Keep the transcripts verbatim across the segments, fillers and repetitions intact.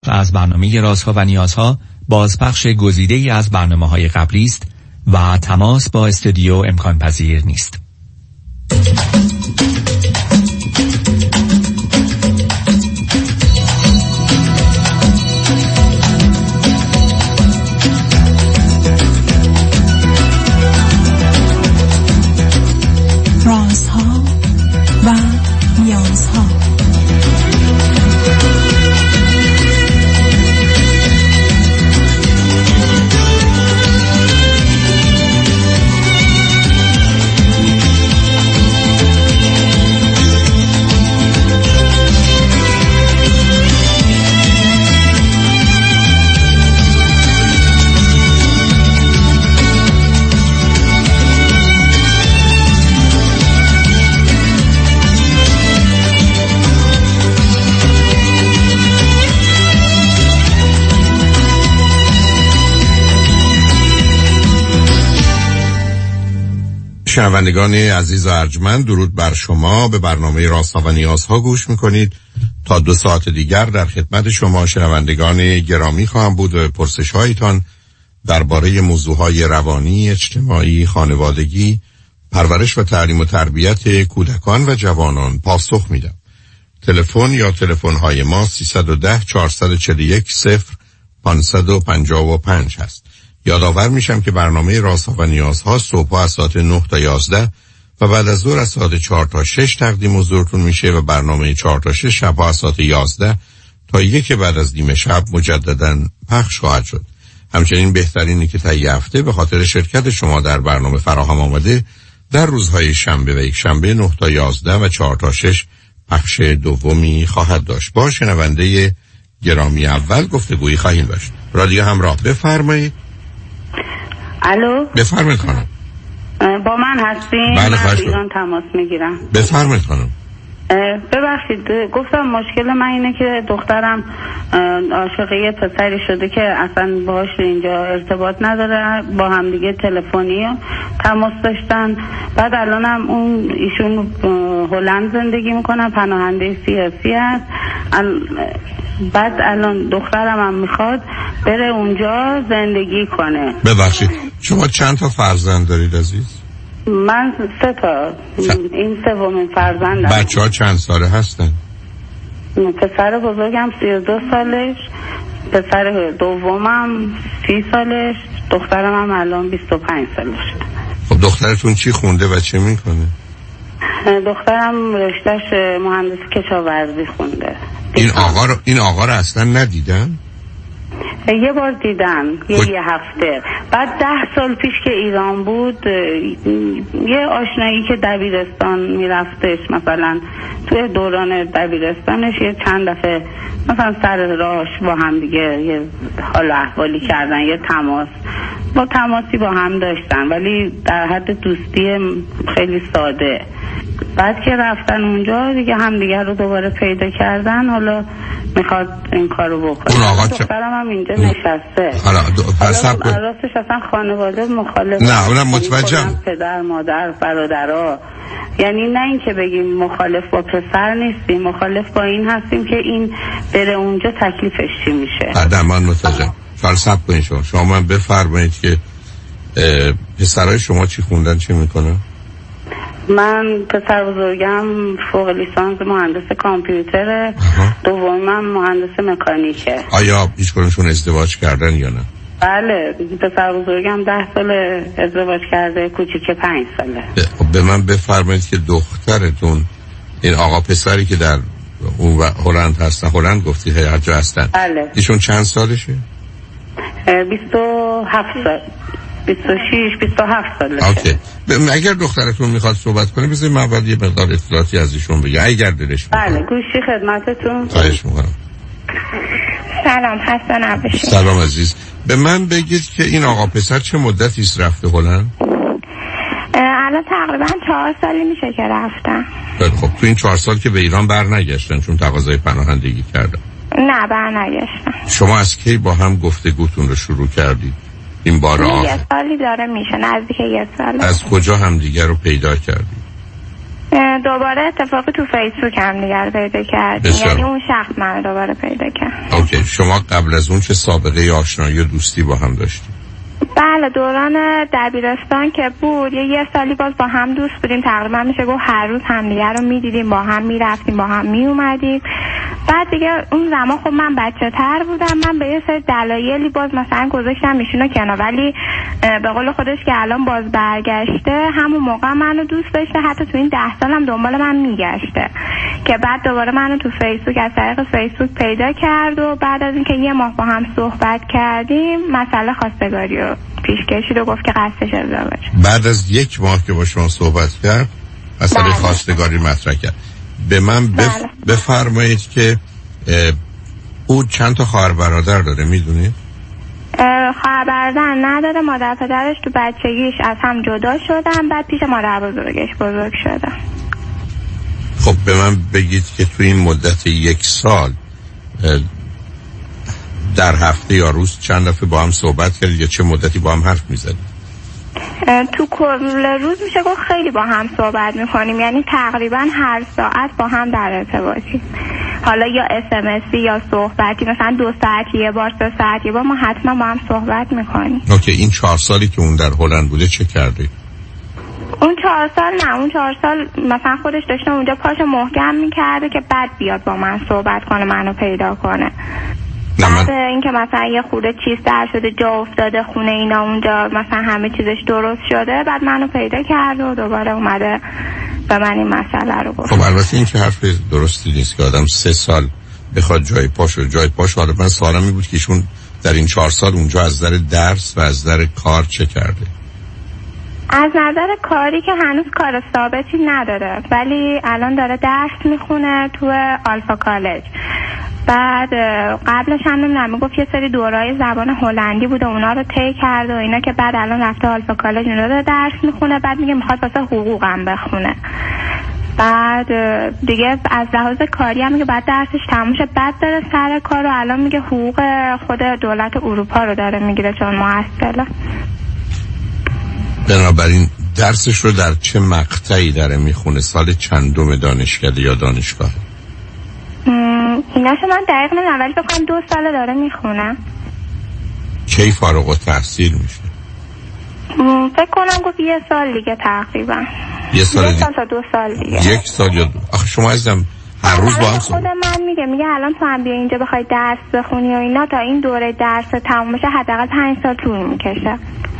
از برنامه رازها و نیازها بازپخش گزیده‌ای از برنامه‌های قبلی است و تماس با استودیو امکان پذیر نیست. رازها و نیازها. شنوندگان عزیز و ارجمند، درود بر شما. به برنامه رازها و نیازها گوش میکنید. تا دو ساعت دیگر در خدمت شما شنوندگان گرامی خواهم بود و پرسش هایتان درباره موضوعهای روانی، اجتماعی، خانوادگی، پرورش و تعلیم و تربیت کودکان و جوانان پاسخ میدم. تلفن یا تلفن های ما سیصد و ده چهارصد و چهل و یک صفر پانصد و پنجاه و پنج هست. یادآور میشم که برنامه رازها و نیازها صبح از ساعت نه تا یازده و بعد از ظهر از ساعت چهار تا شش تقدیم حضورتون میشه و برنامه چهار تا شش شب از ساعت یازده تا یک بعد از نیم شب مجددا پخش خواهد شد. همچنین بهترینه که تا یه هفته به خاطر شرکت شما در برنامه فراهم آمده در روزهای شنبه و یک شنبه نه تا یازده و چهار تا شش پخش دومی خواهد داشت. با شنونده گرامی اول گفتگویی خواهیم داشت. رادیو همراه، بفرمایید. الو، بفرمایید خانم. با من هستین؟ بله، من ایران تماس میگیرم. بفرمایید خانم. ببخشید، گفتم مشکل من اینه که دخترم عاشق یه پسری شده که اصلا باهاش اینجا ارتباط نداره، با هم دیگه تلفنی تماس داشتن. بعد الانم اون ایشون هلند زندگی میکنن، پناهنده سیاسی هست. بعد الان دخترم هم میخواد بره اونجا زندگی کنه. ببخشید، شما چند تا فرزند دارید عزیز؟ من سه تا. س... این سومین فرزندم. بچه ها چند ساله هستن؟ پسر بزرگم سی و دو سالش، پسر دومم سی سالش، دخترم هم الان بیست و پنج سالش. خب دخترتون چی خونده و چه میکنه؟ دخترم رشتهش مهندسی کشاورزی خونده. این آقا رو این آقا رو اصلا ندیدن؟ یه بار دیدم، یه خود... یه هفته. بعد ده سال پیش که ایران بود یه آشنایی که دبیرستان میرفتش، مثلا توی دوران دبیرستانش یه چند دفعه مثلا سر راهش با هم دیگه یه حال احوالی کردن، یه تماس با تماسی با هم داشتن، ولی در حد دوستی خیلی ساده. بعد که رفتن اونجا دیگه هم دیگه رو دوباره پیدا کردن، حالا میخواد این کارو بکنه. اون آقا دخترم هم اینجا نشسته. حالا دو... حالا راستش اصلا خانواده مخالف. نه اونم متوجهم. پدر مادر برادرها، یعنی نه این که بگیم مخالف با پسر نیستیم، مخالف با این هستیم که این بره اونجا تکلیفش چی میشه. بعد من متوجهم. حالا صبر کنید شما. شما من بفرمایید که پسرای شما چی خوندن، چی میکنن؟ من پسر بزرگم فوق لیسانس مهندس کامپیوتره، دومم مهندس مکانیکه. آیا هیچ کدومشون ازدواج کردن یا نه؟ بله، پسر بزرگم ده سال ازدواج کرده، کوچیک پنج ساله. خب به من بفرمایید که دخترتون، این آقا پسری که در اون هلند هستن، هلند گفتی هر جا هستن، بله، ایشون چند سالشه؟ بیست و هفت سال، بیست و شش بیست و هفت سالشه. اوکی. اگر دخترتون میخواد صحبت کنه بذارید من اول یه مقدار اطلاعاتی از ایشون بگم اگر دلش میخواد. بله، گوشی خدمتتون. خواهش میکنم. سلام، خسته نباشید. سلام عزیز. به من بگید که این آقا پسر چه مدتی است رفته هلند؟ الان تقریبا چهار سالی میشه که رفتن. خب تو این چهار سال که به ایران بر نگشتن چون تقاضای پناهندگی کردن؟ نه، بر نگشتن. شما از کی با هم گفتگوتون رو شروع کردید؟ این بار آخر یه سالی داره میشه، نزدیک یه سال. از کجا هم دیگر رو پیدا کردید؟ دوباره اتفاقی تو فیسبوک هم دیگر پیدا کردیم، یعنی اون شخص من دوباره پیدا کرد. اوکی. شما قبل از اون چه سابقه آشنایی و دوستی با هم داشتید؟ بله دوران دبیرستان که بود یه, یه سالی باز با هم دوست بودیم، تقریبا میشه گفت هر روز همدیگه رو میدیدیم، با هم میرفتیم، با هم میومدیم. بعد دیگه اون زمان خب من بچه تر بودم، من به یه سری دلایلی باز مثلا گذاشتم ایشونو کنار، ولی به قول خودش که الان باز برگشته، همون موقع منو دوست داشته، حتی تو این ده سالم دنبال من میگشته، که بعد دوباره منو تو فیسبوک از طریق فیسبوک پیدا کرد و بعد از اینکه یه ماه با هم صحبت کردیم مسئله خواستگاری رو پیش کشید و گفت که قصدش ازدواج. بعد از یک ماه که با شما صحبت کرد مسئله خواستگاری مطرح کرد. به من بف... بفرمایید که او چند تا خواهر برادر داره میدونید؟ خواهر برادر نداره، مادر پدرش تو بچگیش از هم جدا شدن، بعد پیش مادر بزرگش بزرگ شدن. خب به من بگید که تو این مدت یک سال در هفته یا روز چند دفعه با هم صحبت کردید یا چه مدتی با هم حرف میزدید؟ تو کل روز میشه گفت خیلی با هم صحبت میکنیم، یعنی تقریبا هر ساعت با هم در ارتباطیم، حالا یا اس ام اسی یا صحبتی، مثلا دو ساعت یه بار، سه ساعت یه بار ما حتما با هم صحبت میکنیم. اوکی. این چهار سالی که اون در هلند بوده چه کرده؟ اون چهار سال نه، اون چهار سال مثلا خودش داشته اونجا پاشو محکم میکرده که بعد بیاد با من صحبت کنه، منو پیدا کنه. بعد اینکه مثلا یه خورده چیز در شده، جا افتاده خونه اینا اونجا، مثلا همه چیزش درست شده، بعد منو پیدا کرد و دوباره اومده به من این مسئله رو گفت. خب البته این که حرف درستی نیست که آدم سه سال بخواد جای پاشو جای پاشو. حالا من سوالم این بود که ایشون در این چهار سال اونجا از نظر درس و از نظر کار چه کرده؟ از نظر کاری که هنوز کار ثابتی نداره، ولی الان داره درس میخونه تو آلفا کالج. بعد قبلش هم نمیدونم میگفت یه سری دورهای زبان هلندی بود و اونا رو طی کرده و اینا، که بعد الان رفته آلفا کالج اونا رو درس میخونه. بعد میگه میخواد واسه حقوقم بخونه. بعد دیگه از لحاظ کاری هم میگه بعد درسش تموم شه، بعد داره سر کار و الان میگه حقوق خود دولت اروپا رو داره میگیره چون محصله. بنابراین درسش رو در چه مقطعی داره میخونه؟ سال چندم دانشکده یا دانشگاه؟ ایناشو من دقیق نمیدونم، ولی بکنم دو ساله داره میخونه. کی فارغ التحصیل میشه؟ فکر کنم گفت یه سال دیگه تقریبا. یه سال دیگه؟ یه سال تا دو سال دیگه. یک سال یا دو. آخه شما عزیزم هر روز با هم خود من میگه میگه الان تو هم بیا اینجا بخوای درس بخونی و اینا، تا این دوره درس تموم بشه حداقل پنج سال طول میکشه.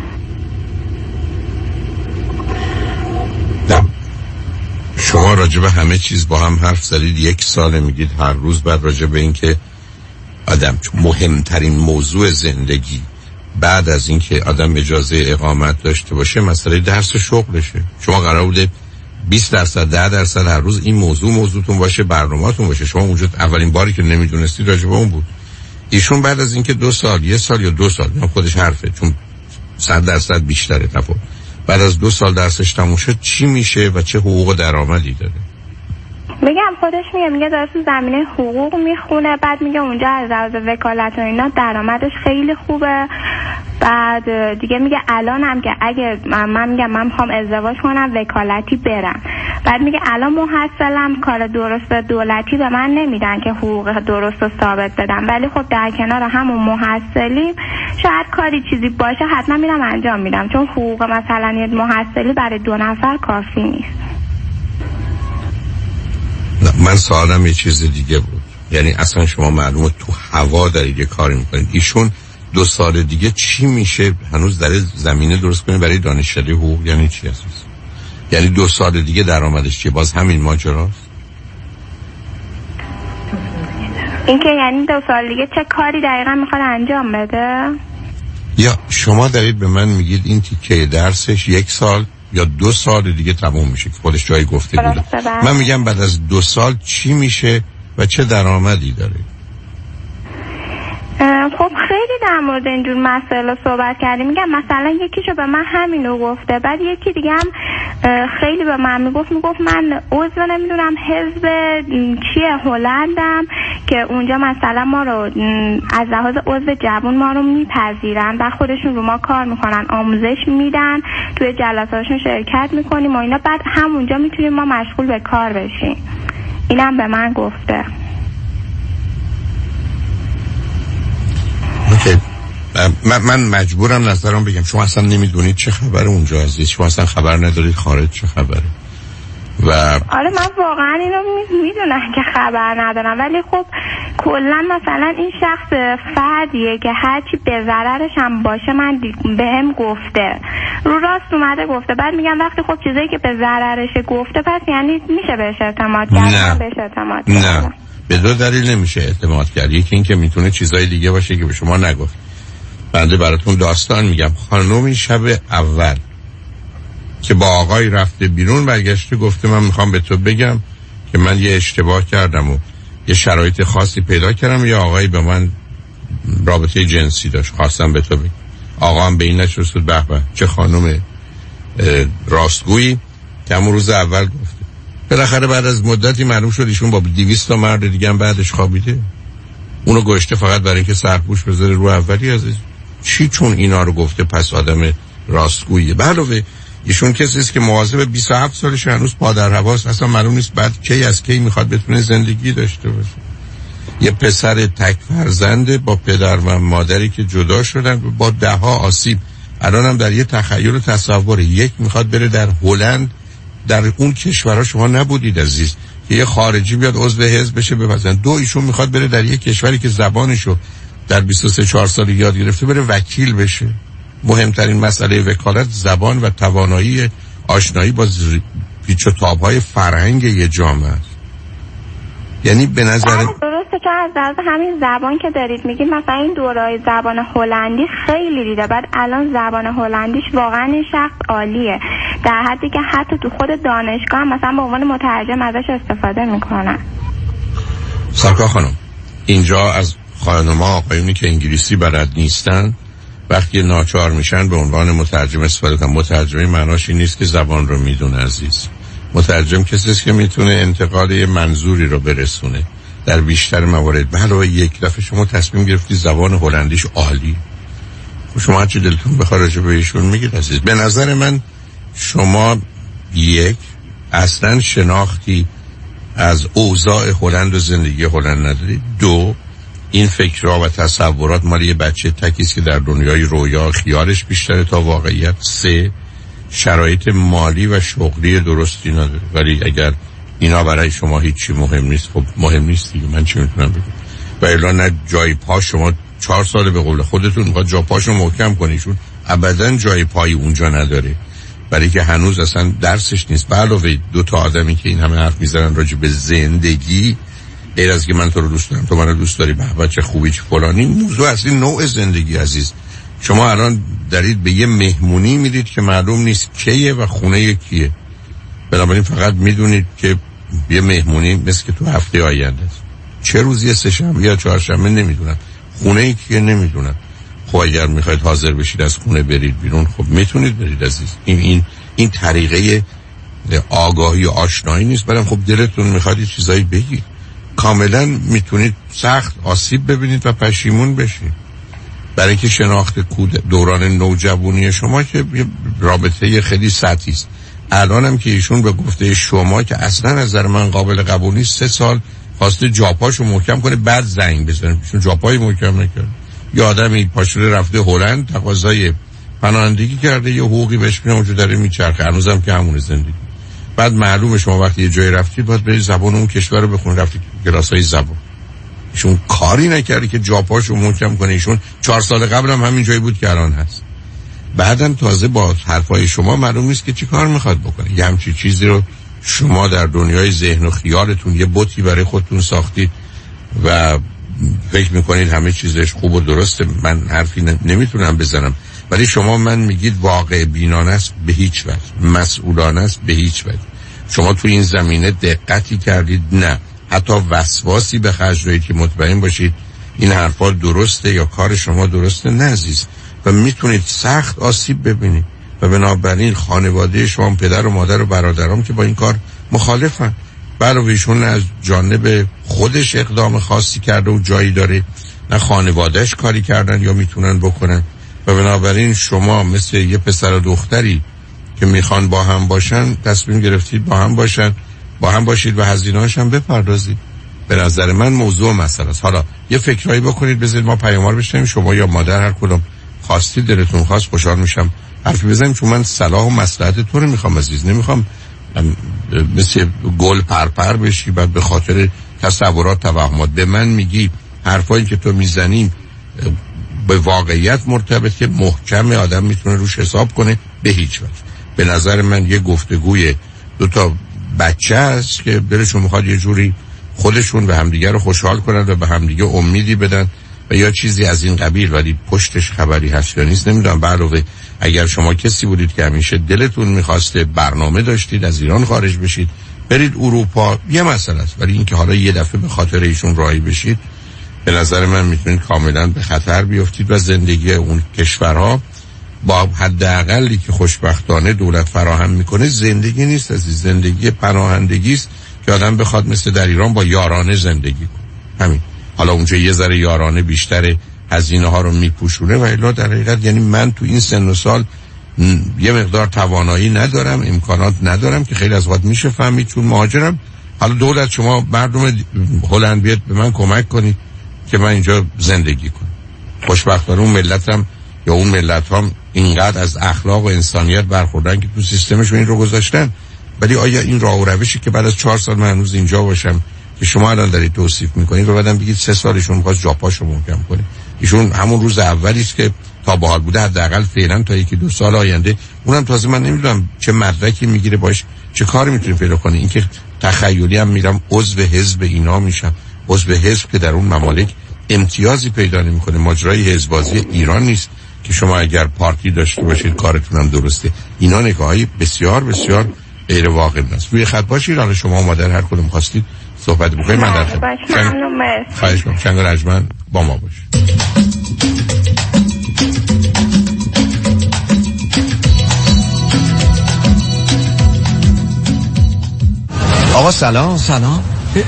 شما راجع به همه چیز با هم حرف زدید، یک ساله میگید هر روز، بعد راجع به این که آدم مهمترین موضوع زندگی بعد از این که آدم اجازه اقامت داشته باشه مسئله درس و شغلشه. شما قرار بوده بیست درصد ده درصد هر روز این موضوع موضوعتون باشه، برنامه‌تون باشه. شما اونجا اولین باری که نمیدونستید راجع به اون بود. ایشون بعد از اینکه دو سال یه سال یا دو سال نه خودش حرفه چون صد درصد بیشتره تفاوت، بعد از دو سال درسش تموم شد چی میشه و چه حقوق و درآمدی داره؟ میگم خودش میگه میگه داره تو زمینه حقوق میخونه، بعد میگه اونجا از لحاظ وکالت و اینا درآمدش خیلی خوبه. بعد دیگه میگه الان هم که اگه من, من میگم من میخوام ازدواج کنم وکالتی برم، بعد میگه الان محصلم کار درست دولتی به من نمیدن که حقوق درست و ثابت بدم، ولی خب در کنار همون محصلیم شاید کاری چیزی باشه حتما میرم انجام میدم، چون حقوق مثلا یه محصلی برای دو نفر کافی نیست. من سوالم یه چیز دیگه بود، یعنی اصلا شما معلومه تو هوا دارید یه کاری میکنید، ایشون دو سال دیگه چی میشه؟ هنوز داره زمینه درست کنه برای دانشکده حقوق، یعنی چی اساس؟ یعنی دو سال دیگه درآمدش چیه؟ باز همین ماجراست؟ این که یعنی دو سال دیگه چه کاری دقیقا میخواد انجام بده؟ یا شما دارید به من میگید این تیکه درسش یک سال یا دو سال دیگه تموم میشه که خودش جایی گفته بوده. من میگم بعد از دو سال چی میشه و چه درآمدی داره؟ خب خیلی در مورد اینجور مسئله صحبت کردیم. میگم مثلا یکیشو به من همینو گفته، بعد یکی دیگه هم خیلی به من میگفت میگفت من عضو نمیدونم حزب چیه هلندم که اونجا مثلا ما رو از لحاظ عضو جوان ما رو میپذیرن و خودشون رو ما کار میکنن، آموزش میدن، توی جلساتشون شرکت میکنیم و اینا، بعد همونجا میتونیم ما مشغول به کار بشیم. اینم به من گفته. اوکی. من, من مجبورم نظرم بگم شما اصلا نمیدونید چه خبر اونجا عزیز، شما اصلا خبر ندارید خارج چه خبره. و آره من واقعا اینو میدونم که خبر ندارم، ولی خب کلا مثلا این شخص فردیه که هرچی به ضررش هم باشه من به هم گفته، رو راست اومده گفته. بعد میگم وقتی خب چیزایی که به ضررشه گفته پس یعنی میشه بهش اعتماد کرد. نه بهش اعتماد نه کردم. به دو دلیل نمیشه اعتماد کرد. یکی این که میتونه چیزای دیگه باشه که به شما نگفت. بنده براتون داستان میگم. خانومی شب اول که با آقای رفته بیرون برگشته گفته من میخوام به تو بگم که من یه اشتباه کردم و یه شرایط خاصی پیدا کردم، یا آقای به من رابطه جنسی داشت، خواستم به تو بگم. آقا هم به این نشست به به چه خانم راستگویی که همون روز اول گفته. بالاخره بعد از مدتی معلوم شد ایشون با دویست تا مرد دیگه هم بعدش خوابیده. اونو گشته فقط برای اینکه سرپوش بذاره رو اولی. عزیز چی چون اینا رو گفته پس آدم راستگوییه؟ علاوه ایشون کسی است که مواظب بیست و هفت سالش هنوز پادر هواست، اصلا معلوم نیست بعد کی از کی میخواد بتونه زندگی داشته باشه. یه پسر تک فرزنده با پدر و مادری که جدا شدن با ده ها آسیب. الان هم در یه تخیل و تصور یک میخواد بره در هلند، در اون کشورها شما نبودید عزیز که یه خارجی بیاد عضو حزب بشه بپذیرن. دو ایشون میخواد بره در یه کشوری که زبانشو در بیست و سه چهار سال یاد گرفته بره وکیل بشه. مهمترین مسئله وکالت زبان و توانایی آشنایی با پیچ و تاب‌های فرهنگ یه جامعه است. یعنی به نظر درسته که از لحاظ همین زبان که دارید میگید مثلا این دورای زبان هلندی خیلی دیده، بعد الان زبان هلندیش واقعا این شخص عالیه، در حدی که حتی تو خود دانشگاه هم مثلا به عنوان مترجم ازش استفاده میکنن. سرکار خانم اینجا از خانم‌ها آقایونی که انگلیسی بلد نیستن وقتی ناچار میشن به عنوان مترجم استفاده کنن. مترجمی معناش این نیست که زبان رو میدونه عزیز. مترجم کسی است که میتونه انتقال یه منظوری رو برسونه در بیشتر موارد. به علاوه یک دفعه شما تصمیم گرفتی زبان هلندیش عالی، شما هرچی دلتون بخواد راجع به ایشون میگید عزیز. به نظر من شما یک اصلا شناختی از اوضاع هلند و زندگی هلند ندارید. دو این فکرها و تصورات مال یه بچه تکیست که در دنیای رویا خیالش بیشتره تا واقعیت. سه شرایط مالی و شغلی درستی نداره. ولی اگر اینا برای شما هیچی مهم نیست خب مهم نیست دیگه، من چی میتونم بگم؟ و الا نه جای پا شما چهار ساله به قول خودتون میخواد جا پاشو محکم کنیشون ابدا جای پایی اونجا نداره، برای که هنوز اصلا درسش نیست. به علاوه دو تا آدمی که این همه حرف میزنن راجع به زندگی، غیر از که من تو رو دوست دارم تو منو دوست داری، به چه خوبی چه فلانی، موضوع اصلی نوع زندگی عزیز. شما الان دارید به یه مهمونی میرید که معلوم نیست کیه و خونه کیه، بنابراین فقط میدونید که یه مهمونی مثل که تو هفته آینده است، چه روزی، سه شنبه یا چهارشنبه نمیدونم، خونه کیه نمیدونم. خب اگر میخواید حاضر بشید از خونه برید بیرون خب میتونید برید عزیز. این این این طریقه آگاهی و آشنایی نیست. برام خب دلتون میخواد یه چیزایی بگید، کاملا میتونید سخت آسیب ببینید و پشیمون بشید. برای اینکه شناخت دوران نوجوانی شما که رابطه خیلی سطحی است. الان هم که ایشون به گفته شما که اصلا از نظر من قابل قبول نیست، سه سال خواسته جاپاشو محکم کنه بعد زنگ بزنه، ایشون جاپای محکم نکرد. یه آدمی پاشوره رفته هلند تقاضای پناهندگی کرده، یه حقوقی بهش میده اونجا داره میچرخه، هنوزم که همون زندگی. بعد معلومه شما وقتی یه جایی رفتید باید برید زبان اون کشور رو بخونید، رفتید کلاسای زبان. ایشون کاری نکردی که جاپاشو محکم کنه، ایشون چهار سال قبل هم همین جایی بود که الان هست. بعدم تازه با حرفای شما معلوم نیست که چی کار میخواد بکنه. یه همچی چیزی رو شما در دنیای ذهن و خیالتون یه بوتی برای خودتون ساختید و فکر میکنید همه چیزش خوب و درسته. من حرفی نمیتونم بزنم، ولی شما من میگید واقع بینانه است به هیچ وجه، مسئولانه است به هیچ وجه. شما تو این زمینه دقتی کردید؟ نه. حتی وسواسی به خرج دادید که مطمئن باشید این حرفا درسته یا کار شما درسته؟ نه عزیز. و میتونید سخت آسیب ببینید و بنابراین خانواده شما، پدر و مادر و برادرام که با این کار مخالفن. علاوه ایشون از جانب خودش اقدام خاصی کرده و جایی داره، نه خانوادهش کاری کردن یا میتونن بکنن. و بنابراین شما مثل یه پسر و دختری که میخوان با هم باشن تصمیم گرفتید با هم باشن، با هم باشید و هزینه‌هاش هم بپردازید. به نظر من موضوع مسئله است. حالا یه فکرایی بکنید، بذارید ما پیاموار بشنویم، شما یا مادر هر کدوم خواستید دلتون خواست خوشحال میشم حرفی بزنیم، چون من صلاح و مصلحت تو رو میخوام عزیز، نمیخوام مثل گل پرپر بشی بعد به خاطر تصورات توهمات. به من میگی حرفایی که تو میزنی به واقعیت مرتبطه، محکم، آدم میتونه روش حساب کنه، به هیچ وجه. به نظر من یه گفتگوی دو تا بچه است که دلشون میخواد یه جوری خودشون به همدیگه رو خوشحال کنن و به همدیگه امیدی بدن و یا چیزی از این قبیل، ولی پشتش خبری هست یا نیست نمیدونم. علاوه اگر شما کسی بودید که همیشه دلتون میخواسته، برنامه داشتید از ایران خارج بشید برید اروپا، یه مسئله است، ولی اینکه حالا یه دفعه به خاطر ایشون راهی بشید، به نظر من میتونید کاملا به خطر بیافتید و زندگی اون کشورها با حداقلی که خوشبختانه دولت فراهم میکنه زندگی نیست، از زندگی پناهندگی است که آدم بخواد مثل در ایران با یارانه زندگی کنه. همین. حالا اونجا یه ذره یارانه بیشتر هزینه ها رو میپوشونه و الا در حقیقت یعنی من تو این سن و سال یه مقدار توانایی ندارم، امکانات ندارم که خیلی از وقت میشه فهمید، چون مهاجرم. حالا دولت شما مردم هلند بیاد به من کمک کنید که من اینجا زندگی کنم. خوشبختانه اون ملتم یا اون ملت هم اینقدر از اخلاق و انسانیت برخوردن که تو سیستمشون این رو گذاشتن. ولی آیا این راه و روشی که بعد از چهار سال من هنوز اینجا باشم که شما الان دارید توصیف میکنید و بعدم بگید سه سالشون میخواست جاپاشو محکم کنه، ایشون همون روز اولیست که تا به حال بوده حداقل فعلا تا یکی دو سال آینده، اونم تازه من نمیدونم چه مدرکی میگیره باش، چه کاری میتونه پیدا کنه. اینکه تخیلی هم میرم عضو حزب اینا میشم، عضو حزب که در اون ممالک امتیازی پیدا نمیکنه. ماجرای حزبازی ایران نیست که شما اگر پارتی داشته باشید کارتون هم درسته. اینا نگاهی بسیار بسیار غیر واقع است. روی خط باشید، حالا شما مادر هر کدوم خواستید صحبت بکنید من در خدمت. خواهش می‌کنم. شنگ رجمن با ما باش. آقا سلام. سلام.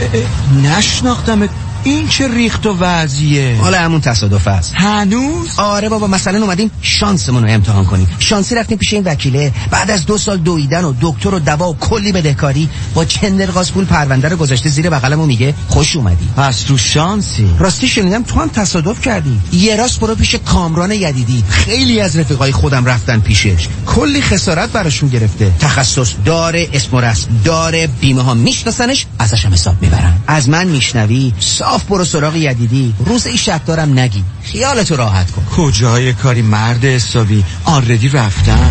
نشناختم. این چه ریخت و وضعیه؟ حالا همون تصادف است. هنوز؟ آره بابا، مثلا اومدیم شانسمون رو امتحان کنیم. شانسی رفتیم پیش این وکیله، بعد از دو سال دویدن و دکتر و دوا و کلی بدهکاری با چندرغاز پول پرونده رو گذاشته زیر بغلم و میگه خوش اومدی. پس تو شانسی. راستی شنیدم تو هم تصادف کردی. یه راست برو پیش کامران یدیدی، خیلی از رفیقای خودم رفتن پیشش، کلی خسارت براشون گرفته. تخصص داره، اسم و رسم داره، بیمه ها میشناسنش، ازش هم حساب میبرن. از من میشنوی صاف برو سراغ یدیدی، روز این شک دارم نگی، خیالتو راحت کن. کجای کاری مرد حسابی، آردی رفتن.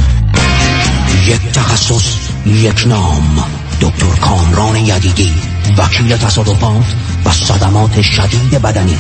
یک تخصص، یک نام، دکتر کامران یدیدی، وکیل تصادفات و صدمات شدید بدنی.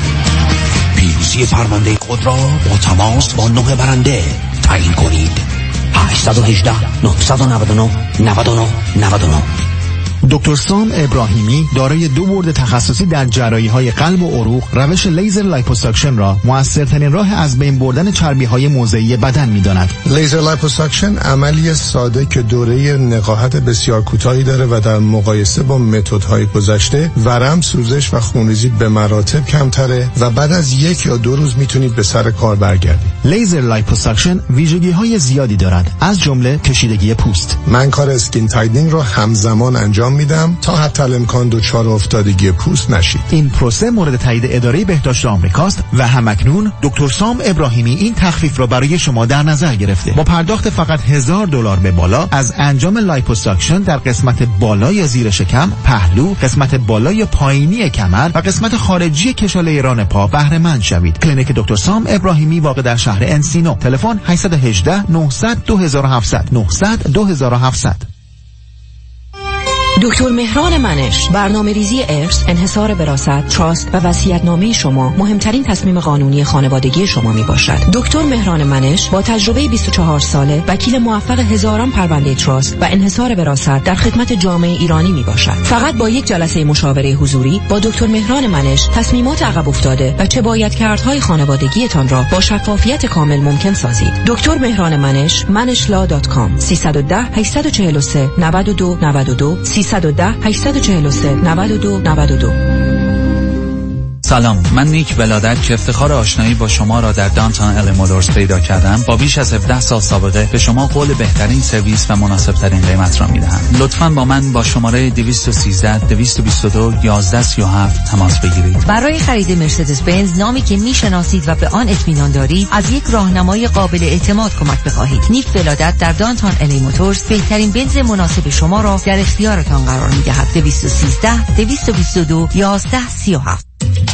پیروزی پرونده خود را با تماس با نه برنده تعیین کنید. هشت یک هشت نه نه نه نه نه نه. دکتر سام ابراهیمی دارای دو بورد تخصصی در جراحی‌های قلب و عروق، روش لیزر لایپوساکشن را موثرترین راه از بین بردن چربی‌های موضعی بدن می‌داند. لیزر لایپوساکشن عملی ساده که دوره نقاهت بسیار کوتاهی داره و در مقایسه با متدهای گذشته ورم، سوزش و خونریزی به مراتب کمتره و بعد از یک یا دو روز میتونید به سر کار برگردید. لیزر لایپوساکشن ویژگی‌های زیادی دارد، از جمله کشیدگی پوست. من کار اسکین تایدنینگ رو همزمان انجام میدم تا حتی الامکان دچار افتادگی پوست نشید. این پروسه مورد تایید اداره بهداشت آمریکاست و همکنون دکتر سام ابراهیمی این تخفیف را برای شما در نظر گرفته. با پرداخت فقط هزار دلار به بالا از انجام لایپوساکشن در قسمت بالای زیر شکم، پهلو، قسمت بالای پایینی کمر و قسمت خارجی کشاله ران پا بهره مند شوید. کلینیک دکتر سام ابراهیمی واقع در شهر انسینو. تلفن هشت یک هشت نه صفر صفر دو هفت صفر صفر نه صفر صفر دو هفت صفر صفر. دکتر مهران منش، برنامه‌ریزی ارث، انحصار وراثت، تراست و وصیت‌نامه شما مهمترین تصمیم قانونی خانوادگی شما میباشد. دکتر مهران منش با تجربه بیست و چهار ساله، وکیل موفق هزاران پرونده تراست و انحصار وراثت در خدمت جامعه ایرانی میباشد. فقط با یک جلسه مشاوره حضوری با دکتر مهران منش تصمیمات عقب افتاده و چه باید کردهای خانوادگیتان را با شفافیت کامل ممکن سازید. دکتر مهران منش، منش لا دات کام. سیصد و ده هشتصد و چهل و سه نود و دو نود و دو سیصد و ده هشتصد و چهل و سه نود و دو نود و دو. سلام، من نیک ولادت که افتخار آشنایی با شما را در دانتون ال مولورز پیدا کردم، با بیش از هفده سال سابقه به شما قول بهترین سرویس و مناسب ترین قیمت را میدهم. لطفاً با من با شماره دویست و سیزده دویست و بیست و دو یازده سی و هفت تماس بگیرید. برای خرید مرسدس بنز، نامی که میشناسید و به آن اطمینان دارید، از یک راهنمای قابل اعتماد کمک بخواهید. نیک ولادت در دانتون ال موتورز بهترین بنز مناسب شما را در اختیارتان قرار میدهد. دویست و سیزده دویست و بیست و دو یازده سی و هفت.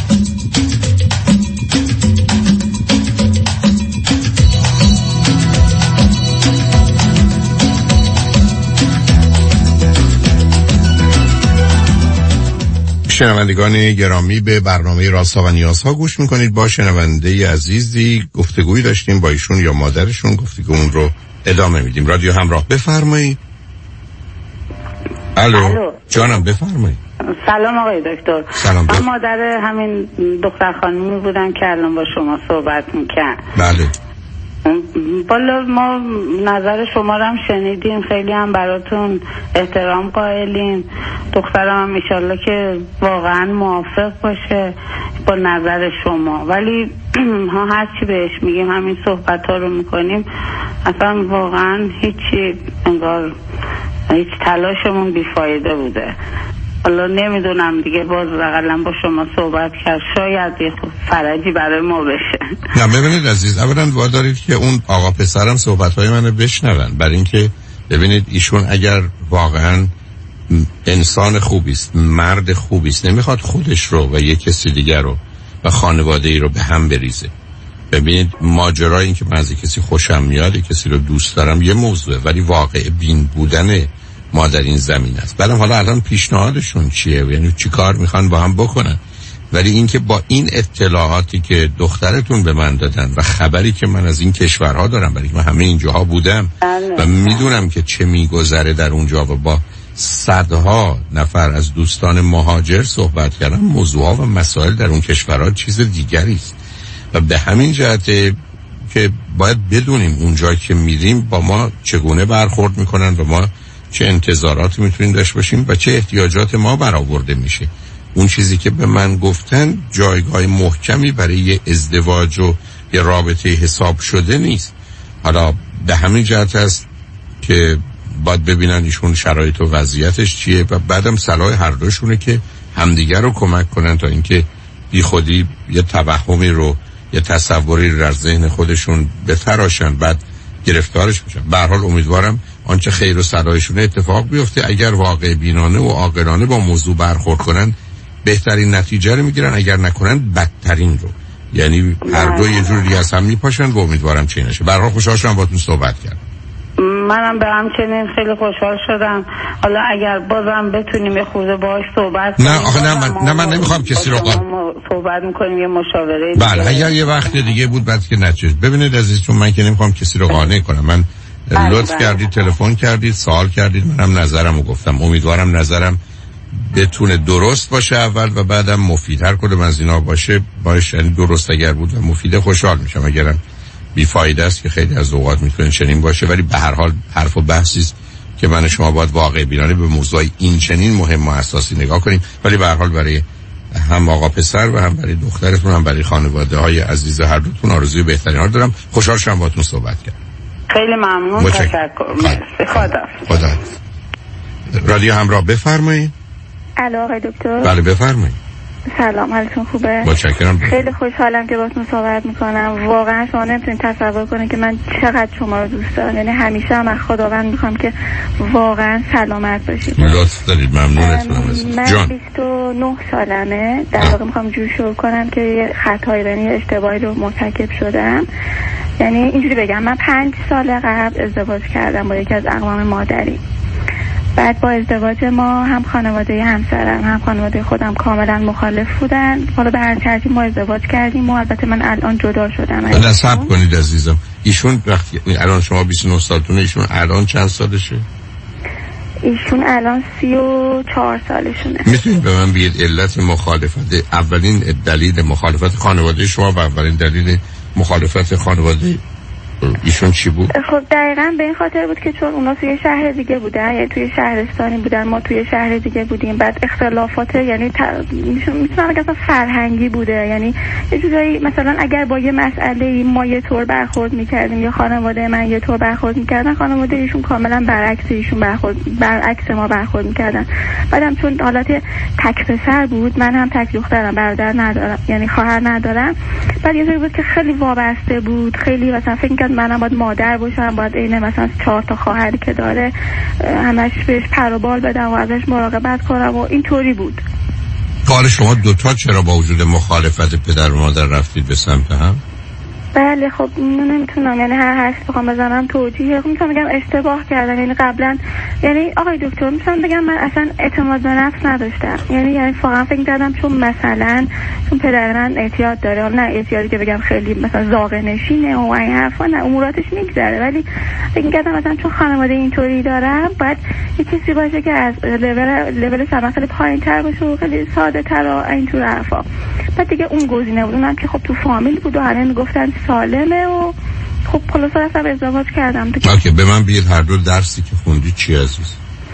شنوندگان گرامی، به برنامه راستا و نیازها گوش میکنید. با شنونده عزیزی گفتگویی داشتیم با ایشون یا مادرشون، گفتگو اون رو ادامه میدیم. رادیو همراه، بفرمایید. الو جانم، بفرمایید. سلام آقای دکتر. سلام. من مادر همین دختر خانمی بودم که الان با شما صحبت میکنم. بله. بالا ما نظر شما رو هم شنیدیم، خیلی هم براتون احترام قائلیم. دخترم هم انشالله که واقعا موافق باشه با نظر شما، ولی ها هر چی بهش میگیم، همین صحبت ها رو میکنیم، اصلا واقعا هیچی، انگار هیچ تلاشمون بیفایده بوده. حالا نمیدونم دیگه، باز رقلم با شما صحبت کرد، شاید یه فرجی برای ما بشه. نه ببینید عزیز، اولا وادارید که اون آقا پسرم صحبت‌های منو بشنون، برای اینکه ببینید ایشون اگر واقعا انسان خوبی است، مرد خوبی است، نمیخواد خودش رو و یک کسی دیگر رو و خانواده ای رو به هم بریزه. ببینید ماجرای این که من از کسی خوشم میاد، کسی رو دوست دارم یه موضوعه، ولی واقع بین بودن ما در این زمین است. بعدم حالا الان پیشنهادشون چیه، یعنی چی کار میخوان با هم بکنن، ولی اینکه با این اطلاعاتی که دخترتون به من دادن و خبری که من از این کشورها دارم، برای من همه اینجاها بودم و میدونم که چه میگذره در اونجا و با صدها نفر از دوستان مهاجر صحبت کردم، موضوعها و مسائل در اون کشورها چیز دیگری است و به همین جهت که باید بدونیم اونجا که میریم با ما چگونه برخورد میکنن و ما چه انتظاراتی میتونیم داشته باشیم و چه احتیاجات ما برآورده میشه. اون چیزی که به من گفتن جایگاه محکمی برای یه ازدواج و یه رابطه حساب شده نیست. حالا به همین جهت است که باید ببینن ایشون شرایط و وضعیتش چیه و بعدم صلاح هر دوشونه که همدیگر رو کمک کنن تا اینکه بی خودی یه توهمی رو، یه تصوری در ذهن خودشون بتراشن بعد گرفتارش بشن. به هر حال امیدوارم آنچه خیر و صلاحشون اتفاق بیفته. اگر واقع بینانه و عاقلانه با موضوع برخورد کنن بهترین نتیجه رو میگیرن، اگر نکنن بدترین رو، یعنی هر دو یه جوری از هم میپاشن و امیدوارم چی نشه. به هر حال خوشحال شدم باهاتون صحبت کردم. منم به همچنین خیلی خوشحال شدم. حالا اگر بازم بتونیم یه خورده باهاش صحبت کنیم. نه آخه نه من, نه من نمیخوام کسی رو قا... صحبت میکنیم یه مشاوره. بله اگر یه وقت دیگه بود بعد که نچید. ببینید عزیز، چون من که نمیخوام کسی رو قانع کنم، من لطف کردید تلفن کردید سوال کردید، منم نظرمو گفتم. امیدوارم نظرم بتونه درست باشه اول و بعدم مفید. هر کدوم از اینا باشه باشه، یعنی درست اگر بود و مفیده خوشحال میشم. اگرم بیفایده است که خیلی از اوقات میتونه چنین باشه، ولی به هر حال حرف و بحثی است که من شما باید واقع بینانه به موضوع این چنین مهم و اساسی نگاه کنیم. ولی به هر حال برای هم آقا پسر و هم برای دخترتون هم برای خانواده های عزیز هر دوتون آرزوی بهترین ها دارم. خوشحال شدم باهاتون صحبت کردم. خیلی ممنون. تشکر. خدا. خدا. رادیو همراه، بفرمایید. الو آقای دکتر. بله بفرمایید. سلام، حالتون خوبه؟ متشکرم. خیلی خوشحالم که باهاتون صحبت میکنم. واقعا شما نمیتونید تصور کنید که من چقدر شما رو دوست دارم. یعنی همیشه هم از خداوند میخوام که واقعا سلامت باشید. لطف دارید، ممنونتونم. من بیست و نه سالمه، در واقع میخوام جوشو کنم که یه خطایی یعنی اشتباهی رو مرتکب شدم. یعنی اینجوری بگم، من پنج سال قبل ازدواج کردم با یکی از اقوام مادری. بعد با ازدواج ما هم خانواده همسرم هم خانواده خودم کاملا مخالف بودن. حالا به هر ترتیب ما ازدواج کردیم و البته من الان جدا شدم. نه صبر کنید عزیزم، ایشون وقتی الان شما بیست و نه سالتونه، ایشون الان چند سالشه؟ ایشون الان سی و چهار سالشونه. میتونید به من بگید علت مخالفت، اولین دلیل مخالفت خانواده شما و اولین دلیل مخالفت خانواده ایشون چی بود؟ خب دقیقاً به این خاطر بود که چون اونا توی شهر دیگه بودن، یعنی توی شهرستانی بودن، ما توی شهر دیگه بودیم. بعد اختلافات یعنی ت... میتونم بگم اصلا فرهنگی بوده، یعنی یه جورایی مثلا اگر با یه مسئله ما یه طور برخورد میکردیم یا خانواده من یه طور برخورد میکردن، خانواده ایشون کاملا برعکس ایشون برخورد برعکس ما برخورد میکردن. بعدم چون حالت تک پسر بود، من هم تک دخترم، برادر ندارم، یعنی خواهر ندارم. بعد یه جوری بود که خیلی وابسته بود، خیلی مثلا فکر منم باید مادر باشم، باید عین مثلا چهار تا خواهری که داره همش بهش پر و بال بدم و ازش مراقبت کنم و اینطوری بود. کار شما دوتا چرا با وجود مخالفت پدر و مادر رفتید به سمت هم؟ بله خب نمیتونم، یعنی هر حرفی بخوام بزنم توجیه، میتونم بگم اشتباه کردم. یعنی قبلا، یعنی آقای دکتر میتونم بگم من اصلا اعتماد به نفس نداشتم. یعنی یعنی واقعا فکر کردم چون مثلا چون پدر من اعتیاد داره، نه اعتیادی که بگم خیلی مثلا زاغه نشینه و این حرفا، نه اموراتش میگذره، ولی فکر کردم مثلا چون خانواده اینطوری دارم باید یه کسی باشه که از لول لول سبق خیلی پایین‌تر باشه و خیلی ساده‌تر و اینطور حرفا. بعد دیگه اون گزینه بود، اونم که خب تو فامیل بود و همه میگفتن سالمه و خب خلاص رفتم ازدواج کردم. اوکی، به من بگید هر دو درسی که خوندی چی عزیز؟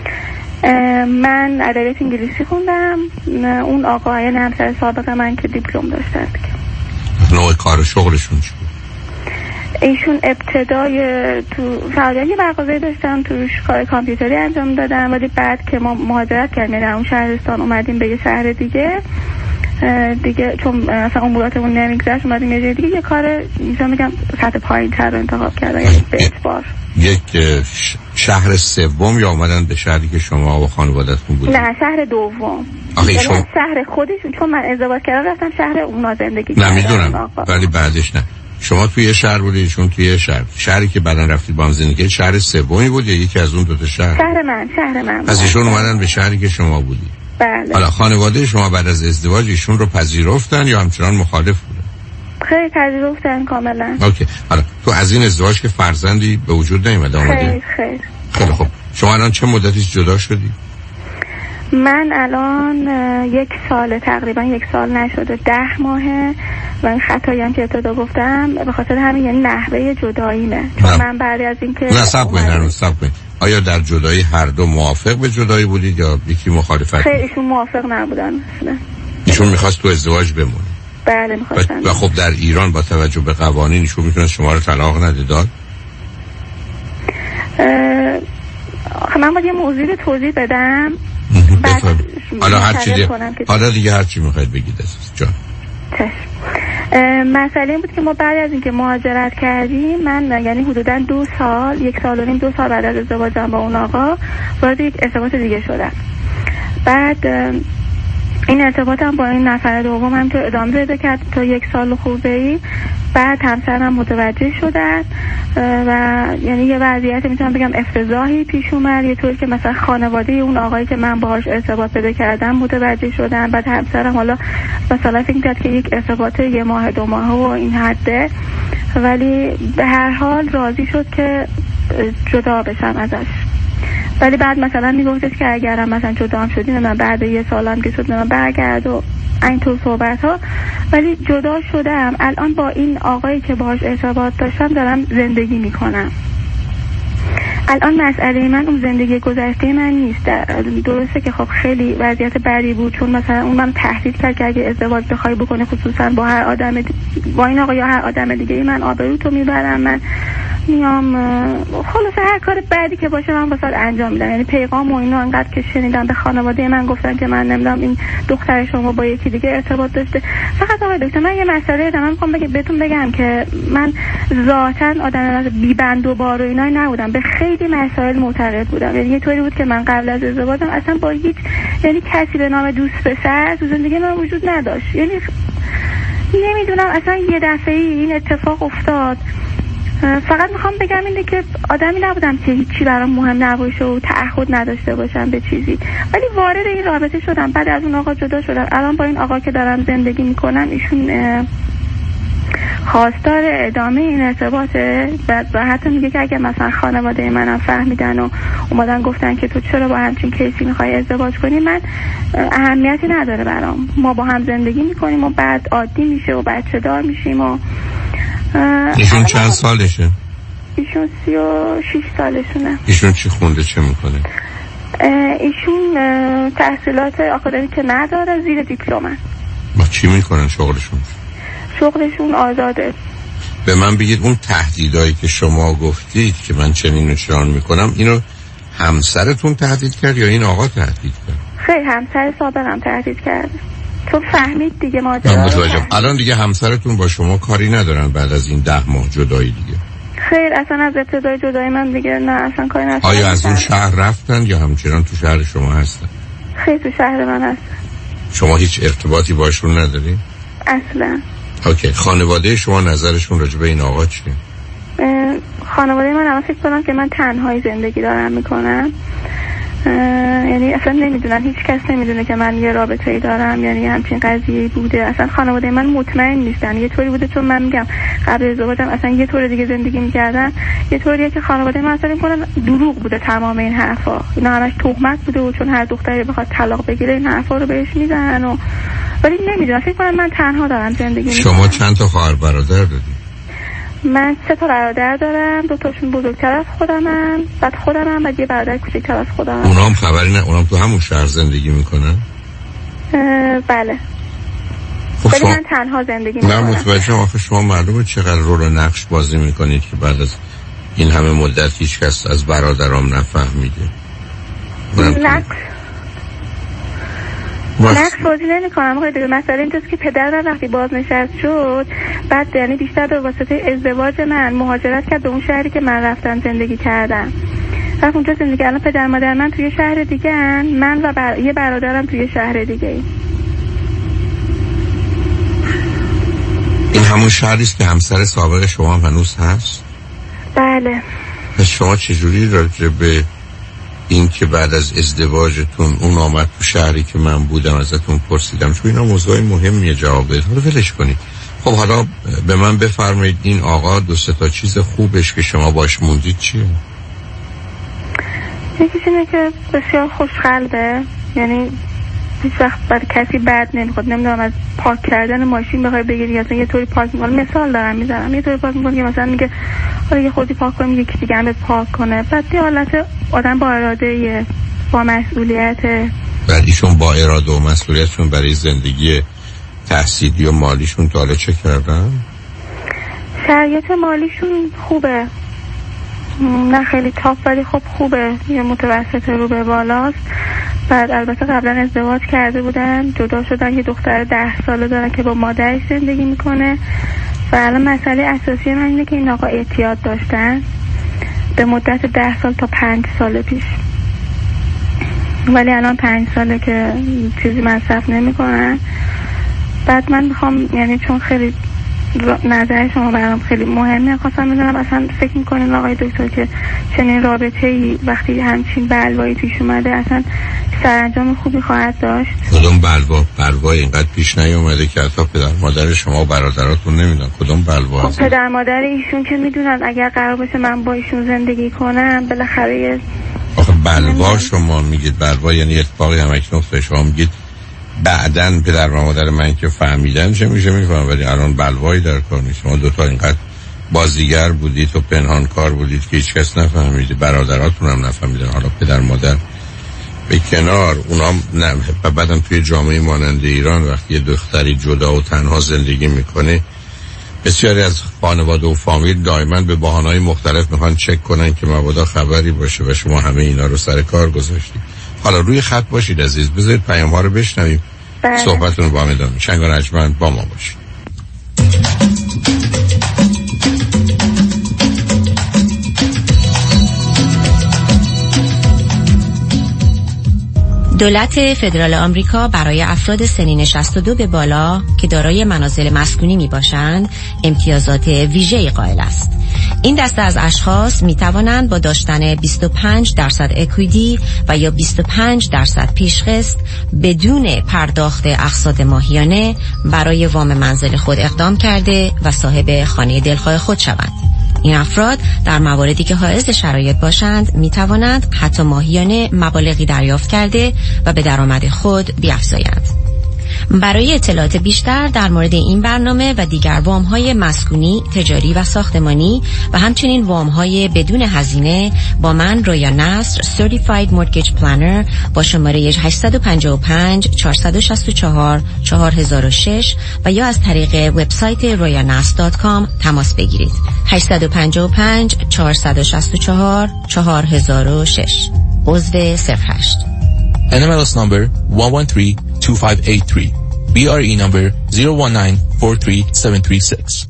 من ادبیات انگلیسی خوندم، اون آقای همسر سابق من که دیپلم داشتن دیگه. نوع کار و شغلشون چی بود؟ ایشون ابتدای تو فعالیت یه مغازه داشتن، توش کار کامپیوتری انجام دادن، ولی بعد که ما مهاجرت کردیم در اون شهرستان اومدیم به یه شهر دیگه دیگه چون مثلا اموراتمون نمیگذشت اومدیم یه جای دیگه یه کار میتونم بگم سطح پایین‌تر رو انتخاب کردن، یعنی به اعتبار یک شهر سوم یا اومدن به شهری که شما و خانواده‌تون بودید؟ نه شهر دوم. آخه شما شهر خودشون، چون من ازدواج کردم رفتم شهر اونا زندگی کردم. نمیدونم ولی بعدش نه. شما توی شهر بودید، ایشون توی شهر. شهری که بعدن رفتید با هم زندگی شهر سومی بود یا یکی از اون دو تا شهر؟ شهر من، شهر من. از ایشون اومدن به شهری که شما بودید. بله. حالا خانواده شما بعد از ازدواج ایشون رو پذیرفتن یا همچنان مخالف بودن؟ خیلی پذیرفتن کاملا. اوکی. حالا تو از این ازدواج که فرزندی به وجود نیومده اومده؟ خیلی خیلی. خیلی خوب. شما الان چه مدتی جدا شدی؟ من الان یک سال تقریبا یک سال نشده، ده ماهه و این خطایی هم که ابتدا گفتم به خاطر همین یعنی نحوه جداییمه. چون من بعد از این که نه صبر کنید نه صبر کنید آیا در جدایی هر دو موافق به جدایی بودید یا یکی مخالفت؟ خیلی ایشون موافق نبودن. ایشون میخواست تو ازدواج بمونه؟ بله میخواستن. و خب در ایران با توجه به قوانین ایشون میتونه شما رو طلاق نده داد؟ آخه من باید یه موضوعی رو توضیح بدم. حالا هر چی دیگه حالا دیگه هر چی میخواید بگید عزیز جان. مسئله این بود که ما بعد از اینکه مهاجرت کردیم، من یعنی حدوداً دو سال یک سال و نیم دو سال بعد از ازدواجم با اون آقا وارد یک ارتباط دیگه شدم. بعد این ارتباطم با این نفر دوم هم تو ادامه پیدا کرد تا یک سال خوبه‌ای. بعد همسرم متوجه شدن و یعنی یه وضعیت میتونم بگم افتضاحی پیش اومد، یه طور که مثلا خانواده اون آقایی که من باهاش ارتباط پیدا کردم متوجه شدن. بعد همسرم حالا مثلا فکر کرد که یک ارتباط یه ماه دو ماه و این حده، ولی به هر حال راضی شد که جدا بشم ازش. ولی بعد مثلا میگفتش که اگرم مثلا جدا هم شدیم من بعد یه سالم که شد من برگرد و اینطور صحبت ها. ولی جدا شدم، الان با این آقایی که باهاش ارتباط داشتم دارم زندگی میکنم. الان مسئله من اون زندگی گذشته من نیست. درسته که خب خیلی وضعیت بدی بود، چون مثلا اون من تهدید کرد که اگه ازدواج بخوای بکنه خصوصا با هر آدم دی... با این آقا یا هر آدم دیگه ای من آبروتو میبرم، من میام خلاص هر کار بعدی که باشه من واسه انجام میدم. یعنی پیغام و اینا انقدر که شنیدم به خانواده من گفتن که من نمیدونم این دختر شما با یکی دیگه ارتباط داشته. فقط آقای دکتر من یه مسئله دارم، میخوام بگم بهتون بگم که من ذاتاً آدم بی بند و بار و اینا نبودم، به خیلی مسائل معتقد بودم. یعنی یه طوری بود که من قبل از ازدواجم اصلا با هیچ یعنی کسی به نام دوست پسر تو زندگی من وجود نداشت. یعنی نمیدونم اصلا یه دفعه این اتفاق افتاد. فقط میخوام بگم اینه که آدمی نبودم که هیچی برام مهم نباشه و تعهد نداشته باشم به چیزی، ولی وارد این رابطه شدم. بعد از اون آقا جدا شدم. الان با این آقا که دارم زندگی میکنم، ایشون خواستار ادامه این ارتباطه و حتی میگه که اگه مثلا خانواده منم فهمیدن و اومدن گفتن که تو چرا با همچین کیسی میخوای ازدواج کنی، من اهمیتی نداره برام. ما با هم زندگی میکنیم و بعد عادی میشه و بچه دار میشیم. و ایشون چند سالشه؟ ایشون سی و شیش سالشونه. ایشون چی خونده، چه میکنه؟ ایشون تحصیلات آکادمیک که نداره، زیر دیپلمن. با چی میکنن شغلشون؟ شغلشون آزاده. به من بگید اون تهدیدایی که شما گفتید که من چنین و چنان میکنم، اینو همسرتون تهدید کرد یا این آقا تهدید کرد؟ خیلی همسر سابقم تهدید کرد. تو فهمید دیگه ماجرا. الان دیگه همسرتون با شما کاری ندارن بعد از این ده ماه جدایی دیگه؟ خیر، اصلا از ابتدای جدایی من دیگه نه اصلا کاری ندارم. آیا از اون شهر رفتن یا همچنان تو شهر شما هستن؟ خیر، تو شهر من هستن. شما هیچ ارتباطی باشون نداری؟ اصلا. اوکی. خانواده شما نظرشون راجع به این آقا چیه؟ خانواده من الان فکر کنم که من تنهایی زندگی دارم میکنم، یعنی اصلا نمیدونن، هیچ کس نمیدونه که من یه رابطه ای دارم، یعنی همچین قضیه بوده. اصلا خانواده من مطمئن نیستن. یه طوری بوده، چون من میگم قبل ازدواجم اصلا یه طور دیگه زندگی میکردن، یه طوریه که خانواده من اصلا میکنن دروغ بوده تمام این حرفا، اینا همش تهمت بوده و چون هر دختری بخواد طلاق بگیره این حرفا رو بهش میزنن و ولی نمیدونم، فکر کنم من تنها دارم زندگی میکنم. شما چند تا خواهر برادر دارید؟ من سه تا برادر دارم، دو تاشون بزرگتر از خودمن، بعد خودمم، بعد یه برادر کوچیک‌تر از خودمم. اونام خبری نه؟ اونام تو همون شهر زندگی میکنن؟ بله. خب ولی شما... من تنها زندگی میکنم. من متوجهم. آخه شما معلومه چقدر رول و نقش بازی میکنید که بعد از این همه مدت هیچ کس از برادرام نفهمیده. نقش نقش بازی نمی کنم. آقای دیگه مسئله اینجاست که پدرم وقتی بازنشست شد، بعد یعنی بیشتر به واسطه ازدواج من مهاجرت کرد به اون شهری که من رفتم زندگی کردم. رفت اونجا زندگی. الان پدر مادر من توی شهر دیگه هن، من و بر... یه برادرم توی شهر دیگه ای. این همون شهریست که همسر سابق شما هم هنوز هست؟ بله. پس شما چجوری راجع به این که بعد از ازدواجتون اون آمد تو شهری که من بودم ازتون پرسیدم، چون اینا موضوع مهمیه جواب بدید، حالا ولش کنید. خب حالا به من بفرمایید این آقا دو سه تا چیز خوبش که شما باش موندید چیه؟ یکیش اینه که بسیار خوشقلبه، یعنی هیچ وقت برای کسی بد نمیخواد. نمیدونم از پارک کردن ماشین بخوای بگیری اصلا یه طوری پارک میکنه، مثال دارم میزنم، یه طوری پارک میکنه که مثلا میگه حالا یه خودی پارک کنه، یکی دیگه هم پارک کنه. بعد یه حالت آدم با اراده، با مسئولیت. بعد ایشون با اراده و مسئولیتشون برای زندگی تحصیلی و مالیشون تا حالا چه کردن؟ شرایط مالیشون خوبه، نه خیلی تاپ ولی خب خوبه، یه متوسط رو به بالاست. بعد البته قبلا ازدواج کرده بودن، جدا شدن، یه دختر ده ساله دارن که با مادرش زندگی میکنه. و الان مسئله اساسی من اینه که این آقا اعتیاد داشتن به مدت ده سال تا پنج سال پیش، ولی الان پنج ساله که چیزی مصرف نمیکنن. بعد من میخوام، یعنی چون خیلی نظر شما برام خیلی مهمه، خواستم بدونم اصلا فکر میکنین آقای دکتر که چنین رابطه‌ای وقتی همچین بلوایی پیش اومده اصلا سرانجام خوبی خواهد داشت؟ کدوم بلوا؟ بلوای اینقدر پیش نیومده که حتی پدر مادر شما و برادراتون نمیدونن کدوم بلوا هست؟ پدر مادر ایشون که میدونن، اگر قرار باشه من با ایشون زندگی کنم بالاخره یه آخه بلوا شما میگید بلوا یعنی اتفاقی هم اکنون شما میگید بعدن پدر و مادر من که فهمیدن چه میشه میفهمم، ولی الان بلوایی در کار نیست. شما دوتا اینقدر بازیگر بودید و پنهان کار بودید که هیچ کس نفهمیده، برادراتون هم نفهمیدن، حالا پدر مادر به کنار اونام نه. و بعدم توی جامعه مانند ایران وقتی یه دختری جدا و تنها زندگی میکنه، بسیاری از خانواده و فامیل دائما به بهانه‌های مختلف میخوان چک کنن که مبادا خبری باشه و شما همه اینا رو سر کار گذاشتید. حالا روی خط باشید عزیز، بذارید پیام ها رو بشنویم، صحبتون رو با هم ادامه. شنگ و رجمند با ما باشید. دولت فدرال آمریکا برای افراد سنین شصت و دو به بالا که دارای منازل مسکونی می باشند امتیازات ویژه‌ای قائل است. این دسته از اشخاص می توانند با داشتن بیست و پنج درصد اکویتی و یا بیست و پنج درصد پیشقسط بدون پرداخت اقساط ماهیانه برای وام منزل خود اقدام کرده و صاحب خانه دلخواه خود شوند. این افراد در مواردی که حائز شرایط باشند می توانند حتی ماهیانه مبالغی دریافت کرده و به درآمد خود بیفزایند. برای اطلاعات بیشتر در مورد این برنامه و دیگر وام‌های مسکونی، تجاری و ساختمانی و همچنین وام‌های بدون هزینه با من رویا نصر Certified Mortgage Planner با شماره هشت پنج پنج چهار شش چهار چهار صفر شش و یا از طریق وبسایت رویا نصر دات کام تماس بگیرید. هشت پنج پنج چهار شش چهار چهار صفر شش عضو صفر هشت. N M L S number one one three two five eight three. B R E number zero one nine four three seven three six.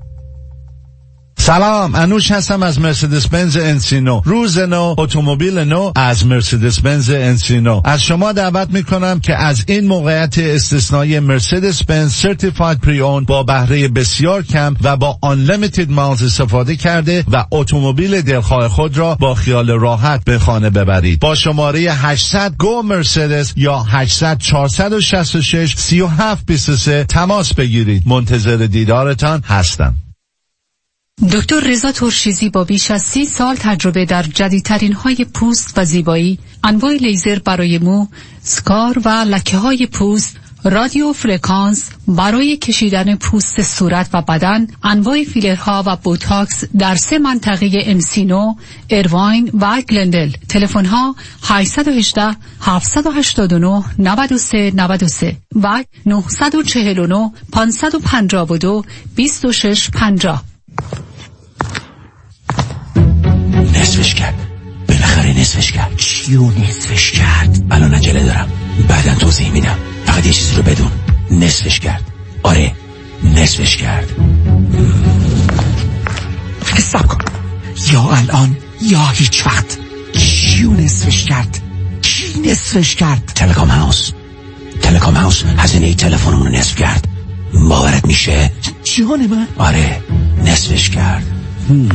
سلام، انوش هستم از مرسدس بنز انسینو. روز نو، اتومبیل نو از مرسدس بنز انسینو. از شما دعوت میکنم که از این موقعیت استثنایی مرسدس بنز سرتیفاید پری اون با بهره بسیار کم و با unlimited miles استفاده کرده و اتومبیل دلخواه خود را با خیال راحت به خانه ببرید. با شماره هشتصد گو مرسدس یا هشتصد چهارصد و شصت و شش سی و هفت بیست و سه تماس بگیرید. منتظر دیدارتان هستم. دکتر رضا ترشیزی با بیش از سی سال تجربه در جدیدترین های پوست و زیبایی، انواع لیزر برای مو، سکار و لکه های پوست، رادیو فرکانس برای کشیدن پوست صورت و بدن، انواع فیلرها و بوتاکس در سه منطقه انسینو، ایرواین و گلندل. تلفن ها هشت یک هشت هفت هشت نه نه سه نه سه و نه چهار نه پنج پنج دو دو شش پنجاه. نصفش کرد، بالاخره نصفش کرد. چیو نصفش کرد؟ الان عجله دارم، بعداً توضیح میدم. فقط یه چیزی رو بدون، نصفش کرد. آره نصفش کرد. حساب کن، یا الان یا هیچ وقت. چیو نصفش کرد؟ کی نصفش کرد؟ تلکام هاوس. تلکام هاوس هزینه تلفنمون رو نصف کرد. باورت میشه؟ جان من. آره نصفش کرد. هم.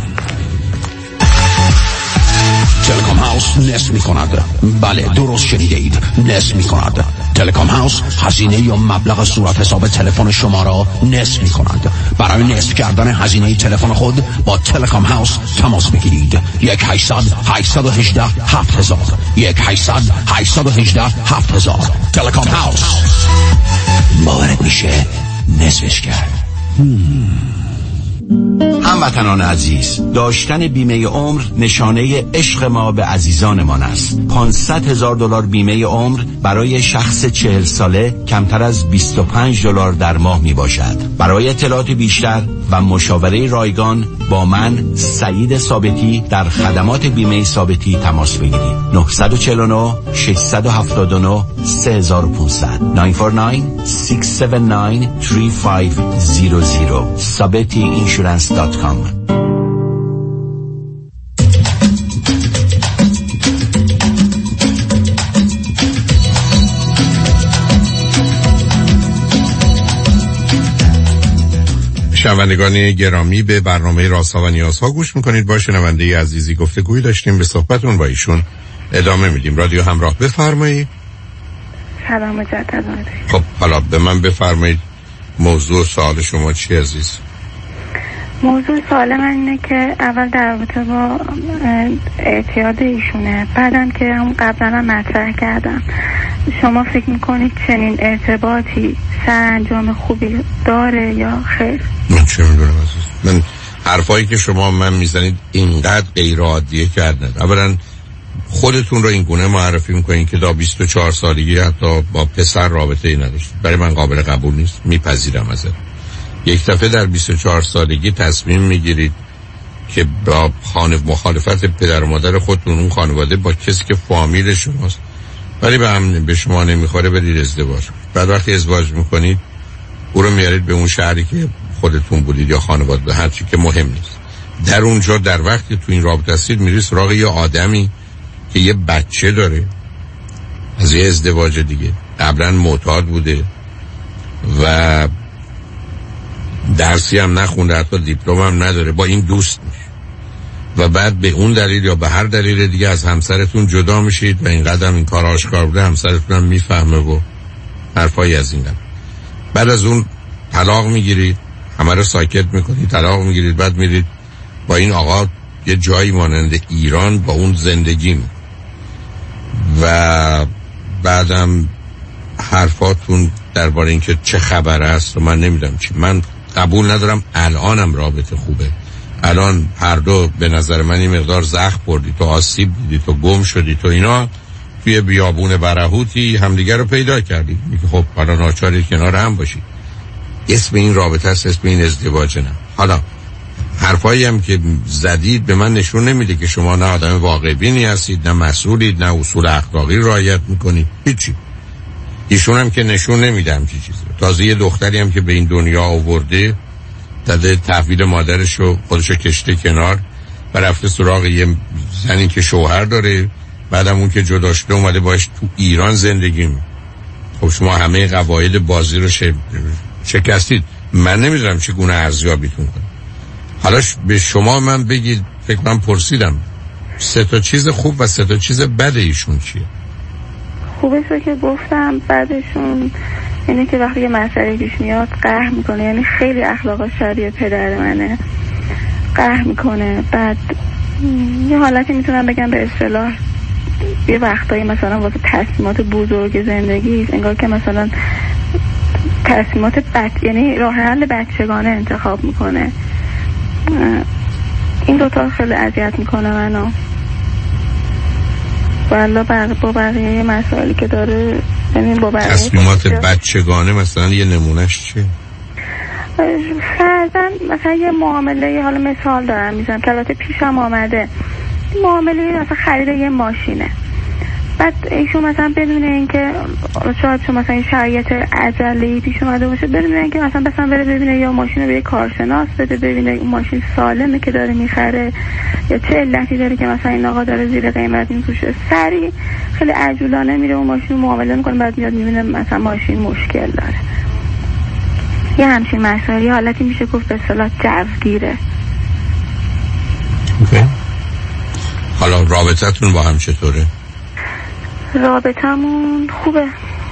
تلکام هاوس نصف می کند. بله درست شنیده اید، نصف می کند. تلکام هاوس هزینه یا مبلغ صورت حساب تلفن شما را نصف می کند. برای نصف کردن هزینه تلفن خود با تلکام هاوس تماس بگیرید. یک هشتصد هشتصد و هجده هفت هزار یک هشتصد هشتصد و هجده هفت هزار. تلکام هاوس. باورت میشه نصفش کرد. هم. هموطنان عزیز، داشتن بیمه عمر نشانه عشق ما به عزیزانمان است. پانصد هزار دلار بیمه عمر برای شخص چهل ساله کمتر از بیست و پنج دلار در ماه می باشد. برای اطلاعات بیشتر و مشاوره رایگان با من سعید ثابتی در خدمات بیمه ثابتی تماس بگیرید. نه چهار نه شش هفت نه سه پانصد نه چهار نه شش هفت نه سه پنج صفر صفر sabeti insurance dot com. شنوندگان گرامی، به برنامه رازها و نیازها گوش میکنید. با شنونده عزیزی گفتگویی داشتیم، به صحبتون با ایشون ادامه میدیم. رادیو همراه، بفرمایید. سلام مجدد. خب حالا به من بفرمایید موضوع سوال شما چی عزیز؟ موضوع سوال من اینه که اول در رابطه با اعتیاد ایشونه، بعدم که هم قبلا هم مطرح کردم. شما فکر میکنید چنین ارتباطی سرانجام خوبی داره یا خیر؟ من چه میدونم عزیز، من حرفایی که شما من میزنید اینقدر غیر عادیه کردن. اولا خودتون رو این گونه معرفی میکنین که تا بیست و چهار سالگی حتی با پسر رابطه ای نداشت. برای من قابل قبول نیست، میپذیرم ازت. یک دفعه در بیست و چهار سالگی تصمیم میگیرید که با خانه مخالفت پدر و مادر خودتون اون خانواده با کسی که فامیل شماست ولی به هم به شما نمیخوره برید ازدواج. بعد وقتی ازدواج میکنید او رو میارید به اون شهری که خودتون بودید یا خانواده، به هر چی که مهم نیست. در اونجا در وقتی تو این رابطه هستید میرید سراغ یه آدمی که یه بچه داره از یه ازدواج دیگه، قبلا معتاد بوده و درسی هم نخونده، حتی دیپلم هم نداره. با این دوست میشه. و بعد به اون دلیل یا به هر دلیل دیگه از همسرتون جدا میشید و این قدم این کار آشکار بوده، همسرتون هم میفهمه و حرفایی از این دم. بعد از اون طلاق میگیرید، همه رو ساکت میکنید، طلاق میگیرید، بعد میرید با این آقا یه جایی مانند ایران با اون زندگی می و بعدم حرفاتون درباره اینکه چه خبر است و من نمیدونم چی. من قبول ندارم الانم رابطه خوبه. الان هر دو به نظر من این مقدار زخم خوردی، تو آسیب دیدی، تو گم شدی، تو اینا توی بیابون برهوتی همدیگر رو پیدا کردی. میگه خب حالا ناچاری کنار هم باشی. اسم این رابطه است، اسم این ازدواج نه. حالا حرفایی هم که زدید به من نشون نمیده که شما نه آدم واقع بینی هستید، نه مسئولید، نه اصول اخلاقی رعایت میکنید، هیچی. ایشون هم که نشون نمیده همچین چیزی. تازه یه دختری هم که به این دنیا آورده داده تحویل مادرش و خودشو کشته کنار و رفته سراغ یه زنی که شوهر داره، بعدم اون که جدا شده اومده باش تو ایران زندگی می. خب شما همه قواعد بازی رو شکستید. من نمیدونم چگونه ارزیابیتون کنم. حالا به شما من بگید، فکر من پرسیدم سه تا چیز خوب و سه تا چیز بد ایشون چیه؟ خوبش رو که گفتم، بعدشون اینه که وقتی یه مسئله پیش میاد قهر میکنه، یعنی خیلی اخلاقش شبیه پدر منه، قهر میکنه. بعد یه حالتی میتونم بگم به اصطلاح یه وقتایی مثلا واسه تصمیمات بزرگ زندگی انگار که مثلا تصمیمات بچ یعنی راه حل بچگانه انتخاب میکنه. این دوتا خیلی اذیت میکنه منو. والا با بقیه مسائلی که داره، یعنی با بقیه تصمیمات بچگانه مثلا یه نمونهش چیه؟ فرضاً مثلا یه معامله، حالا مثال دارم میزنم که البته پیشم آمده، معامله مثلا خرید یه ماشینه، بعد ایشون مثلا بدون اینکه شاید چون مثلا این شرایط عجله‌ای پیش اومده باشه، بدون اینکه مثلا بسن بره ببینه یا ماشین رو به یه کارشناس بده ببینه اون ماشین سالمه که داره میخره یا چه علتی داره که مثلا این آقا داره زیر قیمت میفروشه، سری خیلی عجولانه میره اون ماشین رو معامله میکنه، بعد میاد میبینه مثلا ماشین مشکل داره. یه همچین مسائلی حالتی میشه گفت به اصطلاح جوگیره. اوکی. حالا رابطتون با هم چطوره؟ رابطمون خوبه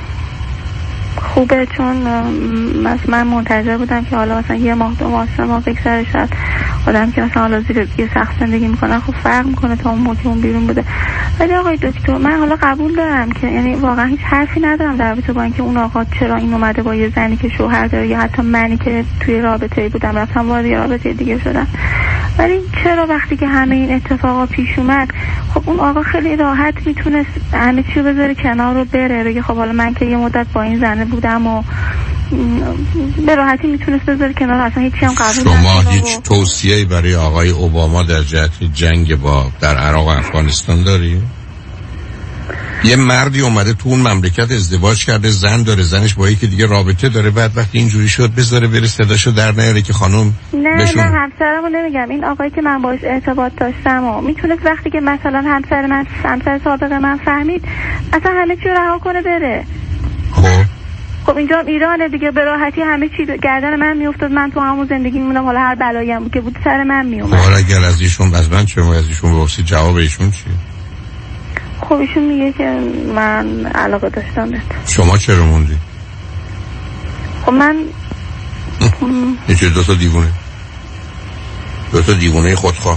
خوبه چون من منتظر بودم که حالا مثلا یه ماه دو ماه سه ماه بگذره، شاید آدم که مثلا حالا زیر یه سخت زندگی میکنه خب فرق میکنه تا اون موقع اون بیرون بوده. ولی آقای دکتر من حالا قبول دارم که یعنی واقعا هیچ حرفی ندارم در رابطه با اینکه اون آقا چرا این اومده با یه زنی که شوهر داره یا حتی منی که توی رابطه بودم رفتم وارد یه رابطه دیگه شدم، ولی چرا وقتی که همه این اتفاقا پیش اومد خب اون آقا خیلی راحت میتونست همه چی رو بذاره کنار رو بره، بگه خب حالا من که یه مدت با این زنه بودم و به راحتی میتونست بذاره کنار، اصلا هیچی هم قبول نکنه. شما هیچ توصیه‌ای برای آقای اوباما در جهت جنگ با در عراق و افغانستان داری؟ یه مردی اومده تو اون مملکت ازدواج کرده، زن داره، زنش با یکی دیگه رابطه داره، بعد وقتی اینجوری شد بذاره بره صداشو در نیاره که خانم نه بشون. نه همسرمو نمیگم، این آقایی که من باهاش ارتباط داشتم و میتونست وقتی که مثلا همسر من همسر سابق من فهمید اصلا همه چی رو رها کنه بره. خب خب اینجا ایرانه دیگه، به راحتی همه چی گردن من میافتاد، من تو همون زندگی میمونم، حالا هر بلایی هم که بود سر من میومد. حالا اگر از ایشون از من چه از ایشون بپرسید جواب ایشون چیه؟ خب ایشون میگه که من علاقه داشتم بهت. شما چرا موندی؟ خب من یه چه دو تا دیوونه دو تا دیوونه خودخواه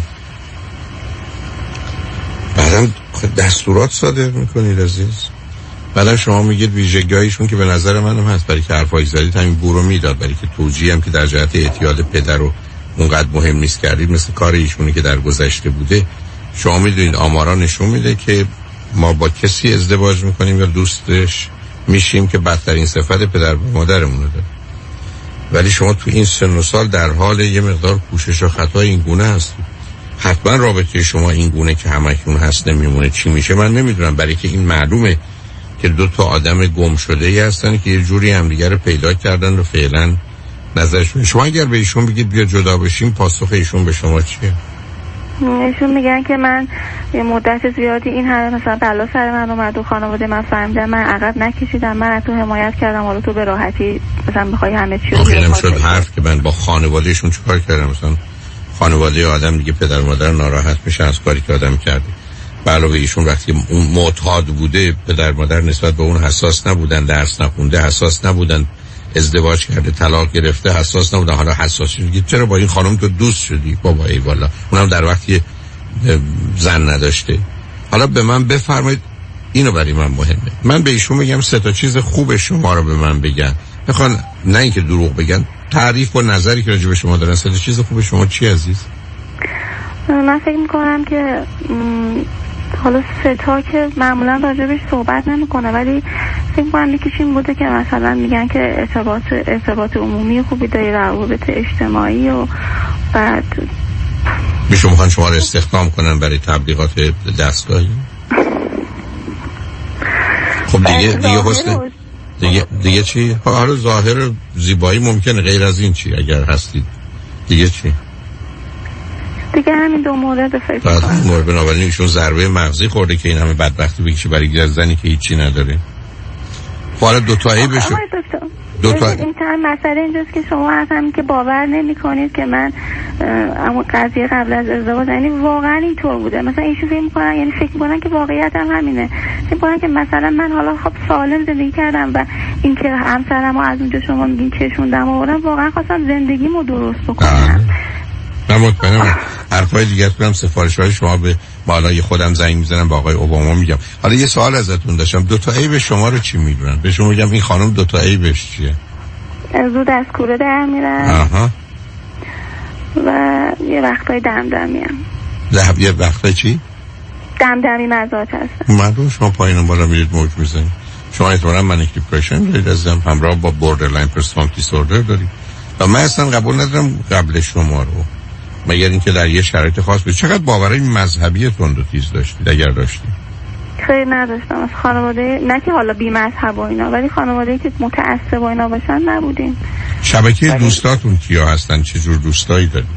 بعدم دستورات صادر میکنید عزیز، بعدم شما میگید ویژگی‌هایشون که به نظر منم هست، برای که حرفایی زدید همین بورو میداد، برای که توجیه هم که در جهت اعتیاد پدر رو اونقدر مهم نیست کردید مثل کار ایشونی که در گذشته بوده. شما میدونید آمارا نشون میده که ما با کسی ازدواج میکنیم یا دوستش میشیم که بدترین صفت پدر و مادرمون رو داره، ولی شما تو این سن و سال در حال یه مقدار کوشش و خطای این گونه هستید. حتما رابطه شما این گونه که همکنون هست نمیمونه، چی میشه من نمیدونم، برای که این معلومه که دو تا آدم گم شده ای هستن که یه جوری همدیگه رو پیدا کردن و فعلا نظرشون. شما اگر به ایشون بگید بیا جدا بشیم پاسخ ایشون به شما چیه؟ ایشون میگن که من یه مدت زیادی این همه مثلا بلا سر من اومد و خانواده من فهمیدن من عقب نکشیدم، من از تو حمایت کردم، حالا تو به راحتی مثلا بخوای همه چی رو بگیرم. شد حرف که من با خانوادهشون چیکار کردم؟ مثلا خانواده آدم دیگه پدر مادر ناراحت میشه از کاری که آدم کرده. به علاوه ایشون وقتی اون معتاد بوده، پدر مادر نسبت به اون حساس نبودن، درس نخونده حساس نبودن، ازدواج کرده طلاق گرفته حساس نبودن، حالا حساس شده. چرا با این خانم تو دوست شدی؟ بابا ای والا، اونم در وقتی زن نداشته. حالا به من بفرمایید، اینو برای من مهمه، من به ایشون میگم سه تا چیز خوب شما رو به من بگن. میخوان نه اینکه دروغ بگن، تعریف و نظری که راجع به شما دارن. سه تا چیز خوب شما چی عزیز؟ من فکر میکنم که حالا سه تا که معمولا راجبش صحبت نمیکنه، ولی فکر میکنم یکیش این بوده که مثلا میگن که ارتباط ارتباط عمومی خوبی داری، روابط اجتماعی، و بعد میشه میخوان شما رو استخدام کنن برای تبلیغات دستگاهی. خب دیگه دیگه حسن دیگه دیگه چی؟ حالا ظاهر زیبایی ممکنه، غیر از این چی اگر هستید؟ دیگه چی؟ دیگه همین دو مورد فکر کنم. مورد بنابراین ایشون ضربه مغزی خورده که این همه بدبختی بکشه برای یک زنی که هیچی نداره. حالا دو تایی بشه. دو تا این تام مسئله اینجاست که شما اصلا که باور نمی‌کنید که من اما قضیه قبل از ازدواج یعنی واقعا اینطور بوده. مثلا ایشون فکر می‌کنن، یعنی فکر می‌کنن که واقعیت هم همینه. فکر می‌کنن که مثلا من حالا خب سالم زندگی کردم و این که همسرمو از اونجا شما میگین کشوندم آوردم، واقعا خواستم زندگیمو درست بکنم. من مطمئنم حرفای دیگه کنم، سفارش‌های شما به بالای خودم زنگ میزنم، با آقای اوباما میگم. حالا یه سوال ازتون داشتم، دو تا عیب شما رو چی میدونن؟ به شما میگم این خانم دو تا عیبش چیه؟ زود از کوره در میرن. آها. و یه وقتای دمدمی هم. ده یه وقتای چی؟ دمدمی مزاج هستن. مردم شما پایین بالا میرید موج میزنید. شما احتمالاً منیک دیپرشن دارید، ازم همراه با بوردرلاین پرسونالیتی دیسوردر دارید. و من اصلا قبول ندارم قبل شما رو، مگر اینکه در یه شرایط خاص بود. چقدر باورای مذهبی تند و تیز داشتید اگر داشتید؟ خیلی نداشتم. از خانواده نه که حالا بی مذهب و اینا، ولی خانواده‌ای که متعصب و اینا باشن نبودیم. شبکه ولی... دوستاتون کیا هستن؟ چه جور دوستایی دارید؟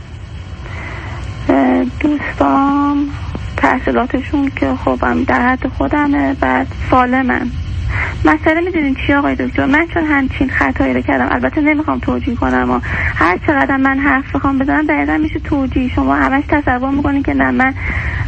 دوستام تحصیلاتشون که خبم در حد خودمه، بعد سالمن. مسئله میدونین چی آقای دکتر؟ من چون همچین خطایی رو کردم، البته نمیخوام توجیه کنم و هر چقدر من حرف بخوام بزنم دقیقا میشه توجیه. شما همش تصور میکنین که نه من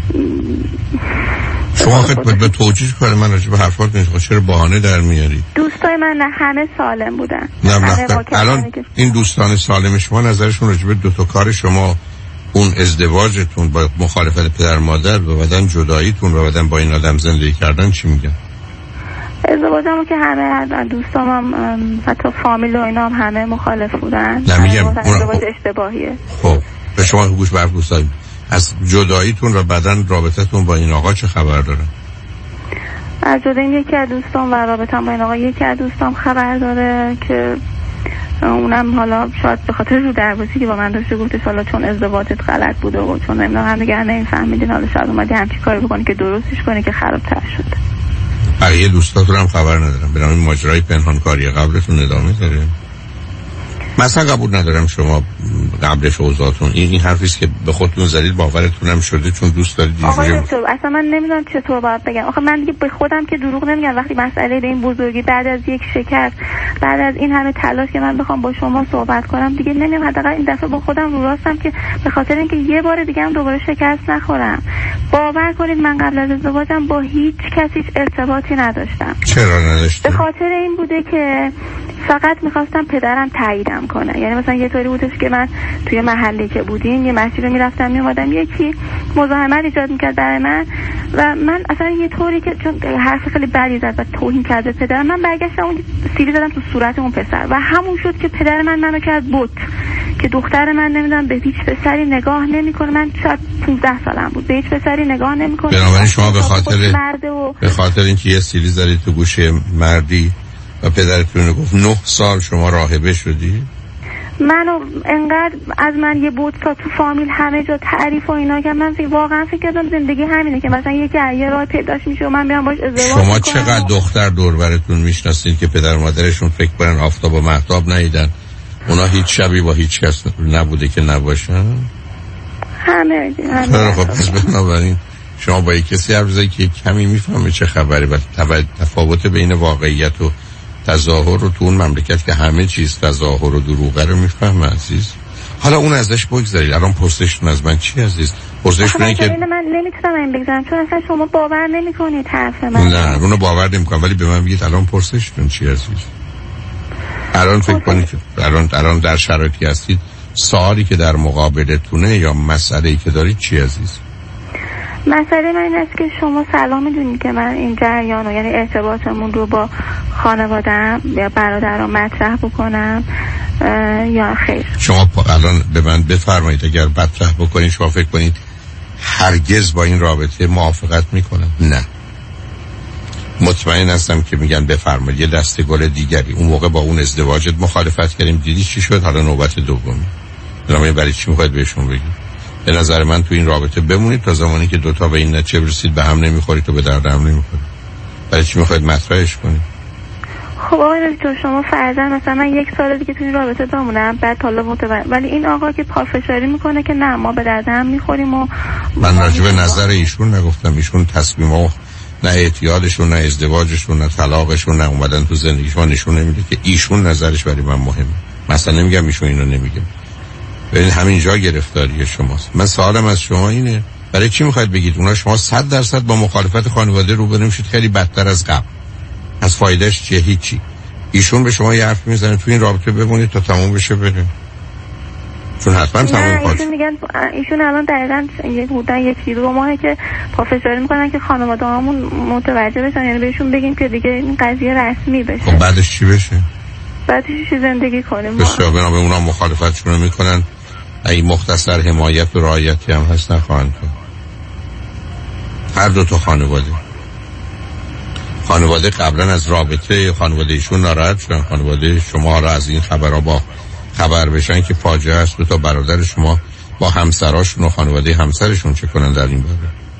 شما خیلی به توجیه کنه من راجع به حرفات نمیشه. چرا بهانه در میاری؟ دوستای من نه همه سالم بودن. نه نه الان این دوستان سالم شما نظرشون راجع به دو تا کار شما، اون ازدواجتون با مخالفت پدر مادر و بعدن جداییتون و بعدن با این آدم زندگی کردن چی میگن؟ ازدواجمو که همه دوستام هم حتی فامیل و اینا هم همه مخالف بودن. نمیگم ازدواج اشتباهیه. خب به شما گوش برف دوستایی از جداییتون و بعدن رابطتون با این آقا چه خبر داره؟ از جدایی یکی از دوستام و رابطم با این آقا یکی از دوستام خبر داره که اونم حالا شاید به خاطر رو دروسی که با من داشته گفتش حالا چون ازدواجت غلط بوده و چون نمیدونم هم دیگه نمیفهمیدین، حالا شاید اومدی همچین کاری بکنی که درستش کنی که خرابتر شده. بقیه دوستاتون هم خبر ندارم. برای این ماجرای پنهانکاری قبلتون ادامه داره؟ مثلا قبول ندارم شما قبلش اوضاعتون این این حرفی است که به خودتون زدید، باورتون هم شده چون دوست دارید. آقای دکتر اصلا من نمیدونم چطور باید بگم. آخه من دیگه به خودم که دروغ نمیگم. وقتی مسئله به این بزرگی بعد از یک شکست، بعد از این همه تلاش که من بخوام با شما صحبت کنم دیگه نمیام. حداقل این دفعه با خودم رو راستم که به خاطر اینکه یه بار دیگه هم دوباره شکست نخورم. باور کنید من قبل از ازدواجم با هیچ کسی ارتباطی نداشتم. چرا نداشتید؟ به خاطر این بوده که فقط میخواستم پدرم تاییدم کنه. یعنی مثلا یه طوری بودش که من توی محلی که بودیم یه مسیر رو میرفتم میومدم، یکی مزاحمت ایجاد میکرد برای من و من اصلا یه طوری که چون حرف خیلی بدی زد و توهین کرد به پدرم، من برگشتم اون سیلی زدم تو صورت اون پسر و همون شد که پدر من منو کرد بت که دختر من نمیدونم به هیچ پسری نگاه نمیکنه. من شاید پانزده سالم بود، به هیچ پسری نگاه نمیکنه. بنابراین شما به خاطر و... به خاطر اینکه یه سیلی زدید تو گوشه مردی و پدرتون گفت نه سال شما راهبه شدی؟ منو انقدر از من یه بود تا تو فامیل همه جا تعریف و اینا که من واقعا فکر کردم زندگی همینه که مثلا یکی یه راه پیداش میشه و من بیام باش ازدواج کنم. شما چقدر دختر دور براتون میشناسید که پدر مادرشون فکر کنن آفتاب و مهتاب ندیدن، اونا هیچ شبی با هیچ کس نبوده که نباشن؟ همه همه خب پس بنابراین شما با یک کسی حرف زدید که کمی میفهمه چه خبره و تفاوت بین واقعیت و تظاهر رو تو اون مملکت که همه چیز تظاهر و دروغه رو میفهمه عزیز. حالا اون ازش بگذارید. الان پرسشتون از من چی عزیز؟ پرسش کنید که من نمیتونم این بگذارم چون اصلا شما باور نمیکنید حرف من. نه اونو باور نمیکنم، ولی به من بگید الان پرسشتون چی عزیز؟ الان فکر کنید که الان الان در شرایطی هستید سوالی که در مقابلتونه یا مسئله‌ای که دارید چی عزیز؟ مسئله من این است که شما سلام میدونید که من این جریان رو، یعنی ارتباطمون رو با خانواده‌ام یا برادرام مطرح بکنم یا خیر. شما الان به من بفرمایید اگر مطرح بکنید شما فکر کنید هرگز با این رابطه موافقت میکنم؟ نه. مطمئن هستم که میگن بفرمایید یه دسته گل دیگری. اون موقع با اون ازدواجت مخالفت کردیم، دیدی چی شد؟ حالا نوبت دومی. بنابراین برای چی میخواید بهشون بگید؟ به نظر من تو این رابطه بمونید تا زمانی که دوتا به این نتیجه برسید به هم نمیخورید و به درد هم نمیخورید. برای چی میخواید مطرحش کنید؟ خب آقای دکتر شما فرضاً مثلا من یک سال دیگه تو این رابطه بمونم بعد حالا متوجه، ولی این آقا که پافشاری میکنه که نه ما به درد هم میخوریم و من راجع به نظر ایشون نگفتم. ایشون تصمیم‌ها نه اعتیادشون نه ازدواجشون نه طلاقشون نه اومدن تو زندگیشون نشون نمیده که ایشون نظرش برای من مهمه. مثلا نمیگم ایشون اینو نمیگه، ببین همین جا گرفتاری شماست. من سوالم از شما اینه برای چی میخواید بگید اونا شما صد درصد با مخالفت خانواده روبرو میشید خیلی بدتر از قبل؟ از فایدهش چیه؟ هیچی. ایشون به شما یه حرف میزنه تو این رابطه بمونید تا تموم بشه بره، چون حتما تموم خواهد. ایشون میگن ایشون الان دقیقاً یک حدود یک دو ماهه که پافشاری میکنن که خانواده هامون متوجه بشن، یعنی بهشون بگیم که دیگه این قضیه رسمی بشه. خب بعدش چی بشه؟ بعدش چی زندگی کنیم؟ بسیار بنابه اونا مخالفتشون رو میکنن. ای مختصر حمایت و رعایتی هم هست نخواهند کنند. هر دو تا خانواده خانواده قبلا از رابطه خانواده ایشون ناراحت شدن، خانواده شما را از این خبرها با خبر بشن که فاجعه است. دو تا برادر شما با همسراشون و خانواده همسرشون چه کنن در این باره؟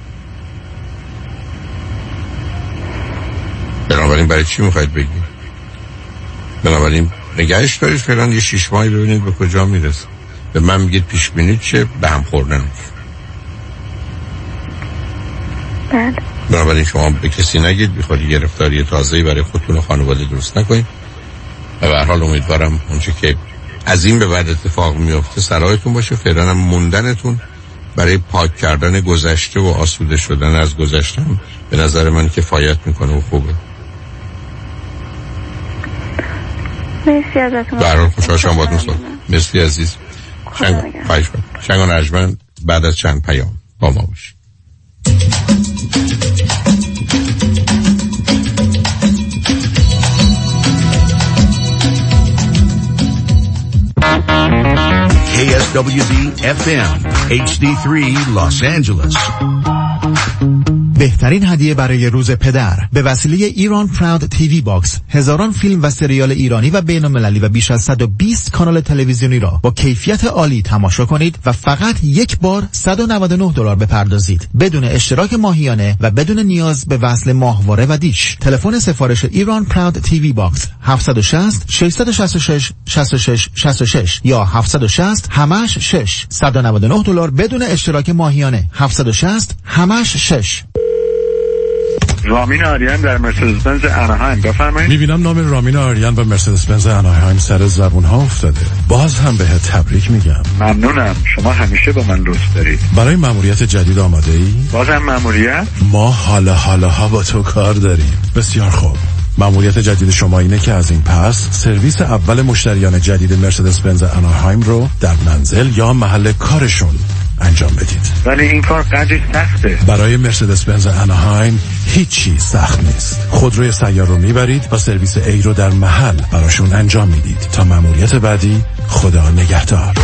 بنابراین برای چی میخواید بگید؟ بنابراین نگهش دارید فعلا یه شیش ماهی ببینید به کجا میرسه. به من میگید پیش بینید چه؟ به هم خوردن. بله. بنابراین شما به کسی نگید، بیخودی گرفتاری تازه‌ای برای خودتون و خانواده درست نکنید. و به هر حال امیدوارم اونچه که از این به بعد اتفاق میفته صلاحتون باشه. فعلا هم موندنتون برای پاک کردن گذشته و آسوده شدن از گذشته به نظر من کفایت میکنه و خوبه. مرسی ازتون. به هر حال خوشحال شدم باهاتون صحبت. مرسی عزیز. شنگان ارجمند بعد از چند پیام با ما باشید. کی اس دبلیو دی اف ام اچ دی سه Los Angeles. بهترین هدیه برای روز پدر به وسیله ایران پراود تیوی باکس هزاران فیلم و سریال ایرانی و بین المللی و بیش از صد و بیست کانال تلویزیونی را با کیفیت عالی تماشا کنید و فقط یک بار صد و نود و نه دلار بپردازید بدون اشتراک ماهیانه و بدون نیاز به وصل ماهواره و دیش. تلفن سفارش ایران پراود تیوی باکس هفت شش صفر شش شش شش شش شش شش شش یا هفت شش صفر همش شش صد و نود و نه دلار بدون اشتراک ماهیانه هفت شش صفر همش شش. رامین آریان در مرسدس بنز اناهایم. بفرمایید. میبینم نام رامین آریان و مرسدس بنز اناهایم سر زبون ها افتاده. باز هم بهت تبریک میگم. ممنونم. شما همیشه با من لطف دارید. برای مأموریت جدید آماده ای؟ بازم مأموریت؟ ما حالا حالا ها با تو کار داریم. بسیار خوب. مأموریت جدید شما اینه که از این پس سرویس اول مشتریان جدید مرسدس بنز اناهایم رو در منزل یا محل کارشون انجام بدید. ولی این کار قدری سخته. برای مرسدس بنز اناهایم هیچی سخت نیست. خودروی سیار رو میبرید و سرویس ای رو در محل براشون انجام میدید. تا مأموریت بعدی خدا نگهدار.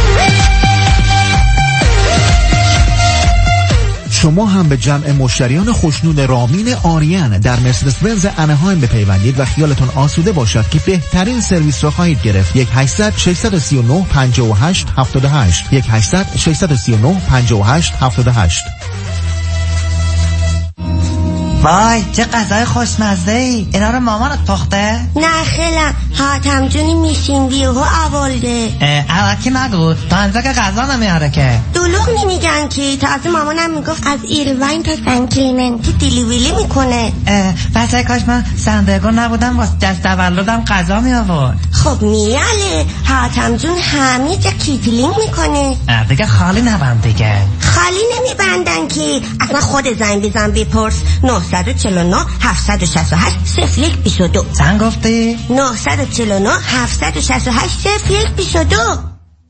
شما هم به جمع مشتریان خوشنود رامین آریان در مرسدس بنز اناهایم بپیوندید و خیالتون آسوده باشد که بهترین سرویس را خواهید گرفت. یک هشتصد ششصد و سی و نه پنجاه و هشت هفتاد و هشت یک هشتصد ششصد و سی و نه پنجاه و هشت هفتاد و هشت. وای چه غذای خوشمزه ای. اینا رو مامانت پخته؟ نه خیلم حاتم جونی میشین بیهو اولده. الکی نگو تا انجا که غذا نمیاره که. دلوغ نمیگن که تازه مامانم میگفت از ایروین تا سن کلیمنتی دیلی ویلی میکنه. بچه کاش من سندگو نبودم واسه جشن تولدم غذا می آورد. خب میاله حاتم جون همه جا کیتلینگ میکنه. دیگه خالی نبند دیگه. خالی نمیبندن که اصلا خود زنگ بزن بپرس. نه چهار نه هفت شش هشت صفر یک دو دو. زن گفتی؟ نه چهار نه هفت شش هشت صفر یک دو دو.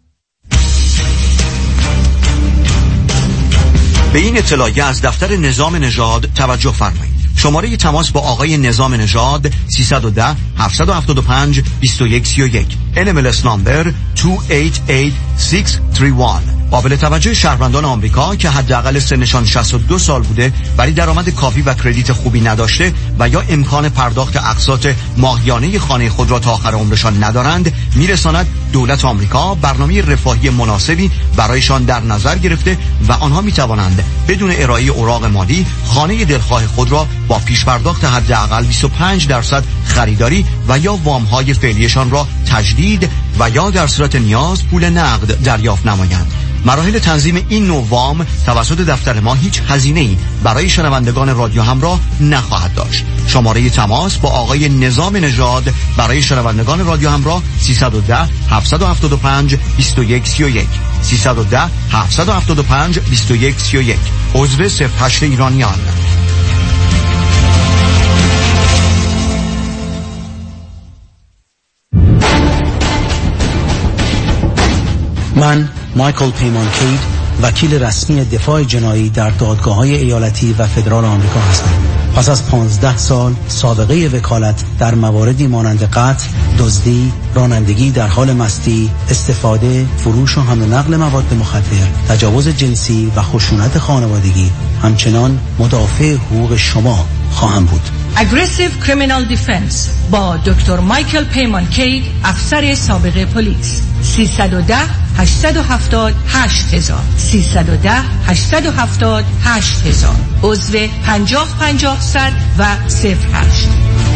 به این اطلاعیه از دفتر نظام نژاد توجه فرمایید. شماره تماس با آقای نظام نژاد سیصد و ده هفتصد و هفتاد و پنج بیست و یک سی و یک. ان ام ال اس نمبر دو هشت هشت شش سه یک. قابل توجه شهروندان آمریکا که حداقل سنشان شصت و دو سال بوده ولی درآمد کافی و کردیت خوبی نداشته و یا امکان پرداخت اقساط ماهیانه خانه خود را تا آخر عمرشان ندارند، میرساند دولت آمریکا برنامه رفاهی مناسبی برایشان در نظر گرفته و آنها میتوانند بدون ارائه اوراق مالی خانه دلخواه خود را با پیش پرداخت حداقل بیست و پنج درصد خریداری و یا وام‌های فعلیشان را تجدید و یا در صورت نیاز پول نقد دریافت نمایند. مراحل تنظیم این نوع وام توسط دفتر ما هیچ هزینه‌ای برای شنوندگان رادیو همراه نخواهد داشت. شماره تماس با آقای نظام نژاد برای شنوندگان رادیو همراه سیصد و ده هفتصد و هفتاد و پنج بیست و یک سی و یک. سیصد و ده هفتصد و هفتاد و پنج بیست و یک سی و یک. عضو صفر هشت ایرانیان. من مایکل پیمان کید وکیل رسمی دفاع جنایی در دادگاه‌های ایالتی و فدرال آمریکا هستم. پس از پانزده سال سابقه وکالت در مواردی مانند قتل، دزدی، رانندگی در حال مستی، استفاده، فروش و حمل و نقل مواد مخدر، تجاوز جنسی و خشونت خانوادگی، همچنان مدافع حقوق شما خواهم بود. Aggressive Criminal Defense با دکتر مایکل پیمان کید، افسر سابق پلیس. سیصد و ده هشتصد و هفتاد هشت هزار سیصد و ده هشتصد و هفتاد هشت هزار. عضو پنجاه پنجاه صد و صفر هشت.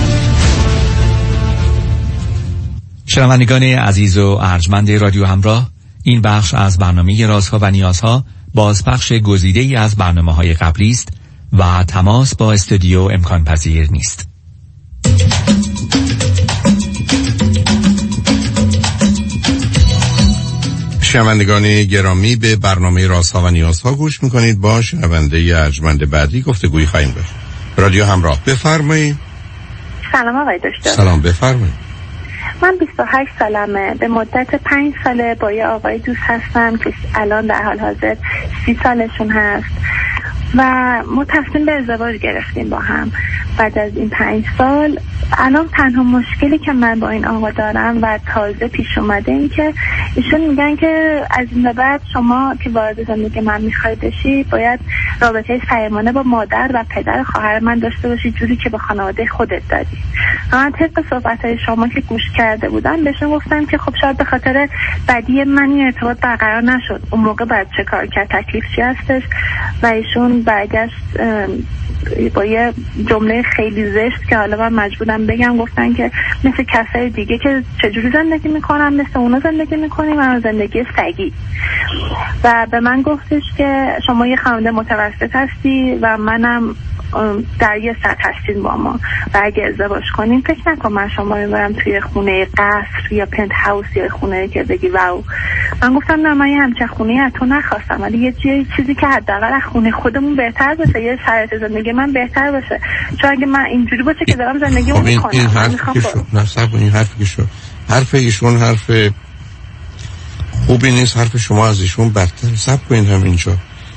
شنوندگان عزیز و ارجمند رادیو همراه، این بخش از برنامه رازها و نیازها بازپخش گزیده‌ای از برنامه‌های قبلی است و تماس با استودیو امکان پذیر نیست. شنوندگان گرامی، به برنامه رازها و نیازها گوش میکنید. با شنونده ارجمند بعدی گفتگویی خواهیم داشت. رادیو همراه، بفرمایید. سلام آقای دکتر. سلام، بفرمایید. من بیست و هشت سالمه. به مدت پنج ساله با یه آقای دوست هستم که الان در حال حاضر سی سالشون هست و ما تصمیم به ازدواج گرفتیم با هم. بعد از این پنج سال الان تنها مشکلی که من با این آقا دارم و تازه پیش اومده این که ایشون میگن که از این به بعد شما که وارد زندگی من میخوای بشی باید رابطه صمیمانه با مادر و پدر خواهر من داشته باشی جوری که به خانواده خودت دادی. من طبق صحبت‌های شما که گوش کرده بودم بهشون گفتم که خب شاید به خاطر بدی من این ارتباط برقرار نشد. اون موقع بعد چه کار کرد، تکلیف چی هستش؟ و ایشون برگشت با یه جمله خیلی زشت که حالا من مجبورم بگم، گفتن که مثل کسای دیگه که چجوری زندگی میکنم مثل اونا زندگی میکنیم و زندگی سگی. و به من گفتش که شما یه خانواده متوسط هستی و منم در یه سطح هستین با ما و اگه ازدواج کنیم فکر نکن من شما میبرم توی خونه قصر یا پنت هاوس یا خونه که بگی واو. من گفتم نه، من یه همچه خونه از تو نخواستم، ولی یه چیزی که حداقل از خونه خودمون بهتر بشه، یه شرایط زندگی من بهتر بشه. چون اگه من اینجوری باشه که دارم زندگی رو میکنم. این حرفی که شد، نه صبر، این حرفی که شد، حرف ایشون حرف خوبی نیست، حرف شما از ایشون بدتر. صبر کنید همینجا.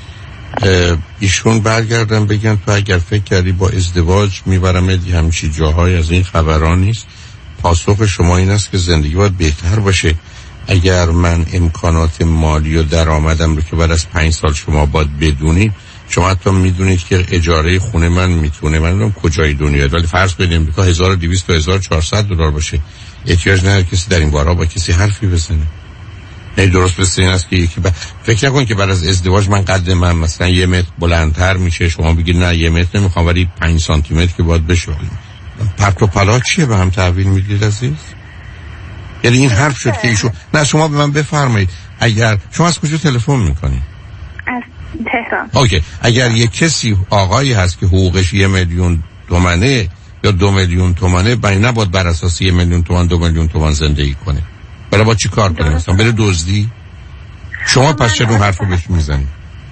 ایشون برگردن بگن تو اگر فکر کردی با ازدواج میبرم همچی جاهای، از این خبران نیست. پاسخ شما این است که زندگی باید بهتر باشه. اگر من امکانات مالی و درآمدم رو که بعد از پنج سال شما باید بدونید، شما حتی میدونید که اجاره خونه من میتونه، من نمیدونم کجای دنیا، ولی فرض بدیم امریکا هزار و دویست تا هزار و چهارصد دلار باشه، احتیاج نداره کسی در این باره با کسی حرفی بزنه. نه درست مثل این است که یکی ب... فکر نکن که بعد از ازدواج من قد من مثلا یه متر بلندتر میشه، شما بگید نه یه متر نمیخوام ولی پنج سانتی متر که باید بشوریم. پرت و پلا چیه به هم تحویل میدید عزیز؟ یعنی این حرف شد که ایشون نه شما به من بفرمایید اگر شما از کجا تلفن میکنید؟ از تهران. اوکی. اگر یک کسی آقایی هست که حقوقش یه میلیون تومنه یا دو میلیون تومنه، برای نباید بر اساس یه میلیون تومان دو میلیون تومان زندگی کنه. برای با چی کار کنه؟ مثلا بره دزدی؟ شما پس چرا حرفو بهش میزنید؟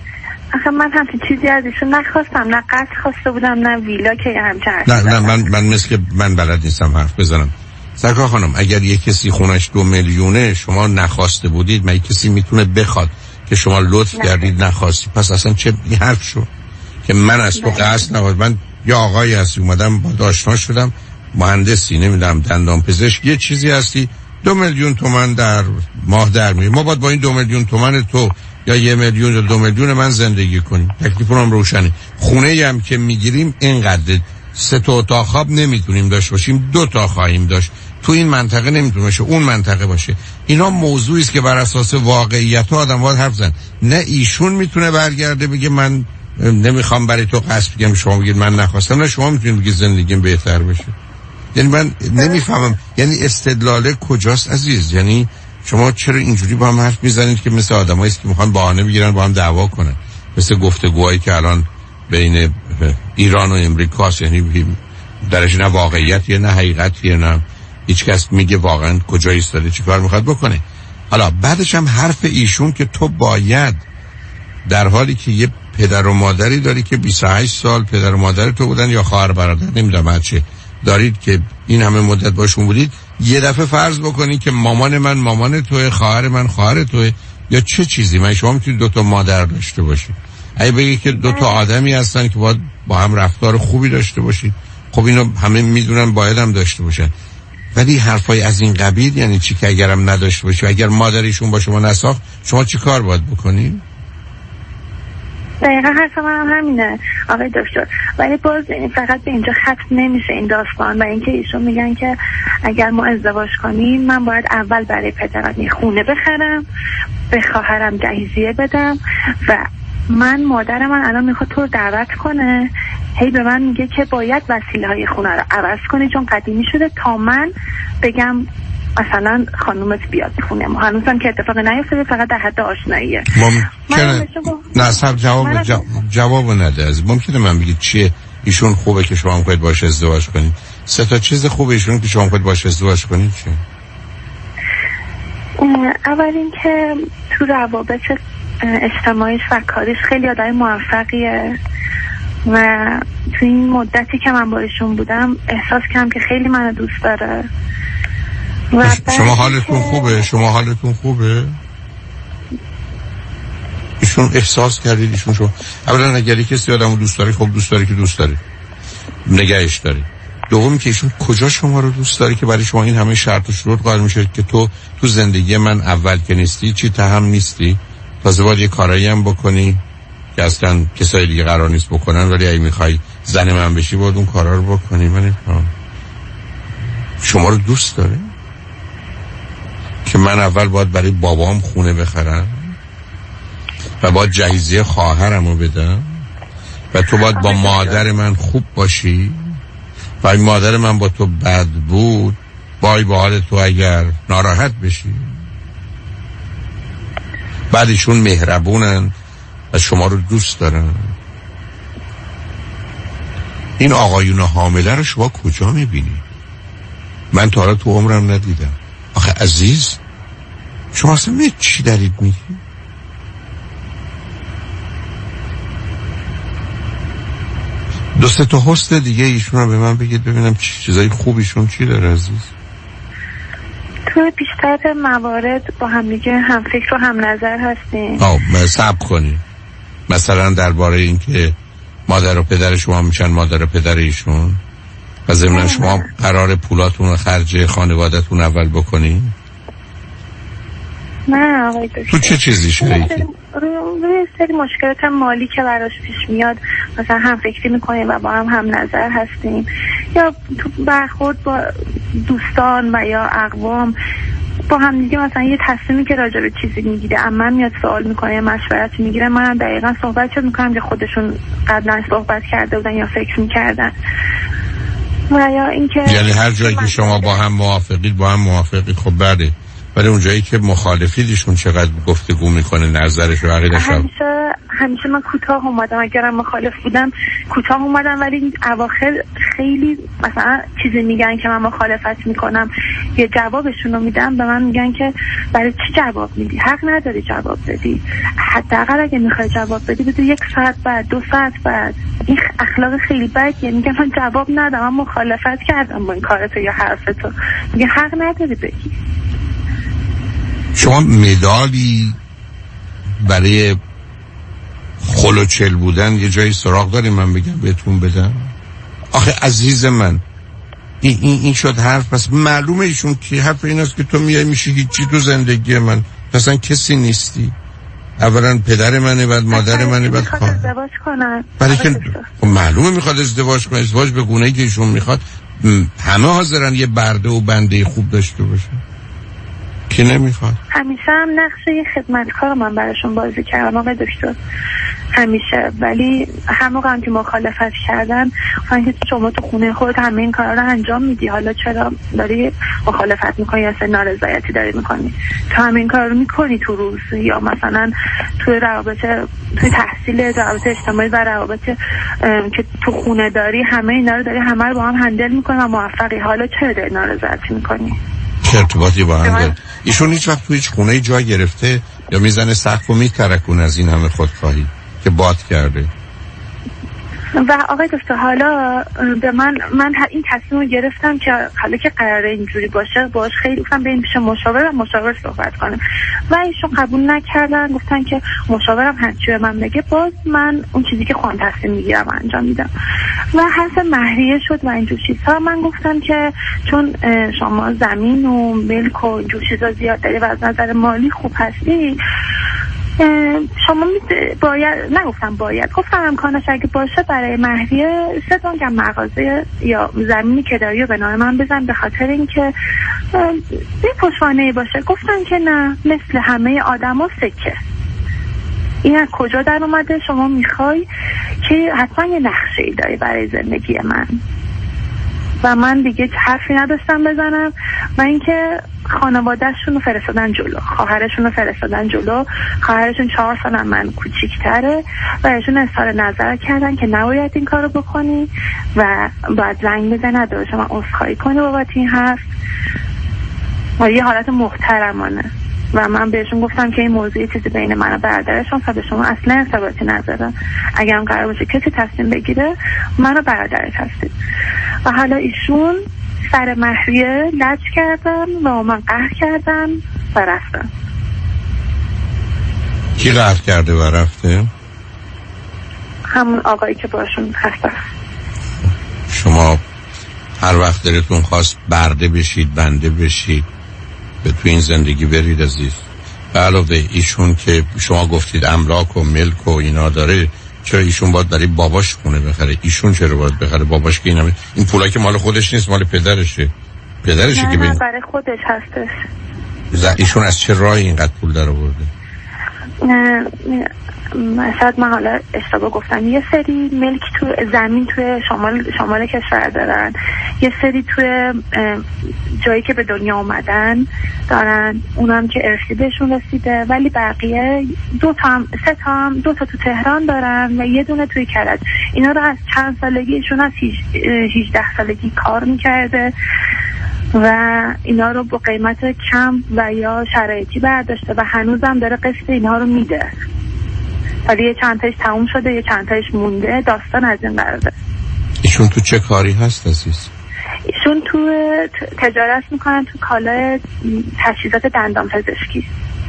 آخه من همچین چیزی از ایشون نخواستم، نه قصد خواسته بودم نه ویلا که همچه نه نه من من مثل من بلد نیستم حرف بزنم. سرکار خانم اگر یک کسی خونش دو میلیونه شما نخواسته بودید، من کسی میتونه بخواد که شما لطف کردید نخواستی؟ پس اصلا چه این حرف شو که من از تو قصد نبود. من یا آقایی هستی اومدم با آشنا شدم، مهندسی نمیدونم دندان پزشک یه چیزی هستی، دو میلیون تومان در ماه در میاری، ما باید با این دو میلیون تومان تو یا یه میلیون یا دو میلیون من زندگی کنیم. تکلیفم روشنه. خونه هم که میگیریم اینقدر، سه تا اتاق خواب نمیتونیم داشت باشیم، دو تا خواهیم داشت. تو این منطقه نمیتونه باشه، اون منطقه باشه. اینا موضوعی است که بر اساس واقعیت آدم باید حرف زن. نه ایشون میتونه برگرده بگه من نمیخوام برای تو قصد بگم، شما بگید من نخواستم، نه شما میتونید بگید زندگیم بهتر بشه. یعنی من نمیفهمم یعنی استدلال کجاست عزیز؟ یعنی شما چرا اینجوری با هم حرف میزنید که مثل آدمایی است که میخوان بهانه بگیرن با هم دعوا کنن، مثل گفتگوهایی که الان بین ایران و امریکا است، یعنی درش نه واقعیتیه نه حقیقتیه، نه هیچ کس میگه واقعا کجا ایستاده چیکار میخواد بکنه. حالا بعدش هم حرف ایشون که تو باید، در حالی که یه پدر و مادری داری که بیست و هشت سال پدر و مادر تو بودن یا خواهر برادر نمیدونم چه دارید که این همه مدت باشون بودید، یه دفعه فرض بکنید که مامان من مامان توه، خواهر من خواهر توه یا چه چیزی. من شما میتونید دو تا مادر داشته باشید، اگه بگید که دو تا آدمی هستن که باید با هم رفتار خوبی داشته باشید، خب اینو همه میدونن باید هم داشته باشن. ولی حرفای از این قبیل یعنی چی که اگرم نداشته باشه، اگر مادریشون با شما نساخت شما چی کار باید بکنید؟ دقیقا حرف من هم همینه آقای دکتر، ولی باز فقط به اینجا ختم نمیشه این داستان. و اینکه ایشون میگن که اگر ما ازدواج کنیم من باید اول برای پدرم یه خونه بخرم، به خواهرم جهیزیه بدم و من مادر من الان میخواد تو رو دعوت کنه، هی به من میگه که باید وسیله های خونه رو عوض کنی چون قدیمی شده تا من بگم مثلا خانومت بیاد خونه ما. هنوزم که اتفاقی نیفتاده، فقط در حد آشناییه. ممکنه نه صاحب جواب جواب, جواب نده. از ممکنه من بگید چیه ایشون خوبه که شما میخواید باهاش ازدواج کنید؟ سه تا چیز خوبه ایشون که شما میخواید باهاش ازدواج کنید چیه؟ اول اینکه تو روابط اجتماعیش و کاریش خیلی آدم موفقیه و تو این مدتی که من با ایشون بودم احساس کردم که خیلی منو دوست داره. و شما حالتون خوبه؟ شما حالتون خوبه؟ ایشون احساس کردید ایشون شما اولا اگر کسی آدمو دوست داره خب دوست داره که دوست داره نگهش داره. دومی که ایشون کجا شما رو دوست داره که برای شما این همه شرط و شروط قائل میشه که تو تو زندگی من اول که نیستی چی تهم نیستی، تازه باید یه کارایی هم بکنی که اصلا کسای دیگه قرار نیست بکنن، ولی اگه میخوای زن من بشی باید اون کارا رو بکنی. من شما رو دوست داره که من اول باید برای بابام خونه بخرم و باید جهیزیه خواهرم رو بدم و تو باید با مادر من خوب باشی و این مادر من با تو بد بود بای با حال تو اگر ناراحت بشی. بعدشون مهربونن و شما رو دوست دارن. این آقایون حامله رو شما کجا میبینی؟ من تا حالا تو عمرم ندیدم. آخه عزیز شما اصلا می چی دارید میگی؟ دو سه تا هست دیگه ایشون رو به من بگید ببینم چیزای خوبیشون چی داره عزیز. تو بیشتر موارد با هم دیگه هم فکر و هم نظر هستیم. آه صبر کنی. مثلا درباره این که مادر و پدر شما میشن مادر و پدر ایشون و ضمن شما قرار پولاتون و خرج خانوادتون اول بکنین؟ نه آقای دکتر. تو چه چیزی شریکی؟ روی سری مشکلات مالی که براش پیش میاد مثلا هم فکری میکنیم و با هم هم نظر هستیم، یا تو برخورد با دوستان و یا اقوام با هم دیگه مثلا یه تصمیمی که راجع به چیزی میگیره، اما میاد سوال میکنه، مشورتی میگیره، من دقیقاً صحبت میکنم که خودشون قبلا صحبت کرده بودن یا فکر میکردن. و یا اینکه یعنی هر جایی که شما با هم موافقید با هم موافقید، خب بله، ولی اون جایی که مخالفید ایشون چقدر گفتگو میکنه، نظرش و عقیدش؟ همیشه همیشه من کوتاه اومدم، اگرم مخالف بودم کوتاه اومدم، ولی این اواخر خیلی مثلا چیزی میگن که من مخالفت میکنم، یه جوابشون رو میدم، به من میگن که برای چی جواب میدی؟ حق نداری جواب بدی، حداقل اگه میخوای جواب بدی بده یک ساعت بعد، دو ساعت بعد. این اخلاق خیلی بدیه. میگن من جواب ندم، من مخالفت کردم با این کارتو یا حرفتو. میگن حق نداری بگی. شما مدالی برای خلوچل بودن یه جایی سراغ داریم من بگم بهتون بدم؟ آخه عزیز من این, این, این شد حرف. پس معلومه ایشون که حرف این است که تو میای میشی هیچی تو زندگی من، اصلا کسی نیستی. اولا پدر منه، بعد مادر منه، بعد خواهر. ازدواج کنن. برای که معلومه میخواد ازدواج کنه. ازدواج به گونه‌ای که ایشون میخواد. همه حاضرن یه برده و بنده خوب داشته باشه. کی نمیخواد؟ همیشه هم نقش یه خدمتکار من براشون بازی کردم آقای دکتر، همیشه. ولی هر موقع هم که مخالفت کردن گفتن که شما تو خونه خودت همه این کارا رو انجام میدی، حالا چرا داری مخالفت میکنی یا اصلا نارضایتی داری میکنی؟ تو همه این کارا رو میکنی تو روز، یا مثلا تو روابط، تو تحصیل، روابط اجتماعی و روابط که تو خونه داری، همه اینا رو داری، همه رو با هم هندل میکنی و موفقی، حالا چرا داری نارضایتی میکنی؟ چه ارتباطی با هم داره؟ ایشون هیچ وقت تو هیچ خونه جا گرفته یا میزنه سقف و میترکونه از این همه خودخواهی که باد کرده؟ و آقای دکتر حالا به من من این تصمیم رو گرفتم که حالا که قراره اینجوری باشه باش خیلی گفتم بریم پیش مشاور و مشاور صحبت کنیم و ایشون قبول نکردن، گفتن که مشاورم هرچی به من بگه باز من اون چیزی که خودم تصمیم میگیرم انجام میدم و حرف مهریه شد و اینجور چیزها. من گفتم که چون شما زمین و ملک و اینجور چیزا زیاد داری و از نظر مالی خوب هستی، شما باید، نگفتم باید، گفتم امکانش اگه باشه برای مهریه سه دونگم مغازه یا زمینی که داری و به نام من بزن، به خاطر اینکه یه پشتوانه‌ای باشه. گفتم که نه، مثل همه آدما سکه. این از کجا در اومده؟ شما میخوای که حتما یه نقشه‌ای داری برای زندگی من. و من دیگه حرفی نداشتم بزنم و اینکه خانواده‌شون رو فرستادن جلو، خواهرشون رو فرستادن جلو. خواهرشون چهار سال من کوچیک‌تره و ایشون اظهار نظر کردن که نباید این کارو بکنی و باید زنگ بزنی، نداره شما عذرخواهی کنی بابت این حرف و یه حالت محترمانه. و من بهشون گفتم که این موضوع چیزی بین من و برادرشون و به شما اصلا ارتباطی نداره، اگر هم قرار باشه کسی تصمیم بگیره من و برادرش هستید. و حالا ایشون سر مهریه لج کردن و من قهر کردن و رفتن. کی قهر کرده و رفته؟ همون آقایی که باشون هست. شما هر وقت دلتون خواست برده بشید، بنده بشید، به تو این زندگی برید عزیز. به علاوه ایشون که شما گفتید املاک و ملک و اینا داره، چرا ایشون باید برای باباش خونه بخره؟ ایشون چرا باید بخره؟ باباش که این این پولایی که مال خودش نیست، مال پدرشه. پدرشه نه که نه بین... برای خودش هستش. ایشون از چه راهی اینقدر پول در آورده؟ شاید من حالا اشتباه گفتم. یه سری ملک تو زمین توی شمال شمال کشور دارن، یه سری توی جایی که به دنیا اومدن دارن، اونم که ارثی بهشون رسیده، ولی بقیه دو تا هم سه تا هم دو تا تو تهران دارن و یه دونه توی کرج. اینا رو از چند سالگیشون از هجده سالگی کار میکرده و اینا رو با قیمت کم و یا شرایطی برداشته و هنوزم داره قسط اینها رو میده، ولی یه چند تاش تموم شده، یه چند تاش مونده. داستان از این قراره. ایشون تو چه کاری هست عزیز؟ ایشون تو تجارت میکنن تو کالای تجهیزات دندان پزشکی.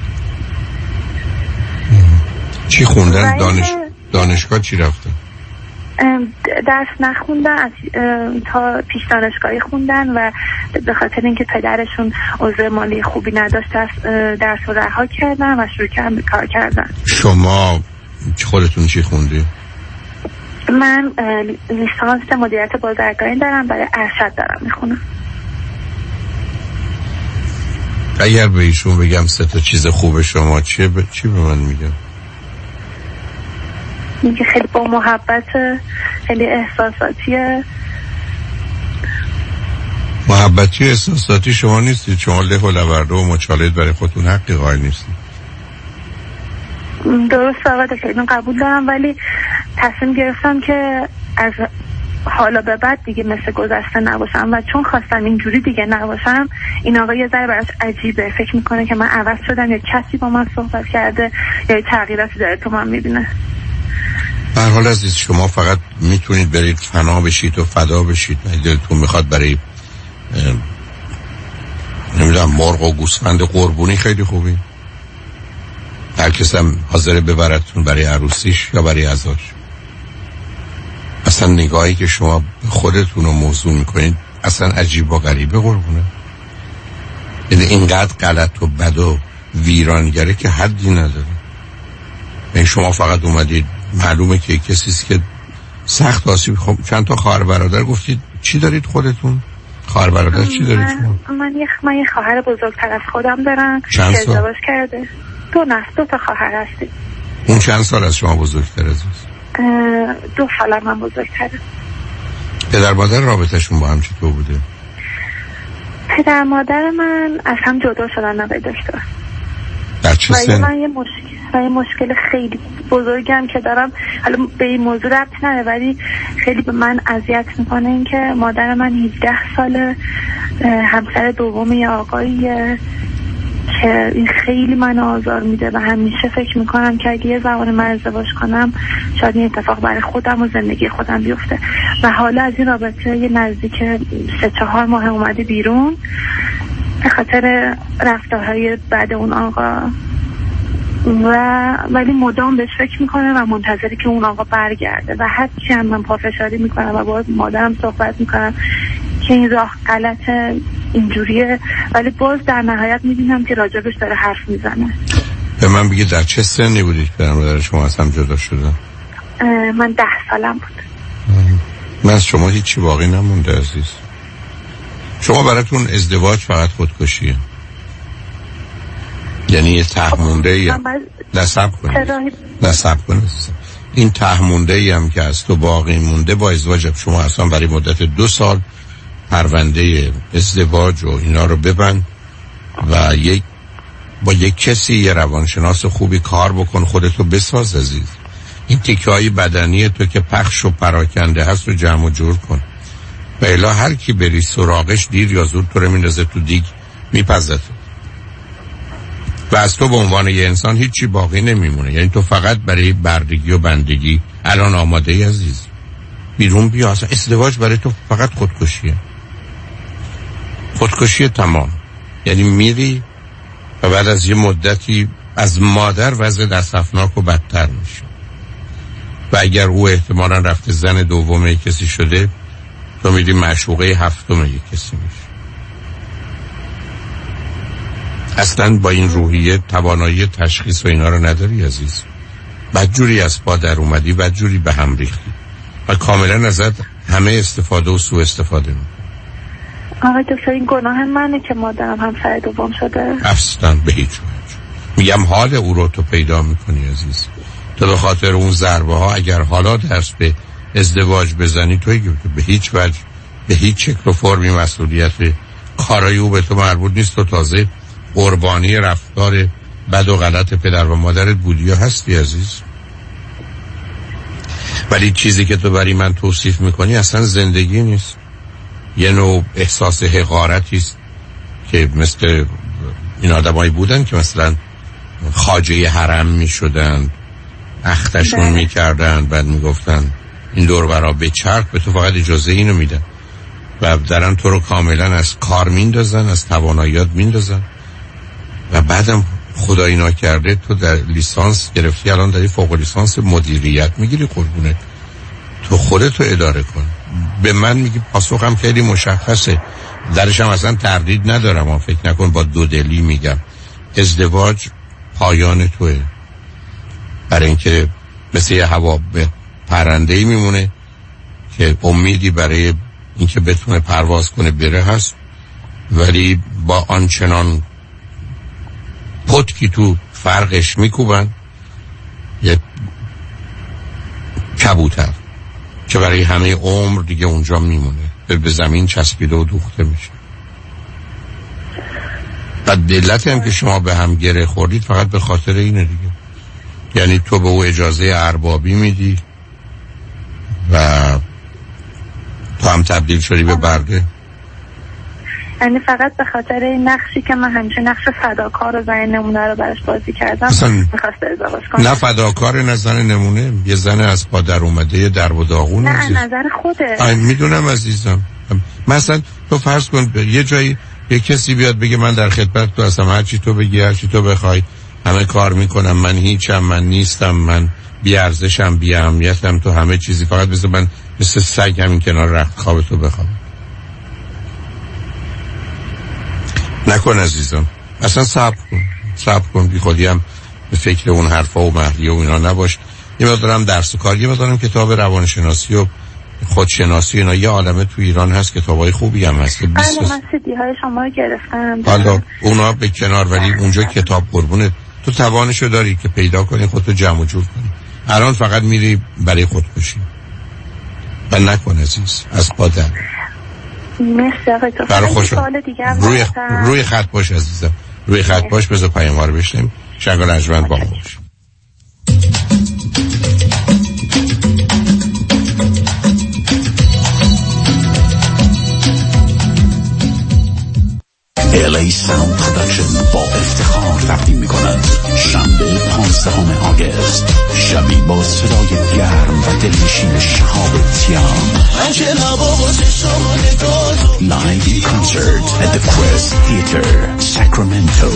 چی خوندن؟ دانش... دانشگاه چی رفتن؟ درس نخوندن، از تا پیش دانشگاهی خوندن و به خاطر اینکه پدرشون اوضاع مالی خوبی نداشت درس رو رها کردن و شروع کردن به کار کردن. شما خودتون چی خوندی؟ من لیسانس مدیریت بازرگانی دارم، برای ارشد دارم میخونم. اگر به ایشون بگم سه تا چیز خوب شما چیه ب... چی به من میگم؟ میگه خیلی با محبت، خیلی احساساتیه. محبتی احساساتی شما نیستید، شما له و لورده و مچالید برای خودتون حقی قائل نیستید. درست آقا دکتر، اینو قبول دارم، ولی تصمیم گرفتم که از حالا به بعد دیگه مثل گذشته نباشم و چون خواستم اینجوری دیگه نباشم، این آقا یه ذره براش عجیبه، فکر میکنه که من عوض شدم یا کسی با من صحبت کرده یا تغییراتی داره تو من میبینه. به هر حال عزیز، شما فقط میتونید برید فنا بشید و فدا بشید. دلتون میخواد برای نمیدونم مرغ و گوسفند قربونی خیلی خوبی، هر کس هم حاضر ببرتون برای عروسیش یا برای عزاش. اصلا نگاهی که شما خودتون رو موضوع میکنید اصلا عجیب و غریبه قربونه. یعنی اینقدر غلط و بد و ویرانگره که حدی نداره. یعنی شما فقط اومدید، معلومه که کسیست که سخت آسیب. خب چند تا خواهر برادر گفتید چی دارید خودتون؟ خواهر برادر چی دارید شما؟ من یه من یه خواهر بزرگتر از خودم دارم که ازدواج کرده. دو نسل دو تا خواهر هستیم. اون چند سال از شما بزرگتر عزیز؟ دو سال من بزرگتره. پدر مادر رابطهشون با هم چطور بوده؟ پدر مادر من از هم جدا شدن آقای دکتر. در چه سن؟ من یه مشکل و یه مشکل خیلی بزرگم که دارم، حالا به این موضوع ربط نداره ولی خیلی به من اذیت میکنه این که مادر من هجده ساله همسر دوم یه آقاییه که این خیلی من آزار میده و همیشه فکر میکنم که اگه یه زمان من ازدواج کنم شاید این اتفاق برای خودم و زندگی خودم بیفته و حالا از این رابطه یه نزدیک سه چهار ماه اومده بیرون به خاطر رفتارهای بعد اون آقا و ولی مدام بهش فکر میکنه و منتظری که اون آقا برگرده و هرچی هم من پافشاری میکنم و با مادرم صحبت میکنم که این راه غلطه اینجوریه، ولی باز در نهایت میبینم که راجبش داره حرف میزنه. به من بگید در چه سنی بودید که در شما از هم جدا شدن؟ من ده سالم بود. من از شما هیچی باقی نمونده عزیز. شما براتون ازدواج فقط خودکشیه، یعنی یه ته مونده ای نصب کنید نصب کنید این ته مونده ای هم که از تو باقی مونده با ازدواج شما اصلا برای مدت دو سال پرونده ازدواج و اینا رو ببند و یک با یک کسی یه روانشناس خوبی کار بکن، خودتو بساز عزیز. این تیکه های بدنی تو که پخش و پراکنده هست رو جمع و جور کن و الا هر کی بری سراغش دیر یا زود تو رو میندازه تو دیگ میپزد و از تو به عنوان یه انسان هیچی باقی نمیمونه. یعنی تو فقط برای بردگی و بندگی الان آماده ای عزیز. بیرون بیا، اصلا ازدواج برای تو فقط خودکشیه، خودکشی تمام. یعنی میری و بعد از یه مدتی از مادر وضع دستفناک و بدتر میشه و اگر او احتمالا رفته زن دومه کسی شده، تو میری معشوقه هفتمه یک کسی میشه. اصلا با این روحیه توانایی تشخیص و اینا رو نداری عزیز. بدجوری از پا در اومدی، بدجوری به هم ریختی و کاملا ازت همه استفاده و سوء استفاده میکنی. آقای دکتر این گناه منه که مادرم همسر دوم شده؟ اصلا به هیچ وجه. میگم حال او رو تو پیدا میکنی عزیز. تو به خاطر اون ضربه ها اگر حالا دست به ازدواج بزنی، توی به هیچ وجه به هیچ شکل و فرمی مسئولیت کارای او به تو مربوط نیست. تو تازه قربانی رفتار بد و غلط پدر و مادرت بودی یا هستی عزیز. ولی چیزی که تو برای من توصیف میکنی اصلا زندگی نیست، یه نوع احساس حقارتی است که مثل این آدمایی بودن که مثلا خواجه حرم میشدن، اختشون میکردن، بعد میگفتن این دور برا بچرخ، به تو فقط اجازه اینو میدن و درن تو رو کاملا از کار میندازن، از تواناییات میندازن و بعدم خدا اینا کرده تو در لیسانس گرفتی، الان داری فوق لیسانس مدیریت میگیری. قربونت تو خودتو اداره کن. به من میگی پاسخم خیلی مشخصه، درش هم اصلا تردید ندارم. من فکر نکن با دو دلی میگم ازدواج پایان توه، برای اینکه مثل یه هوا به پرنده‌ای میمونه که امیدی برای اینکه بتونه پرواز کنه بره هست، ولی با آنچنان پتکی تو فرقش میکوبن، یه کبوتر که برای همه عمر دیگه اونجا میمونه، به زمین چسبیده و دوخته میشه. و دلت هم که شما به هم گره خوردید فقط به خاطر اینه دیگه. یعنی تو به او اجازه اربابی میدی و تو هم تبدیل شدی به برده. یعنی فقط به خاطر این نقشی که من همیشه نقش فداکار و زن نمونه رو براش بازی کردم میخواست ازدواج کنم. نه فداکار، نه زن نمونه، یه زن از پا در اومده در و داغون. نه نظر خوده. میدونم عزیزم. مثلا تو فرض کن یه جایی یه کسی بیاد بگه من در خدمت تو هستم، هر چی تو بگی، هر چی تو بخوای، همه کار میکنم، من هیچم، من نیستم، من بی ارزشم، بی اهمیتم، تو همه چیزی، فقط بذار من مثل سگ همین کنار رخت خواب تو بخوام. نکن عزیزم، اصلا صبر کن، صبر کن، بی خودی هم به فکر اون حرفا و مهریه و اینا نباش. یه مقدارم درس و کار، یه مقدارم کتاب روانشناسی و خودشناسی، اینا یه عالمه تو ایران هست، کتابای خوبی هم هست. بله من سیدی های شما رو گرفتم. حالا اونا به کنار، ولی اونجا کتاب قربونه تو توانشو داری که پیدا کنی، خودتو جمع و جور کنی. الان فقط میری برای خود باشی و نکن عزیز، از پا در. مرسی آقای تو. برای خوش روی, روی خط باش عزیزم، روی خط باش، بذار پیام ها رو بشنیم. شنگال اجمند با ما باش. ال ای Sound Production با افتخار تقدیم می‌کند شنبه پانزدهم آگوست، شبی با صدای گرم و دلنشین شهاب تیام، لایو کانسرت at the Quest Theater Sacramento.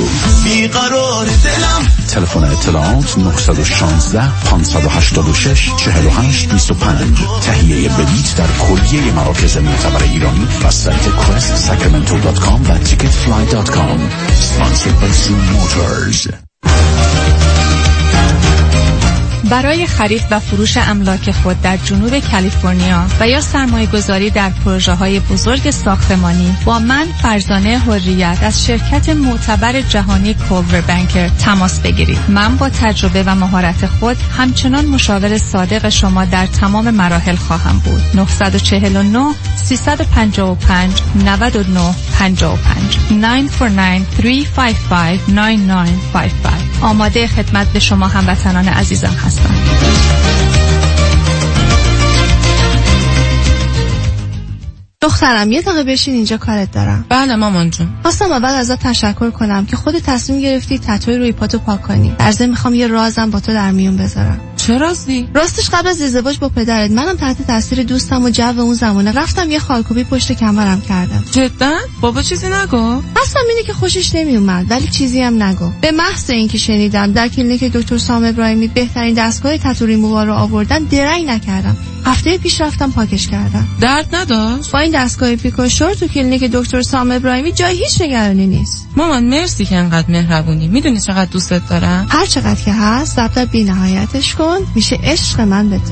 تلفن اطلاعات نه یک شش پنج هشت شش چهار هشت دو پنج. تهیه بلیط در کلیه مراکز معتبر ایرانی و سایت quest sacramento dot com و ticket fly dot com. Sponsored by Zoom Motors. برای خرید و فروش املاک خود در جنوب کالیفرنیا و یا سرمایه گذاری در پروژه های بزرگ ساختمانی با من فرزانه حریت از شرکت معتبر جهانی کولور بانکر تماس بگیرید. من با تجربه و مهارت خود همچنان مشاور صادق شما در تمام مراحل خواهم بود. نه چهار نه سه پنج پنج نه نه پنج پنج نه چهار نه سه پنج پنج نه نه پنج پنج. آماده خدمت به شما هموطنان عزیزم هستم. دخترم یه دقیقه بشین اینجا، کارت دارم. بله مامان جون. خواستم اول ازت تشکر کنم که خودت تصمیم گرفتی تتوی روی پاتو پاک کنی. در ضمن میخوام یه رازم با تو در میون بذارم. چه رازی؟ راستش قبل از ازدواج با پدرت منم تحت تاثیر دوستم و جو اون زمانه رفتم یه خالکوبی پشت کمرم کردم. جدا؟ بابا چیزی نگو؟ اصلا اینه که خوشش نمیومد، ولی چیزی هم نگو. به محض اینکه شنیدم در کلینیک دکتر سام ابراهیمی بهترین دستگاه تتو ریمووال رو آوردن، درنگ نکردم. هفته پیش رفتم پاکش کردم. درد نداشت؟ با این دستگاه پیکوشور تو کلینیک دکتر سام ابراهیمی جای هیچ نگرانی نیست. مامان مرسی که انقدر مهربونی. میدونی چقدر دوستت دارم. هر چقدر که هست ضبط بی‌نهایتش کن، میشه عشق من به تو.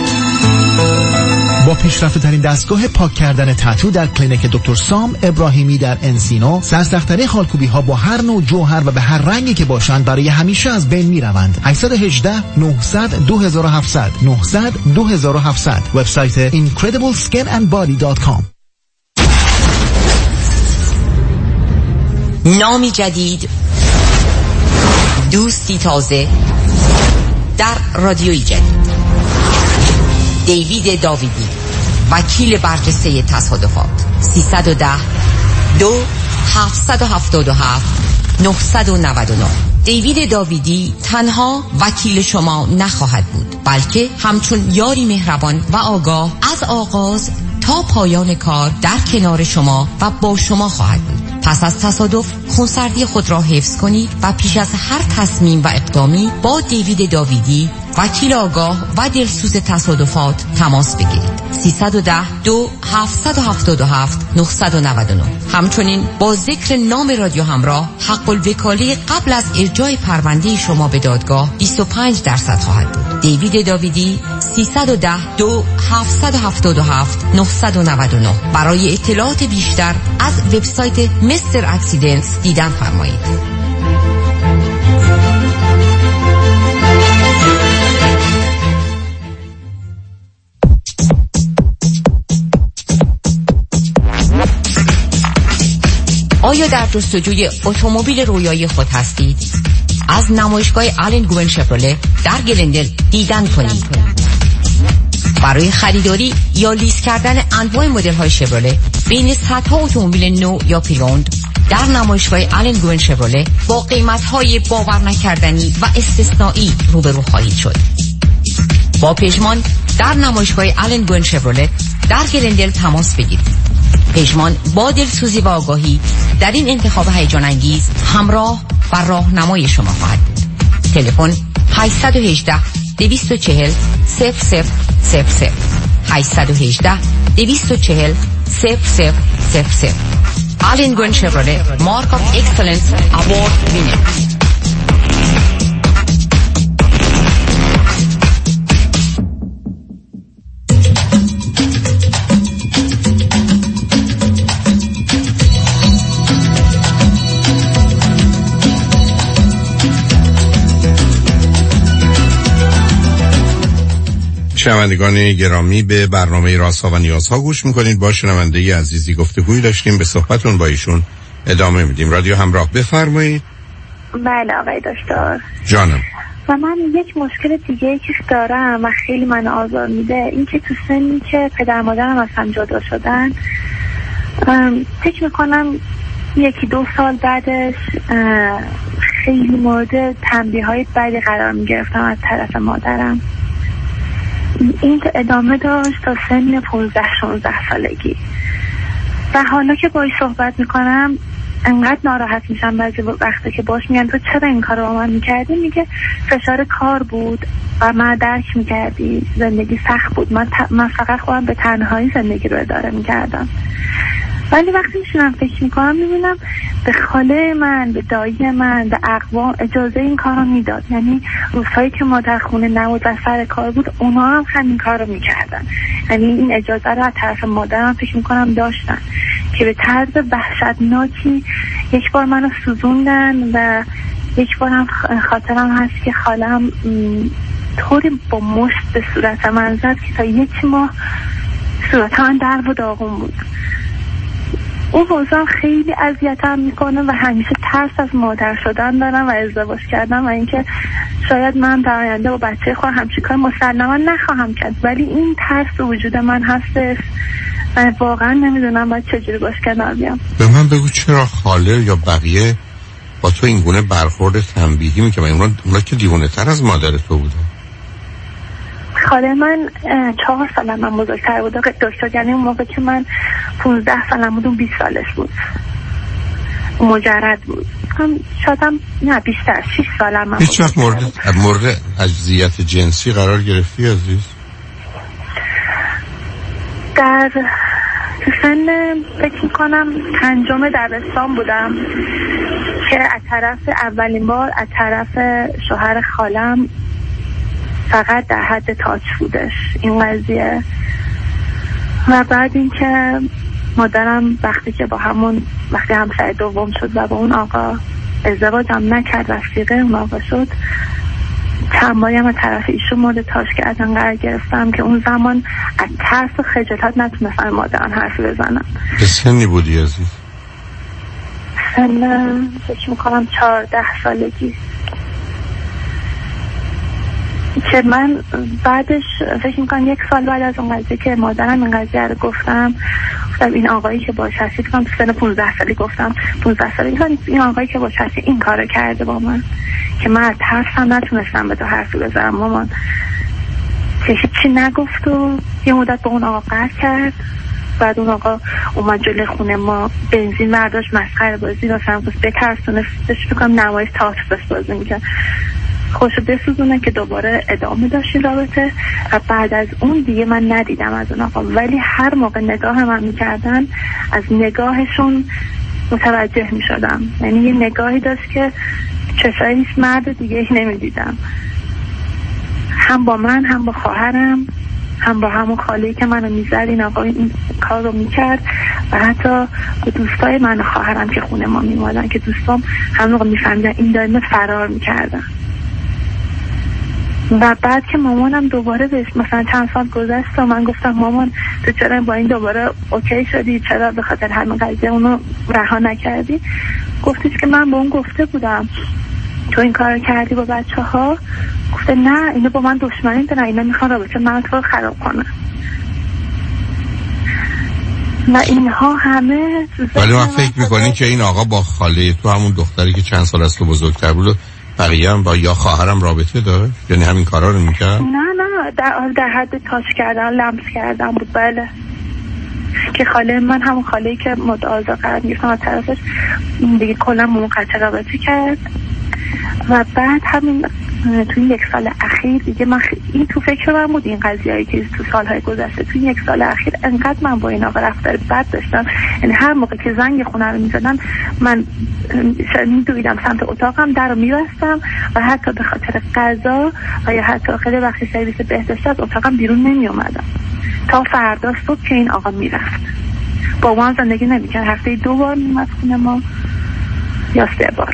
با پیشرفته ترین دستگاه پاک کردن تتو در کلینیک دکتر سام ابراهیمی در انسینو، سرسخت‌ترین خالکوبی ها با هر نوع جوهر و به هر رنگی که باشند برای همیشه از بین میروند. هشت یک هشت نه صفر صفر دو هفت صفر صفر نه صفر صفر دو هفت صفر. وبسایت incredible skin and body dot com. نامی جدید، دوستی تازه در رادیوی جدید. دیوید داویدی، وکیل برجسته تصادفات. سیصد و ده دو هفتصد و هفتاد و هفت نهصد و نود و نه. دیوید داویدی تنها وکیل شما نخواهد بود، بلکه همچون یاری مهربان و آگاه از آغاز تا پایان کار در کنار شما و با شما خواهد بود. پس از تصادف خونسردی خود را حفظ کنید و پیش از هر تصمیم و اقدامی با دیوید داویدی، وکیل آگاه و دلسوز تصادفات تماس بگیرید. سیصد و ده دو هفتصد و هفتاد و هفت نهصد و نود و نه. همچنین با ذکر نام رادیو همراه، حق الوکاله قبل از ارجاع پرونده شما به دادگاه بیست و پنج درصد خواهد بود. دیوید داویدی، سیصد و ده دو هفتصد و هفتاد و هفت نهصد و نود و نه. برای اطلاعات بیشتر از وبسایت مستر اکسیدنتس دیدن فرمایید. آیا در جستجوی اتومبیل رویایی خود هستید؟ از نمایشگاه آلن گوین شفرله در گلندل دیدن کنید. برای خریداری یا لیز کردن انواع مدل‌های شفرله بین صدها اتومبیل نو یا پری‌اوند در نمایشگاه آلن گوین شفرله با قیمت‌های باور نکردنی و استثنایی روبرو خواهید شد. با پژمان در نمایشگاه آلن گوین شفرله در گلندل تماس بگیرید. پژمان با دلسوزی و آگاهی در این انتخاب هیجان انگیز همراه و راهنمای شما خواهد بود. تلفن هشت یک هشت دو چهار صفر صفر صفر صفر هشت یک هشت دو چهار صفر صفر صفر صفر. آلن گوین شفرله مارک آف اکسلنس اوارد وینر. شنوندگان گرامی، به برنامه رازها و نیازها گوش میکنید. با شنونده عزیزی گفتگویی داشتیم، به صحبتون با ایشون ادامه میدیم. رادیو همراه، بفرمایید. بله آقای دکتر. جانم. و من یک مشکل دیگه که دارم و خیلی من آزار میده، این که تو سنی که پدر مادرم از هم جدا شدن، فکر میکنم یکی دو سال بعدش خیلی مورد تنبیه های بدی قرار میگرفتم از طرف مادرم. این که ادامه داشت تا سن پانزده شانزده سالگی و حالا که باهاش صحبت میکنم انقدر ناراحت میشم بعضی وقتا که باش میگن تو چرا این کار رو با من میکردی؟ میگه فشار کار بود و من درک میکردی، زندگی سخت بود، من, ت... من فقط خودم به تنهایی زندگی رو اداره میکردم. ولی وقتی میشونم فکر میکنم میبینم به خاله من، به دایی من، به اقوام اجازه این کار رو میداد. یعنی روزهایی که مادر خونه نبود و سر کار بود اونا هم همین کار رو میکردن. یعنی این اجازه رو از طرف مادرم فکر میکنم داشتن که به طرز وحشتناکی یک بار منو سوزوندن و یک بار هم خاطرم هست که خالم طوری با مشت به صورت من زد که تا یک ماه صورت من در و داغون بود. اون موضوع خیلی اذیتم میکنه و همیشه ترس از مادر شدن دارم و ازدواج کردم و اینکه شاید من در آینده با بچه خودم همچین کار مسلما نخواهم کرد، ولی این ترس به وجود من هستش و واقعا نمیدونم باید چجوری باش کنار بیام. به من بگو چرا خاله یا بقیه با تو این گونه برخورد تنبیهی میکنن؟ اونا اونا که دیوانه تر از مادر تو بودن. خاله من چهار سالم من بزرگتر بود دکتر، یعنی اون موقع که من پونزده سالم بود اون بیست سالش بود، مجرد بود. هم شادم نه بیشتر شش سالم من. هیچ وقت مورد مورد اذیت جنسی قرار گرفتی عزیز؟ در سن فکر میکنم پنجم دبستان بودم که از طرف اولین بار از طرف شوهر خالم فقط در حد تاچ بودش این قضیه. و بعد اینکه مادرم وقتی که با همون وقتی همسر دوم شد و با اون آقا ازدواجم نکرد و سیغه اون آقا شد، چند باری هم از طرف ایشون مورد تاچ کردن قرار گرفتم که اون زمان از ترس و خجالت نتونستم مادرم حرف بزنم. به سنی بودی عزیز؟ سن فکر میکنم چهارده سالگی که من بعدش فکر میکنم یک سال بعد از اون قضیه که مادرم این قضیه رو گفتم گفتم این آقایی که باش هستی، کنم سن پونزده سالی گفتم پونزده سالی این آقایی که باش هستی این کارو کرده با من که من از ترسم نتونستم به تو حرفی بزنم مامان. که هیچی نگفت و یه مدت با اون آقا قهر کرد. بعد اون آقا اومد جلوی خونه ما بنزین برداشت مسخره بازی داشتم بس بترسونه فستش بکنم نمایش تئاتر بس بازی میکرد خوشو بسوزونه که دوباره ادامه داشتی رابطه. و بعد از اون دیگه من ندیدم از اون آقا، ولی هر موقع نگاه من میکردن از نگاهشون متوجه میشدم. یعنی یه نگاهی داشت که چشای هیچ مرد دیگه نمیدیدم، هم با من هم با خواهرم هم با همون خالی که منو میزد این آقا این کار رو میکرد. و حتی با دوستای من و خواهرم که خونه ما میمادن که دوستام هم موقع میفهمیدن این دائما فرار میکردن. و بعد که مامانم دوباره بهش مثلا چند سال گذشت و من گفتم مامان تو چرا با این دوباره اوکی شدی، چرا به خاطر همین قضیه اونو رها نکردی؟ گفتش که من با اون گفته بودم تو این کار کردی با بچه ها. گفته نه اینا با من دشمنی دارن، اینا میخوان رابطه من تو رو خراب کنن و اینها همه. ولی من فکر میکنی که این آقا با خاله تو، همون دختری که چند سال از تو بزرگتر بود، بقیه هم با یا خواهرم رابطه داشت؟ یعنی همین کارا رو میکرد؟ نه نه در, در حد تاچ کردن، لمس کردن بود. بله که خاله من همون خاله‌ای که متعاضا قرار میگفتم از طرفش دیگه کلا منقطع رابطه کرد. و بعد همین تو این یک سال اخیر دیگه من خ... این تو فکر من بود این قضیه‌ای که تو سالهای گذشته، تو این یک سال اخیر انقدر من با این آقا رفتار بد داشتم، یعنی هر موقع که زنگ خونه رو می‌زدن من می‌دویدم سمت اتاقم، در رو می‌بستم و حتی به خاطر غذا و یا حتی خیلی وقتی سرویس بهداشت از اتاقم بیرون نمی‌اومدم تا فردا صبح که این آقا میرفت. با ما زندگی نمی‌کرد، هفته دو بار میومد خونه ما یا سه بار.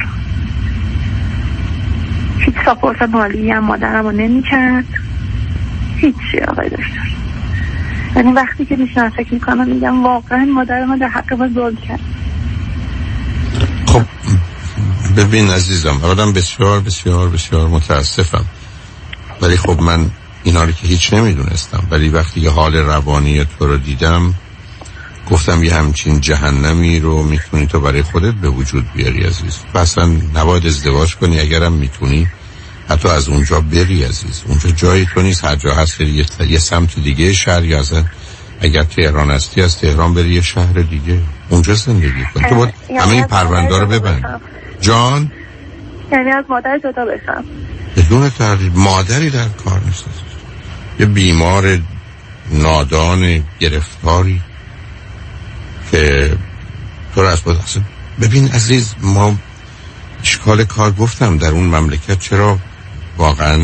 هیچ ساپورت مالی هم مادرم رو نمی کرد، هیچی آقای دکتر. یعنی وقتی که میشنم فکر میکنم میگم واقعا مادر ما در حق ما ظلم کرد. خب ببین عزیزم، آدم بسیار بسیار بسیار متاسفم، ولی خب من اینا رو که هیچ نمیدونستم، ولی وقتی که حال روانی تو رو دیدم گفتم یه همچین جهنمی رو میتونی تو برای خودت به وجود بیاری عزیز. اصلا نباید ازدواج کنی، اگرم میتونی حتی از اونجا بری عزیز. اونجا جای تو نیست، هر جا هست یه, یه سمت دیگه شهر، یا اگر تهران هستی از تهران بری یه شهر دیگه اونجا زندگی کن. تو باید همه این پرونده رو ببند جان، یعنی از مادر جدا بشم بدون تردید. مادری در کار نیست، یه بیمار نادان گرفتاری که تو را از باید اصلا. ببین عزیز، ما اشکال کار گفتم در اون مملکت چرا واقعا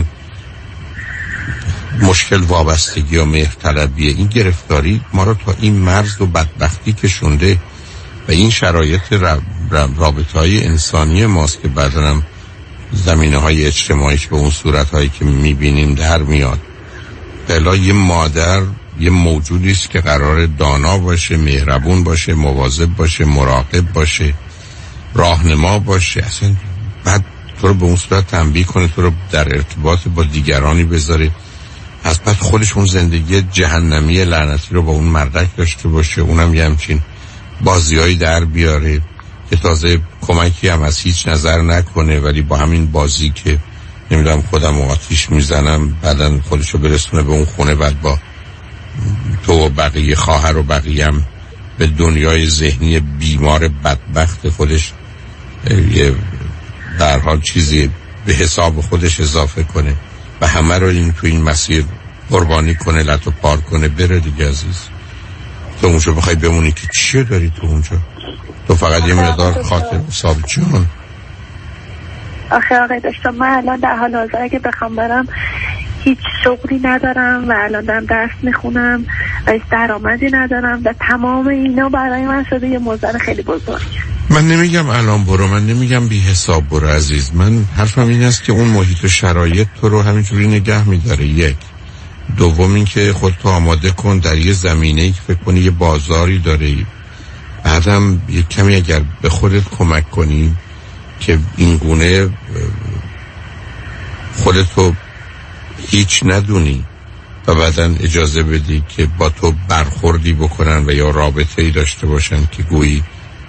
مشکل وابستگی و مهرطلبیه، این گرفتاری ما رو تا این مرز و بدبختی کشونده و این شرایط رابطه های انسانی ماست که بعداً هم زمینه های اجتماعیش به اون صورت هایی که میبینیم در میاد. بلا یه مادر یه موجودی است که قرار دانا باشه، مهربون باشه، مواظب باشه، مراقب باشه، راهنما باشه، اصلا بعد تو رو به اون صورت تنبیه کنه، تو رو در ارتباط با دیگرانی بذاره، از بعد خودش اون زندگی جهنمی لعنتی رو با اون مردک داشته باشه، اونم یه همچین بازیایی در بیاره که تازه کمکی هم از هیچ نظر نکنه، ولی با همین بازی که نمیدونم خودم آتیش میزنم بعدن خودشو برسونه به اون خونه، بعد با تو و بقیه خواهر و بقیه هم به دنیای ذهنی بیمار بدبخت خودش یه در حال چیزی به حساب خودش اضافه کنه و همه رو این تو این مسیر قربانی کنه، لطو پار کنه، بره دیگه عزیز. تو اونجا بخوای بمونی که چیه داری تو اونجا؟ تو فقط یه مقدار خاطر حساب جان. آخه آقای داشتم من الان در حال حاضر اگه بخوام برم هیچ شغلی ندارم و الان دارم درس میخونم و هیچ درآمدی ندارم و تمام اینا برای من شده یه موضوع خیلی بزرگ. من نمیگم الان برو، من نمیگم بی حساب برو عزیز، من حرفم این است که اون محیط و شرایط تو رو همینجوری نگه میداره. یک دوم این که خودتو آماده کن در یه زمینه‌ای که فکر کنی یه بازاری داره، بعدم یه کمی اگر به خودت کمک کنی که این گونه خودتو هیچ ندونی و بعداً اجازه بدی که با تو برخوردی بکنن و یا رابطه‌ای داشته باشن که گویی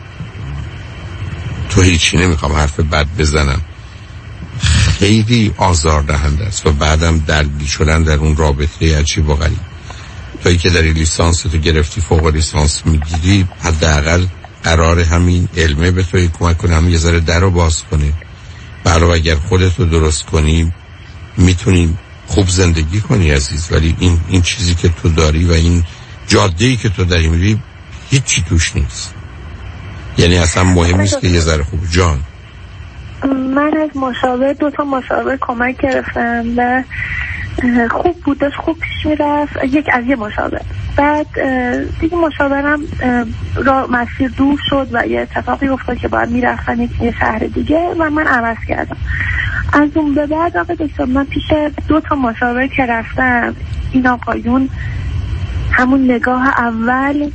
تو هیچی نمیخوام حرف بد بزنم، خیلی آزاردهنده است و بعدم درگیر شدن در اون رابطه عجیب و غریب. تویی که داری لیسانس تو گرفتی، فوق لیسانس میگیری، حداقل قرار همین علمه به توی کمک کنه، هم یه ذره در رو باز کنه. برای اگر خودتو درست کنی میتونی خوب زندگی کنی عزیز، ولی این این چیزی که تو داری و این جاده‌ای که تو داری میری هیچی توش نیست. یعنی اصلا مهم نیست که یه ذره خوب جان. من از مشاور دو تا مشاور کمک گرفتم و خوب بود، داشت خوب پیش میرفت. یک از یه مشاور، بعد دیگه مشاورم را مسیر دور شد و یه اتفاقی افتاد که باید میرفتن یک شهر دیگه و من عوض کردم. از اون به بعد آقای دکتر من پیش دو تا مشاور که رفتم، این آقایون همون نگاه اول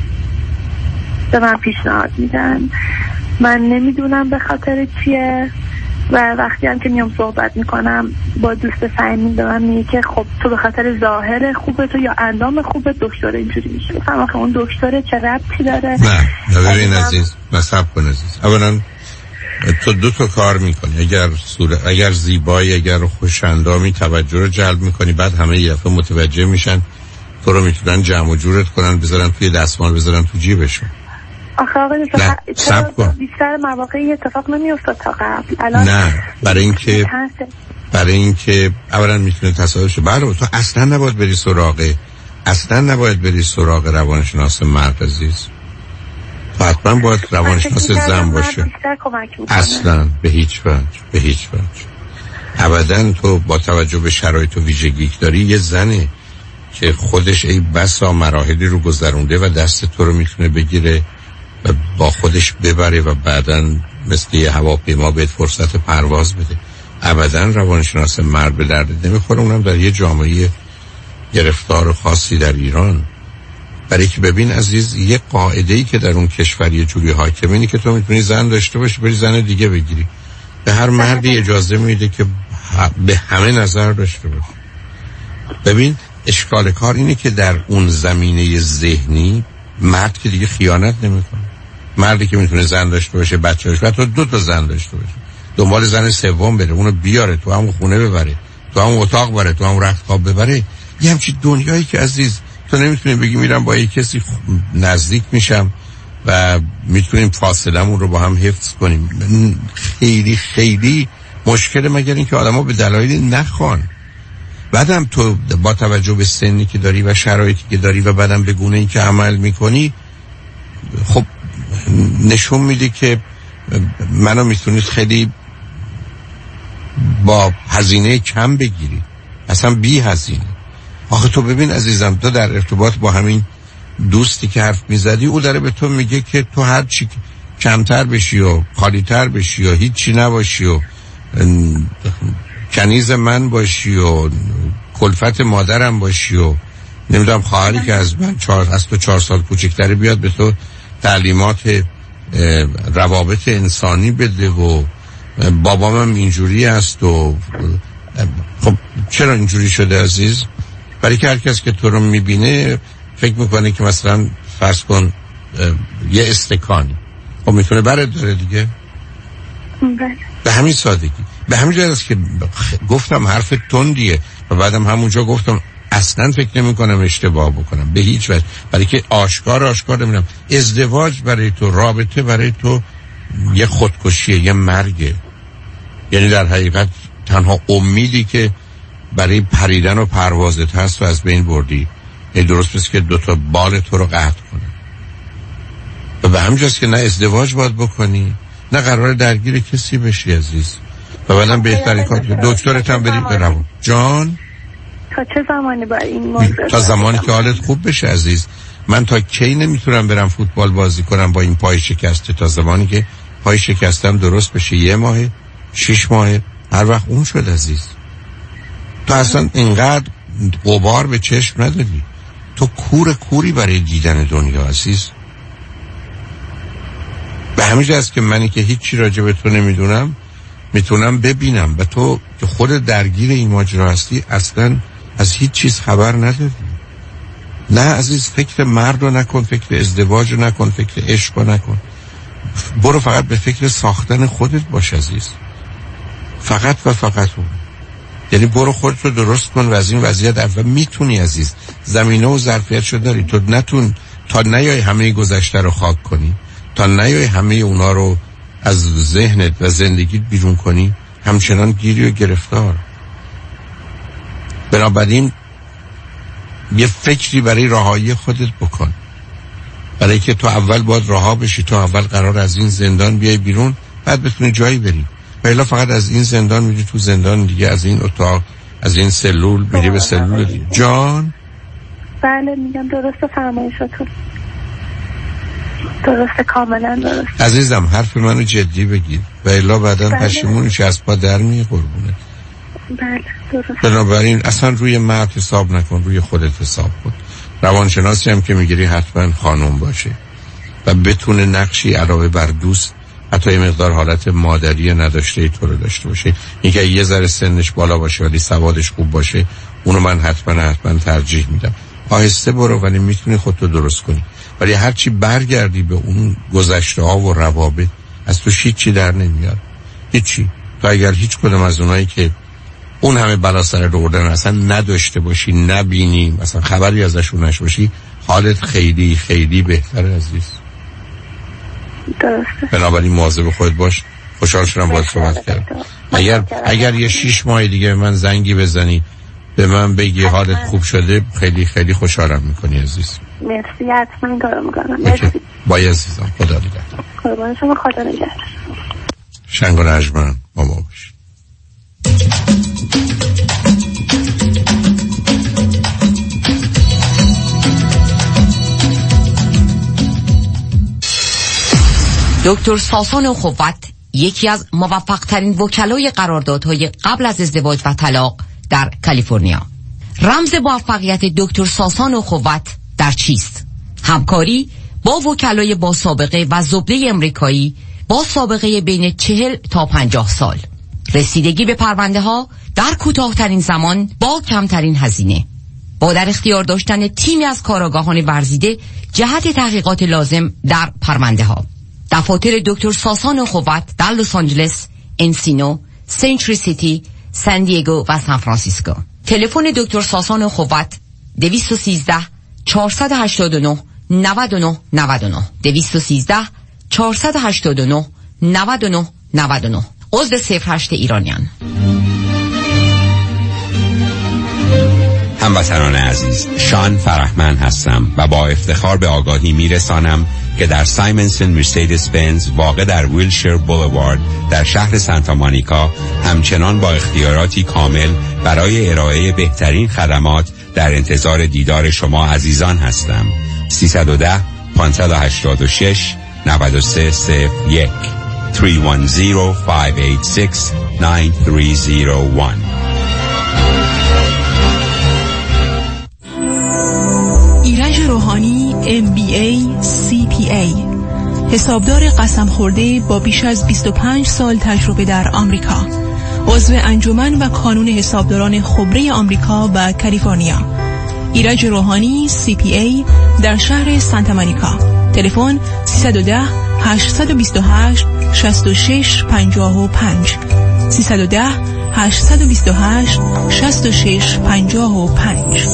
به من پیشنهاد میدن، من نمیدونم به خاطر چیه و وقتی هم که میام صحبت میکنم با دوست فهمین به من میگه که خب تو به خاطر ظاهر خوبه تو یا اندام خوبه دکتر اینجوری میشه. گفتم آخه اون دکتر چه ربطی داره؟ نه ببین عزیز، نصب کن عزیز. اولا تو دو تا کار میکنی، اگر صورت اگر زیبایی، اگر خوش‌اندامی توجه رو جلب میکنی، بعد همه یه دفعه متوجه میشن تو رو میتونن جمع و جورت کنن، بذارن توی دستمال، بذارن تو جیبشون. آخه آقای دکتر بیشتر مواقع اتفاق نمیافتاد تا قبل. الان نه برای اینکه برای اینکه اولا میتونه تصادف شه. برای تو اصلا نباید بری سراغ اصلا نباید بری سراغ روانشناس مرد عزیز. تو حتما باید روانشناس زن باشه. اصلا به هیچ وجه به هیچ وجه ابدا. تو با توجه به شرایط و ویژگی داری، یه زنه که خودش ای بسا مراحلی رو گذرونده و دست تو رو میتونه بگیره و با خودش ببره و بعداً مثل یه هواپیما بهت فرصت پرواز بده. ابداً روانشناس مرد به درد نمیخوره، اونم در یه جامعه گرفتار خاصی در ایران. برای که ببین عزیز، یه قاعده‌ای که در اون کشور یه جوری حاکمه اینه که تو میتونی زن داشته باشی بری زن دیگه بگیری. به هر مردی اجازه میده که به همه نظر داشته باشه. ببین اشکال کار اینه که در اون زمینه ذهنی مرد که دیگه خیانت نمیکنه. مردی که میتونه زن داشته باشه، بچه داشته باشه، دو تا زن داشته باشه، دنبال زن سوم بره، اونو بیاره تو همون خونه ببره، تو همون اتاق بره، تو همون رخت خواب ببره. یه همچین دنیایی که عزیز تو نمیتونی بگی میرم با یه کسی نزدیک میشم و میتونیم فاصلمون رو با هم حفظ کنیم. خیلی خیلی مشکل، مگر اینکه آدما به دلایلی نخوان. بعدم تو با توجه به سنی که داری و شرایطی که داری و بعدم به گونه ای که عمل میکنی، خب نشون میده که منو میتونید خیلی با هزینه کم بگیری، اصلا بی هزینه. آخه تو ببین عزیزم، تو در ارتباط با همین دوستی که حرف میزدی، او داره به تو میگه که تو هر چی کمتر بشی و خالیتر بشی و هیچی نباشی و کنیز من باشی و کلفت مادرم باشی و نمیدونم خواهری که از من چهار از تو چهار سال کوچکتری بیاد به تو تعلیمات روابط انسانی بده و بابامم اینجوری است و خب چرا اینجوری شده عزیز؟ برای که هر کس که تو رو میبینه فکر میکنه که مثلا فرض کن یه استکانی خب میتونه برد داره دیگه. به همین سادگی، به همین جهت است که گفتم حرف تندیه و بعدم همونجا گفتم اصلا فکر نمی کنم اشتباه بکنم به هیچ وجه. برای که آشکار آشکار نمیدونم ازدواج برای تو، رابطه برای تو یه خودکشیه، یه مرگه. یعنی در حقیقت تنها امیدی که برای پریدن و پروازت هست و از بین بردی. یعنی درست بست که دوتا بال تو رو قطع کنه و به همجاست که نه ازدواج باید بکنی نه قرار درگیر کسی بشی عزیز. و بعدم بهترین کار دکترت هم بری برم جان. تا چه زمانی با این موضوع؟ تا زمانی که حالت خوب بشه عزیز. من تا کی نمیتونم برم فوتبال بازی کنم با این پای شکسته؟ تا زمانی که پای شکستم درست بشه، یه ماه، شش ماه، هر وقت اون شد عزیز. تو اصلا اینقدر غبار به چشم نداری، تو کور کوری برای دیدن دنیا عزیز. به همین جاست که منی که هیچی راجع به تو نمیدونم میتونم ببینم و تو که خود درگیر این ماجرا هستی اصلا از هیچ چیز خبر نداری. نه عزیز، فکر مرد رو نکن، فکر ازدواج رو نکن، فکر عشق رو نکن. برو فقط به فکر ساختن خودت باش عزیز، فقط و فقط اون. یعنی برو خودت رو درست کن و از این وضعیت اول میتونی عزیز، زمینه و ظرفیت رو داری. تو نتون تا نیای همه گذشته رو خاک کنی، تا نیای همه اونا رو از ذهنت و زندگیت بیرون کنی، همچنان گیری و گرفتار. بنابراین یه فکری برای رهایی خودت بکن، برای که تو اول باید رها بشی. تو اول قرار از این زندان بیای بیرون، بعد بتونی جایی بری. ولی فقط از این زندان میری تو زندان دیگه، از این اتاق، از این سلول میری به سلول دیگه. جان بله میگم درست فرمایشاتون. درسته، کاملا درست. عزیزم حرف منو جدی بگیر و الا بعدا پشیمونش از پا در می قربونه. بله درست. بنابراین اصلا روی مرد حساب نکن، روی خودت حساب کن. روانشناسی هم که میگیری حتما خانم باشه و بتونه نقشی علاوه بر دوست حتی یه مقدار حالت مادری نداشته تو رو داشته باشه. اینکه یه ذره سنش بالا باشه ولی سوادش خوب باشه، اونو من حتما حتما ترجیح میدم. آهسته برو ولی میتونی خودتو درست کنی. ولی هرچی برگردی به اون گذشته ها و روابط، از تو هیچی در نمیاد، هیچی. تو اگر هیچ کدوم از اونایی که اون همه بلا سر رو بردن اصلا نداشته باشی، نبینی، مثلا خبری ازشون نشوشی، حالت خیلی خیلی بهتره عزیز. درسته. بنابراین مواظب خودت باش. خوشحال شدم باهات صحبت کردم. اگر اگر یه شیش ماه دیگه به من زنگی بزنی به من بگی حالت خوب شده، خیلی خیلی خوشحالم میکنی عزیز. مرسی، حتما این کارو میکنم. مرسی. بای عزیزم، خدا نگهدار. قربان شما، خدا نگهدار. شنگ و نجمن با ما باش. دکتر ساسان اخوت یکی از موفق ترین وکلای قراردادهای قبل از ازدواج و طلاق در کالیفرنیا. رمز موفقیت دکتر ساسان اخوت در چیست؟ همکاری با وکلای با سابقه و زبده امریکایی با سابقه بین چهل تا پنجاه سال. رسیدگی به پرونده ها در کوتاه‌ترین زمان با کمترین هزینه. با در اختیار داشتن تیمی از کارآگاهان ورزیده جهت تحقیقات لازم در پرونده ها. دفاتر دکتر ساسان اخوت در لس آنجلس، انسینو، سنچری سیتی، سان دیگو و سان فرانسیسکو. تلفن دکتر ساسان اخوت دویست و سیزده چهارصد و هشتاد و نه نود و نه نود و نه دویست و سیزده چهارصد و هشتاد و نه نود و نه نود و نه. عضو صفر هشت ایرانیان. هموطنان عزیز، شان فرحمن هستم و با افتخار به آگاهی میرسانم که در سایمنسن مرسدس بنز واقع در ویلشیر بولوارد در شهر سانتا مونیکا همچنان با اختیاراتی کامل برای ارائه بهترین خدمات در انتظار دیدار شما عزیزان هستم. سیصد و ده پانصد و هشتاد و شش نود و سه صفر یک سه یک صفر پنج هشت شش نه سه صفر یک. ایرج روحانی ام بی ای سی پی ای، حسابدار قسم خورده با بیش از بیست و پنج سال تجربه در آمریکا، عضو انجمن و کانون حسابداران خبره آمریکا و کالیفرنیا. ایرج روحانی سی پی ای در شهر سانتا مونیکا. تلفن سیصد و ده هشتصد و بیست و هشت شصت و شش پنجاه و پنج سیصد و ده هشتصد و بیست و هشت شصت و شش پنجاه و پنج.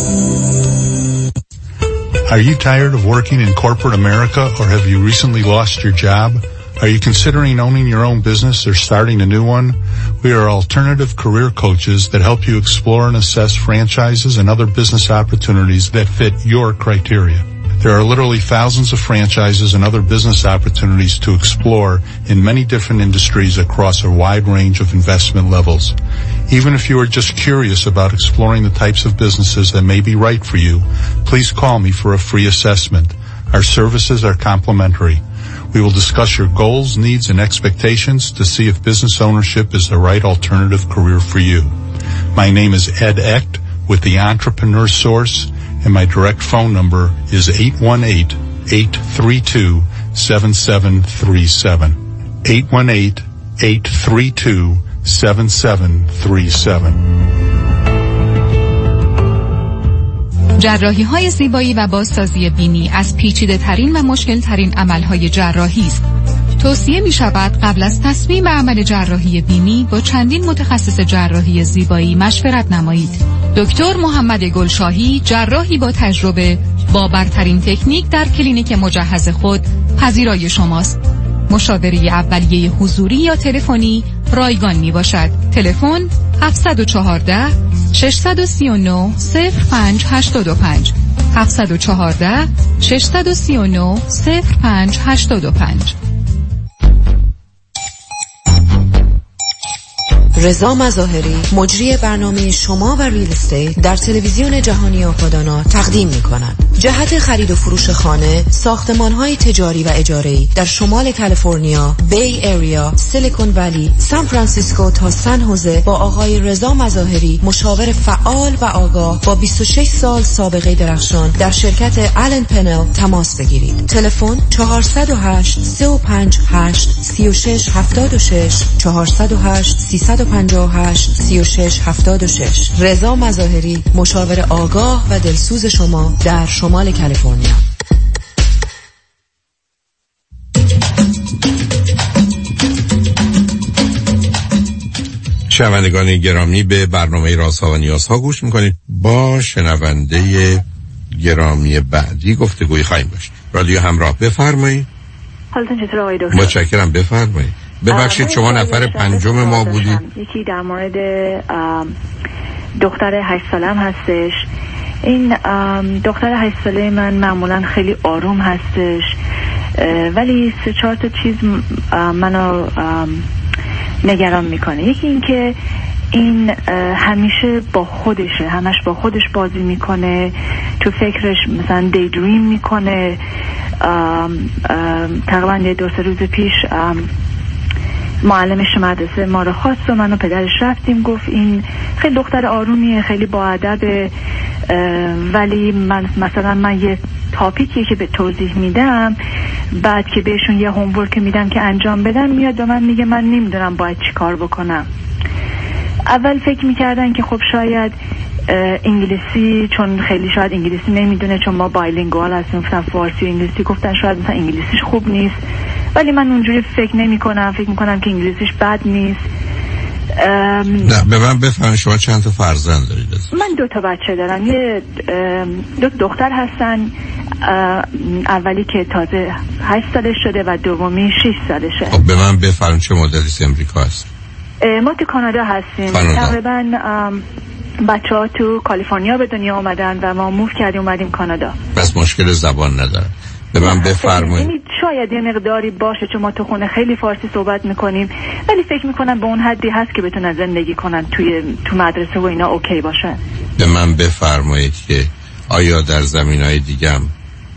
Are you tired of working in corporate America, or have you recently lost your job? Are you considering owning your own business or starting a new one? We are alternative career coaches that help you explore and assess franchises and other business opportunities that fit your criteria. There are literally thousands of franchises and other business opportunities to explore in many different industries across a wide range of investment levels. Even if you are just curious about exploring the types of businesses that may be right for you, please call me for a free assessment. Our services are complimentary. We will discuss your goals, needs, and expectations to see if business ownership is the right alternative career for you. My name is Ed Echt with the Entrepreneur Source, and my direct phone number is eight one eight, eight three two, seven seven three seven. eight one eight, eight three two, seven seven three seven. جراحی های زیبایی و بازسازی بینی از پیچیده ترین و مشکل ترین عمل های جراحی است. توصیه می شود قبل از تصمیم به عمل جراحی بینی با چندین متخصص جراحی زیبایی مشورت نمایید. دکتر محمد گلشاهی، جراحی با تجربه با برترین تکنیک در کلینیک مجهز خود پذیرای شماست. مشاوره اولیه حضوری یا تلفنی رایگان می باشد. تلفن هفت یک چهار شش سه نه صفر پنج هشت پنج هفت یک چهار شش سه نه صفر پنج هشت پنج. رضا مظاهری مجری برنامه شما و ریل استیت در تلویزیون جهانی آپادانا تقدیم می‌کند. جهت خرید و فروش خانه، ساختمان‌های تجاری و اجاره‌ای در شمال کالیفرنیا، بی ایریا، سیلیکون ولی، سان فرانسیسکو تا سن هوزه با آقای رضا مظاهری، مشاور فعال و آگاه با بیست و شش سال سابقه درخشان در شرکت آلن پنل تماس بگیرید. تلفن چهار صفر هشت سه پنج هشت سه شش هفت شش چهار صفر هشت سه پنج هشت سه شش هفت شش. رضا مظاهری، مشاور آگاه و دلسوز شما در شمال کالیفرنیا. شنوندگان گرامی، به برنامه رازها و نیازها گوش میکنید. با شنونده گرامی بعدی گفتگوی خواهیم داشت. رادیو همراه، بفرمایید. حالتون چطور آقای دکتر؟ متشکرم، بفرمایید. ببخشید شما نفر پنجم ما بودید. یکی در مورد دختر هشت سالم هستش. این دختر هشت ساله من معمولا خیلی آروم هستش، ولی سه چهار تا چیز منو نگران میکنه. یکی این که این همیشه با خودشه، همش با خودش بازی میکنه، تو فکرش مثلا دی دریم میکنه. تقریبا یه دو سه روز پیش معلمش مدرسه ما رو خواست و من و پدرش رفتیم، گفت این خیلی دختر آرومیه، خیلی با ادبه، ولی من مثلا من یه تاپیکی که به توضیح میدم، بعد که بهشون یه هومورک میدم که انجام بدن، میاد به من میگه من نمیدونم باید چی کار بکنم. اول فکر میکردن که خب شاید انگلیسی، چون خیلی شاید انگلیسی نمیدونه، چون ما بایلینگوال هستیم، گفتن فارسی و انگلیسی، گفتن شاید مثلا انگلیسیش خوب نیست، ولی من اونجوری فکر نمی کنم. فکر میکنم که انگلیسیش بد نیست. نه، به من بفرمایید شما چند تا فرزند دارید؟ من دو تا بچه دارم. یه دو دختر هستن، اولی که تازه هشت سالش شده و دومی شش سالشه. خب به من بفرمایید چه مدتی امریکا هست؟ ما تو کانادا هستیم. تقریبا بچه ها تو کالیفرنیا به دنیا آمدن و ما موو کردیم اومدیم کانادا. بس مشکل زبان نداره. به من بفرمایید. شاید یه مقداری باشه چون ما تو خونه خیلی فارسی صحبت میکنیم، ولی فکر میکنم به اون حدی هست که بتونن زندگی کنن توی تو مدرسه و اینا اوکی باشه. به من بفرمایید که آیا در زمینهای دیگه هم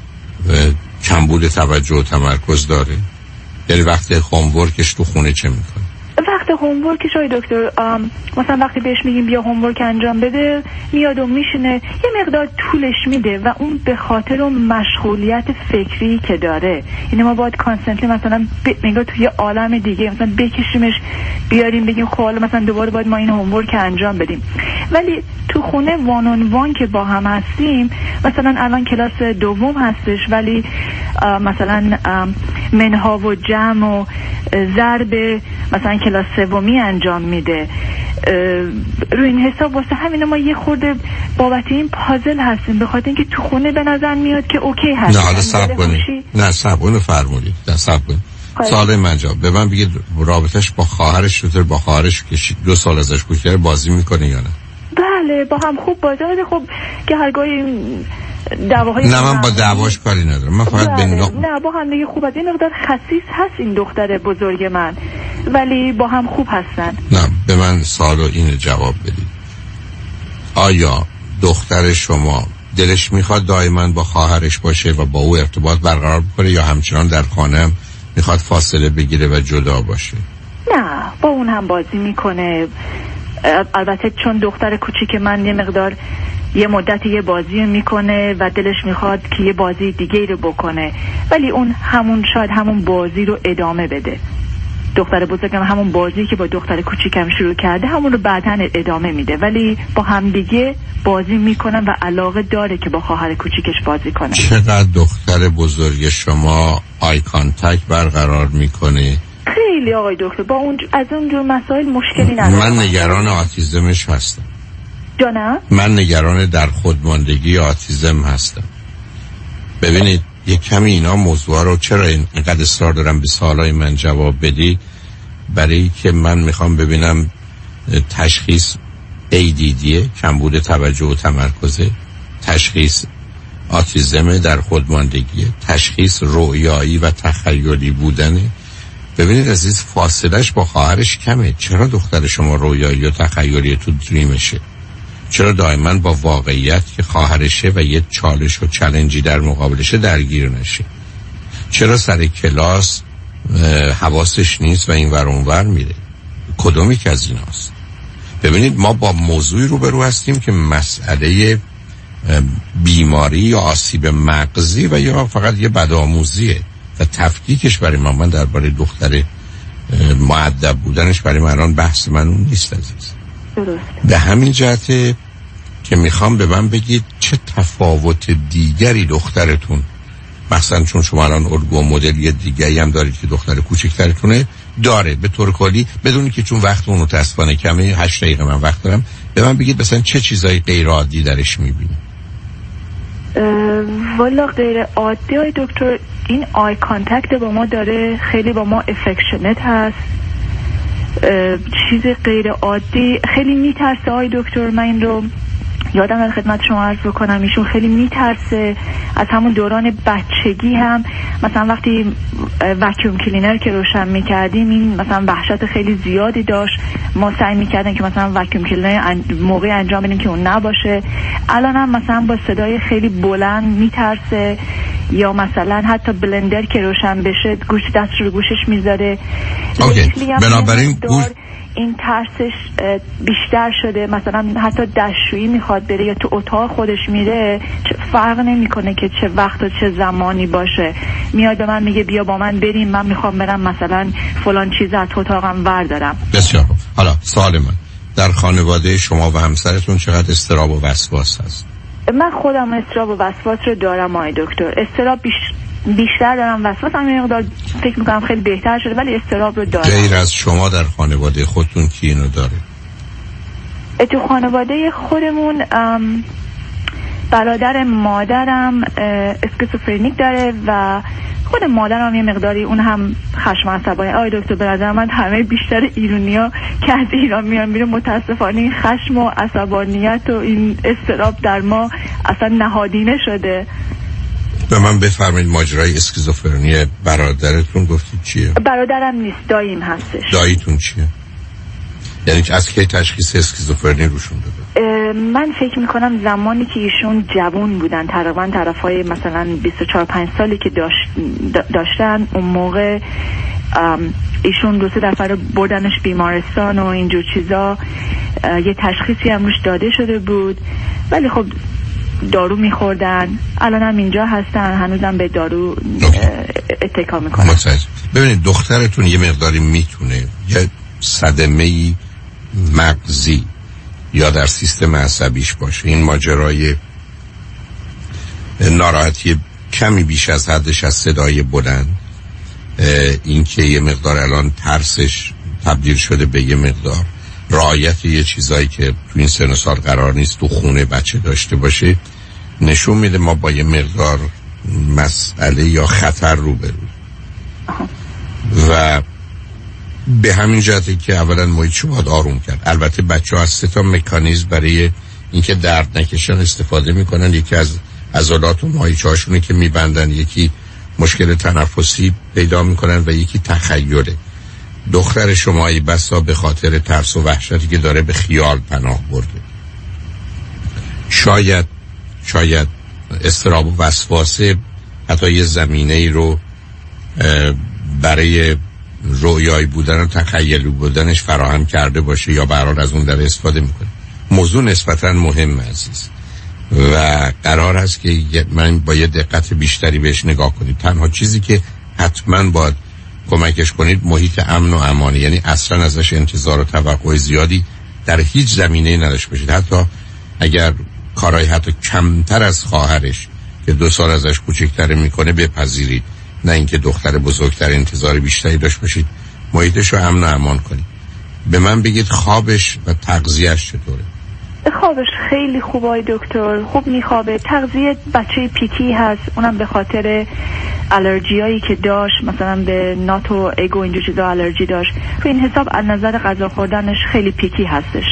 کمبود توجه و تمرکز داره؟ یعنی وقت هومورکش تو خونه چه میکنه؟ وقت هومورکش های دکتر، مثلا وقتی بهش میگیم بیا هومورک انجام بده، میاد و میشینه، یه مقدار طولش میده و اون به خاطر اون مشغولیت فکری که داره. یعنی ما باید کانستنتلی مثلا نگاه توی عالم دیگه مثلا بکشیمش بیاریم بگیم خب حالا مثلا دوباره باید ما این هومورک انجام بدیم. ولی تو خونه وان اون وان که با هم هستیم، مثلا الان کلاس دوم هستش، ولی مثلا منها و جمع و ضرب مثلا کلاس سومی انجام میده. روی این حساب واسه همین ما یه خورده بابت این پازل هستیم، به خاطر اینکه تو خونه به نظر میاد که اوکی هست. نه حالا صبر کنید، نه صبر کنید، فرمودید، نه صبر کنید. سوال من جواب به من بگید رابطش با خواهرش چطور؟ با خواهرش که دو سال ازش کوچیک‌تره بازی میکنه یا نه؟ بله با هم خوب بازی میکنه. خب که هرگاهی دعواهای نه من با دعواش کاری ندارم، من فقط به نه با هم دیگه خوب هست. این مقدار خسیس هست این دختر بزرگ من، ولی با هم خوب هستن. نه به من سوالو اینو جواب بدید، آیا دختر شما دلش میخواد دائما با خواهرش باشه و با او ارتباط برقرار بکنه یا همچنان در خانه میخواد فاصله بگیره و جدا باشه؟ نه با اون هم بازی میکنه. البته چون دختر کوچیک من یه مقدار یه مدتی یه بازی میکنه و دلش میخواد که یه بازی دیگه رو بکنه، ولی اون همون شاید همون بازی رو ادامه بده. دختر بزرگم همون بازی که با دختر کوچیکم شروع کرده همون رو بعداً ادامه میده، ولی با هم دیگه بازی میکنن و علاقه داره که با خواهر کوچیکش بازی کنه. چقدر دختر بزرگ شما آی کانتکت برقرار میکنه؟ خیلی آقای دکتر، با اون از اون جور مسائل مشکلی نداره. من نگران آتیزمش هستم. جانم؟ من نگران در خودماندگی آتیزم هستم. ببینید یک کمی اینا موضوع رو چرا اینقدر اصرار دارم به سوالای من جواب بدید؟ برای که من میخوام ببینم تشخیص ای دی دی کمبود توجه و تمرکزه، تشخیص آتیزم در خودماندگی، تشخیص رویایی و تخیلی بودنه، ببینید عزیز، فاصلش با خواهرش کمه. چرا دختر شما رویایی یا تخیلی تو دریمشه؟ چرا دائما با واقعیت که خواهرشه و یه چالش و چالنجی در مقابلشه درگیر نشه؟ چرا سر کلاس حواسش نیست و این ور اون ور میره؟ کدومی که از ایناست؟ ببینید ما با موضوعی روبرو هستیم که مسئله بیماری یا آسیب مغزی و یا فقط یه بدآموزیه و تفکیکش برای من من درباره دختر مؤدب بودنش برای من الان بحث من اون نیست عزیز. درست. به همین جهته که میخوام به من بگید چه تفاوت دیگری دخترتون، مثلا چون شما الان الگو مدلی دیگری هم دارید که دختر کوچکترتونه داره، به طور کلی بدونی که چون وقت اون متاسفانه کمه، هشت دقیقه من وقت دارم، به من بگید مثلا چه چیزایی غیر عادی درش میبینید؟ والا غیر عادی های دکتر این آی کانتکت با ما داره، خیلی با ما افکشنت هست. چیز غیر عادی خیلی میترسه آی دکتر. من این رو یادم از خدمت شما عرض بکنم، ایشون خیلی میترسه از همون دوران بچگی هم. مثلا وقتی وکیوم کلینر که روشن میکردیم این مثلا وحشت خیلی زیادی داشت، ما سعی میکردیم که مثلا وکیوم کلینر موقعی انجام بدیم که اون نباشه. الان هم مثلا با صدای خیلی بلند میترسه، یا مثلا حتی بلندر که روشن بشه گوش دستش رو گوشش میذاره. اوکی. بنابراین گوش این ترسش بیشتر شده. مثلا حتی دستشویی میخواد بره یا تو اتاق خودش میره، فرق نمیکنه که چه وقت و چه زمانی باشه، میاد به من میگه بیا با من بریم، من میخوام برم مثلا فلان چیز از اتاقم وردارم. بسیار خوب. حالا سوال من، در خانواده شما و همسرتون چقدر اضطراب و وسواس هست؟ من خودم اضطراب و وسواس رو دارم آقای دکتر. اضطراب بیش... بیشتر دارم، وسواس هم مقدار فکر میکنم خیلی بهتر شده، ولی اضطراب رو دارم. غیر از شما در خانواده خودتون کی اینو داره؟ تو خانواده خودمون برادر مادرم اسکیزوفرنیک داره و خود مادرم یه مقداری اون هم خشم عصبانی. آقای دکتر به نظر من همه بیشتر ایرانی‌ها که از ایران میان میره متاسفانه این خشم و عصبانیت و این اضطراب در ما اصلا نهادینه شده. به من بفرمایید ماجرای اسکیزوفرنی برادرتون گفتید چیه؟ برادرم نیست، داییم هستش. داییتون چیه؟ یعنی از کی تشخیص اسکیزوفرنی روشون داده؟ من فکر میکنم زمانی که ایشون جوان بودن، تقریبا طرفای مثلا بیست و چهار پنج سالی که داشت داشتن، اون موقع ایشون دو سه دفعه رو بردنش بیمارستان و اینجور چیزا، یه تشخیصی هم روش داده شده بود، ولی خب دارو میخوردن. الان هم اینجا هستن، هنوزم به دارو اتکا میکنن. متوجه. ببینید دخترتون یه مقداری میتونه یه صدمه‌ای مغزی یا در سیستم عصبیش باشه. این ماجرای ناراحتی کمی بیش از حدش از صدای بلند، این که یه مقدار الان ترسش تبدیل شده به یه مقدار رعایت یه چیزایی که تو این سن و سال قرار نیست تو خونه بچه داشته باشه، نشون میده ما با یه مقدار مسئله یا خطر روبرو. و به همین جهته که اولا محیط شما باید آروم کرد. البته بچه ها از سه تا مکانیزم برای اینکه درد نکشن استفاده میکنن. یکی از عضلات و ماهیچه هاشونه که میبندن، یکی مشکل تنفسی پیدا میکنن و یکی تخیله. دختر شما ای بسا به خاطر ترس و وحشتی که داره به خیال پناه برده. شاید شاید اضطراب و وسواسه حتی یه زمینه ای رو برای رویایی بودن و تخیلی بودنش فراهم کرده باشه یا به هر حال از اون در استفاده میکنه. موضوع نسبتا مهم عزیز و قرار هست که من با یه دقت بیشتری بهش نگاه کنید. تنها چیزی که حتما باید کمکش کنید محیط امن و امانی، یعنی اصلا ازش انتظار و توقع زیادی در هیچ زمینه‌ای نداشته باشید. حتی اگر کارهای حتی کمتر از خواهرش که دو سال ازش کوچکتره میکنه بپذیرید، نه اینکه دختر بزرگتر انتظار بیشتری داشت باشید. محیطش رو امن و امان کنید. به من بگید خوابش و تغذیه‌اش چطوره؟ خوابش خیلی خوبه آی دکتر، خوب میخوابه. تغذیه بچه پیکی هست، اونم به خاطر آلرژیایی که داشت، مثلا به نات و اگ و اینجور چیزا آلرژی داشت. به این حساب از نظر غذا خوردنش خیلی پیکی هستش.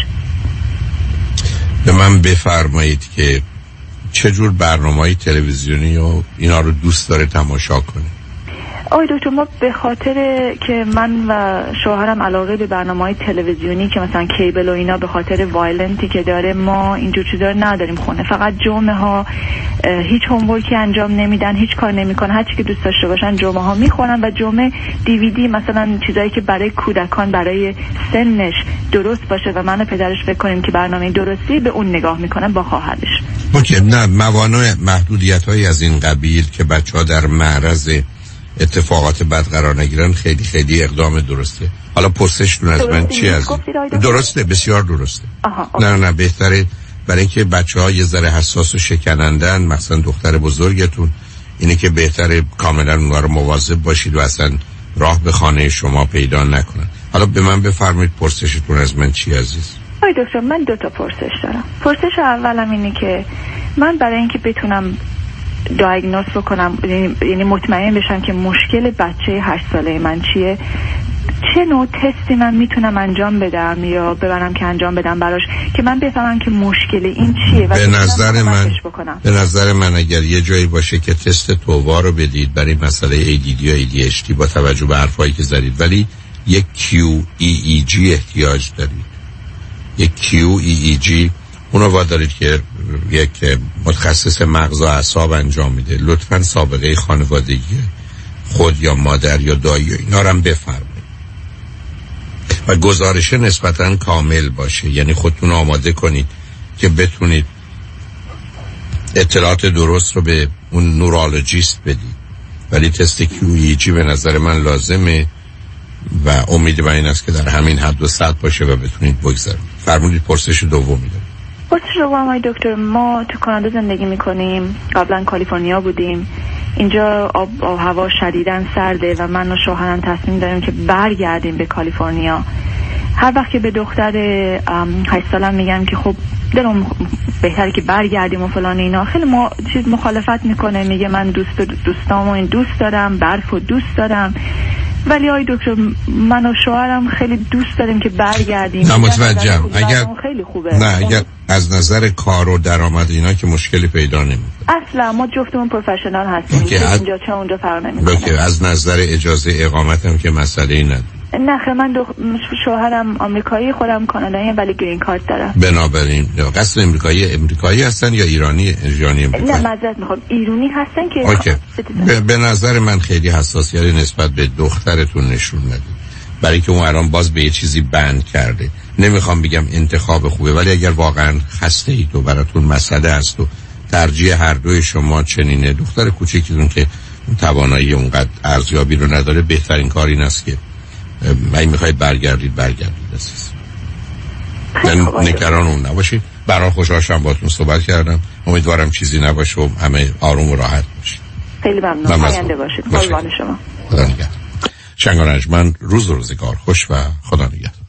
به من بفرمایید که چه جور برنامه‌های تلویزیونی و اینا رو دوست داره تماشا کنه؟ آقای دکتر ما به خاطر که من و شوهرم علاقه به برنامه‌های تلویزیونی که مثلا کیبل و اینا به خاطر وایلنتی که داره ما اینجور چیزا رو نداریم خونه. فقط جمعه ها هیچ هومورکی انجام نمیدن، هیچ کار نمیکنن، هر چی که دوست داشته باشن جمعه ها میخونن و جمعه دیویدی مثلا چیزایی که برای کودکان برای سنش درست باشه و من و پدرش فکر کنیم که برنامه درستی به اون نگاه میکنن با خواهرش. اوکی، نه موانع محدودیت‌هایی از این قبیل که بچه‌ها در معرض اتفاقات بد قرار نگیرن خیلی خیلی اقدام درسته. حالا پرسشتون از من چی از درسته؟ بسیار درسته. آها، نه نه بهتره برای اینکه بچه‌ها یه ذره حساس و شکنندن، مثلا دختر بزرگتون، اینه که بهتره کاملا اونها رو مواظب باشید و اصلا راه به خانه شما پیدا نکنن. حالا به من بفرمایید پرسشتون از من چی عزیز؟ آقای دکتر من دو تا پرسش دارم. پرسش اولم اینه که من برای اینکه بتونم دایگنوز بکنم، یعنی مطمئن بشم که مشکل بچه هشت ساله من چیه، چه نوع تستی من میتونم انجام بدم یا ببرم که انجام بدم براش که من بفهمم که مشکل این چیه و به نظر من به نظر من اگر یه جایی باشه که تست تووا رو بدید برای مسئله ای دی دی یا ای دی اچ دی با توجه به حرفایی که زدید، ولی یک کیو ای ای جی احتیاج دارید. یک کیو ای ای جی اونو وادارید که یک متخصص مغز و اعصاب انجام میده. لطفاً سابقه خانوادگی خود یا مادر یا دایی یا اینا رو هم بفرمایید و گزارش نسبتاً کامل باشه، یعنی خودتون آماده کنید که بتونید اطلاعات درست رو به اون نورولوژیست بدید. ولی تست کیو ای جی به نظر من لازمه و امید من این است که در همین حد و سطح باشه و بتونید بگذارید. فرمودید پرسش دومی دارید. پرسش دوم آقای دکتر، ما تو کانادا زندگی میکنیم، قبلا کالیفرنیا بودیم، اینجا آب و هوا شدیداً سرده و من و شوهرم تصمیم داریم که برگردیم به کالیفرنیا. هر وقت که به دختر هشت سالم میگم که خب دلم بهتره که برگردیم و فلان اینا، خیلی ما چیز مخالفت میکنه، میگه من دوست دوستامو این دوست دارم، برف و دوست دارم. ولی آقای دکتر من و شوهرم خیلی دوست داریم که برگردیم. نه متوجهم. اگر خیلی خوبه. نه اگر از نظر کار و درآمد اینا که مشکلی پیدا نمیکنه. اصلا ما جفتمون پروفشنال هستیم. چه از... اینجا چه اونجا فرق نمیکنه. اوکی، از نظر اجازه اقامت هم که مسئله ای نداره. نه خیلی من دو... شوهرم آمریکایی، خودم کانادایی ولی گرین کارت دارم. بنابراین قصد امریکایی امریکایی هستن یا ایرانی ایرانی امریکایی؟ نه معذرت میخوام، ایرانی هستن که اوکی. به... به نظر من خیلی حساسیتی نسبت به دخترتون نشون ندید، برای که اون الان باز به یه چیزی بند کرده. نمیخوام بگم انتخاب خوبه، ولی اگر واقعا خسته اید و براتون مسئله است و ترجیح هر دوی شما چنینه، دختر کوچیکتون که توانایی اونقدر ارزیابی رو نداره، بهترین کار این است که اگه میخواید برگردید برگردید عزیز. من نگران اون نباشید. برای خوشحال شدم باهاتون صحبت کردم. امیدوارم چیزی نباشه و همه آروم و راحت باشید. خیلی ممنون. پاینده باشید. قربان شما. خدا نگهدار. شنگ و رنجمند، روز و روزگار خوش و خدا نگهدار.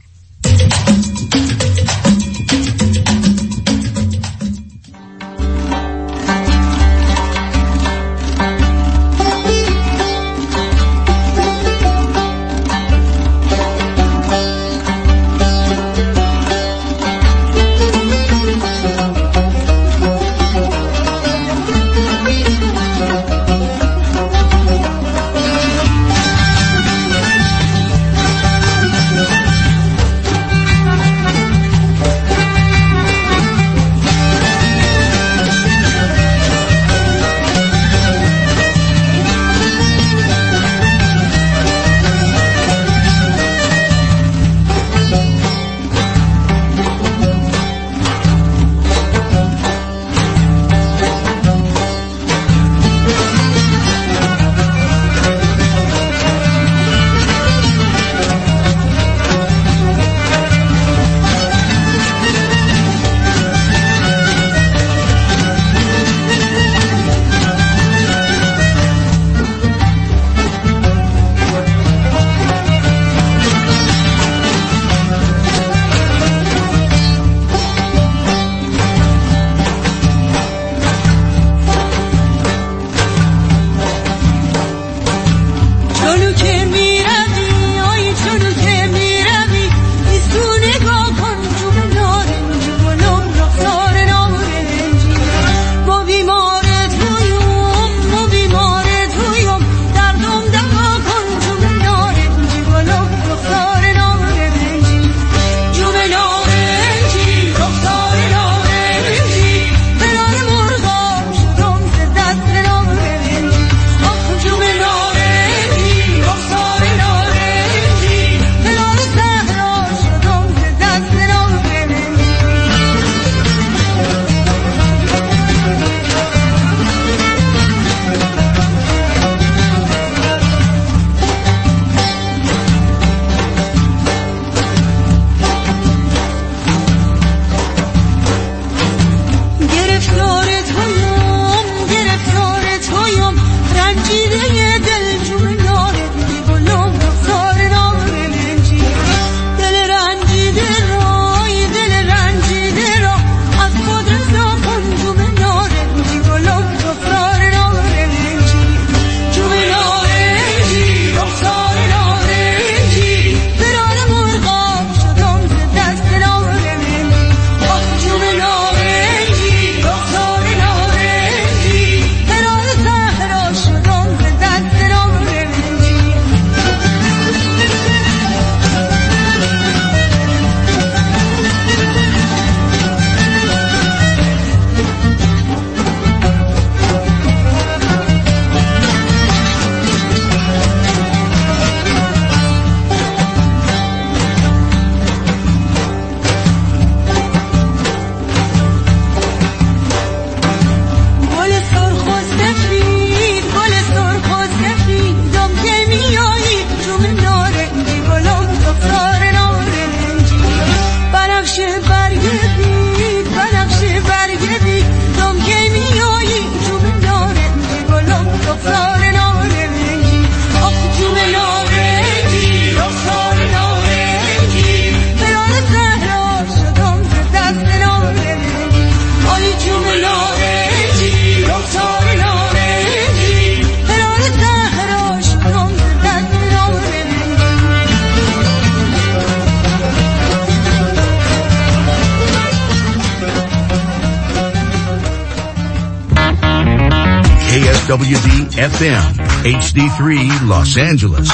کی اس دبلیو دی اف ام اچ دی سه Los Angeles.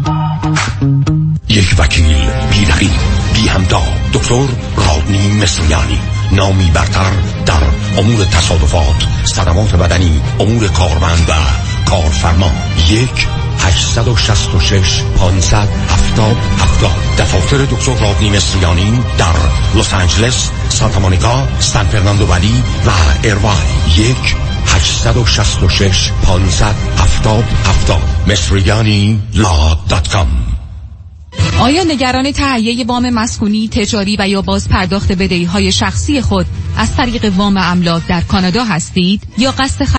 یک وکیل بی رقیب بی همتا، دکتر رادنی مصریانی، نامی برتر در امور تصادفات، صدمات بدنی، امور کارمند و کارفرما. یک هشت شش شش پانصد هفتاد هفتاد. دفاتر دکتر رادنی مصریانی در لس آنجلس، سانتا مونیکا، سان فرناندو ولی و ایروای. یک هشت شش شش پانصد هفتاد هفتاد. مصریانی لا دات کام. آیا نگران تهیه وام مسکونی، تجاری و یا باز پرداخت بدهی‌های شخصی خود از طریق وام املاک در کانادا هستید یا قصد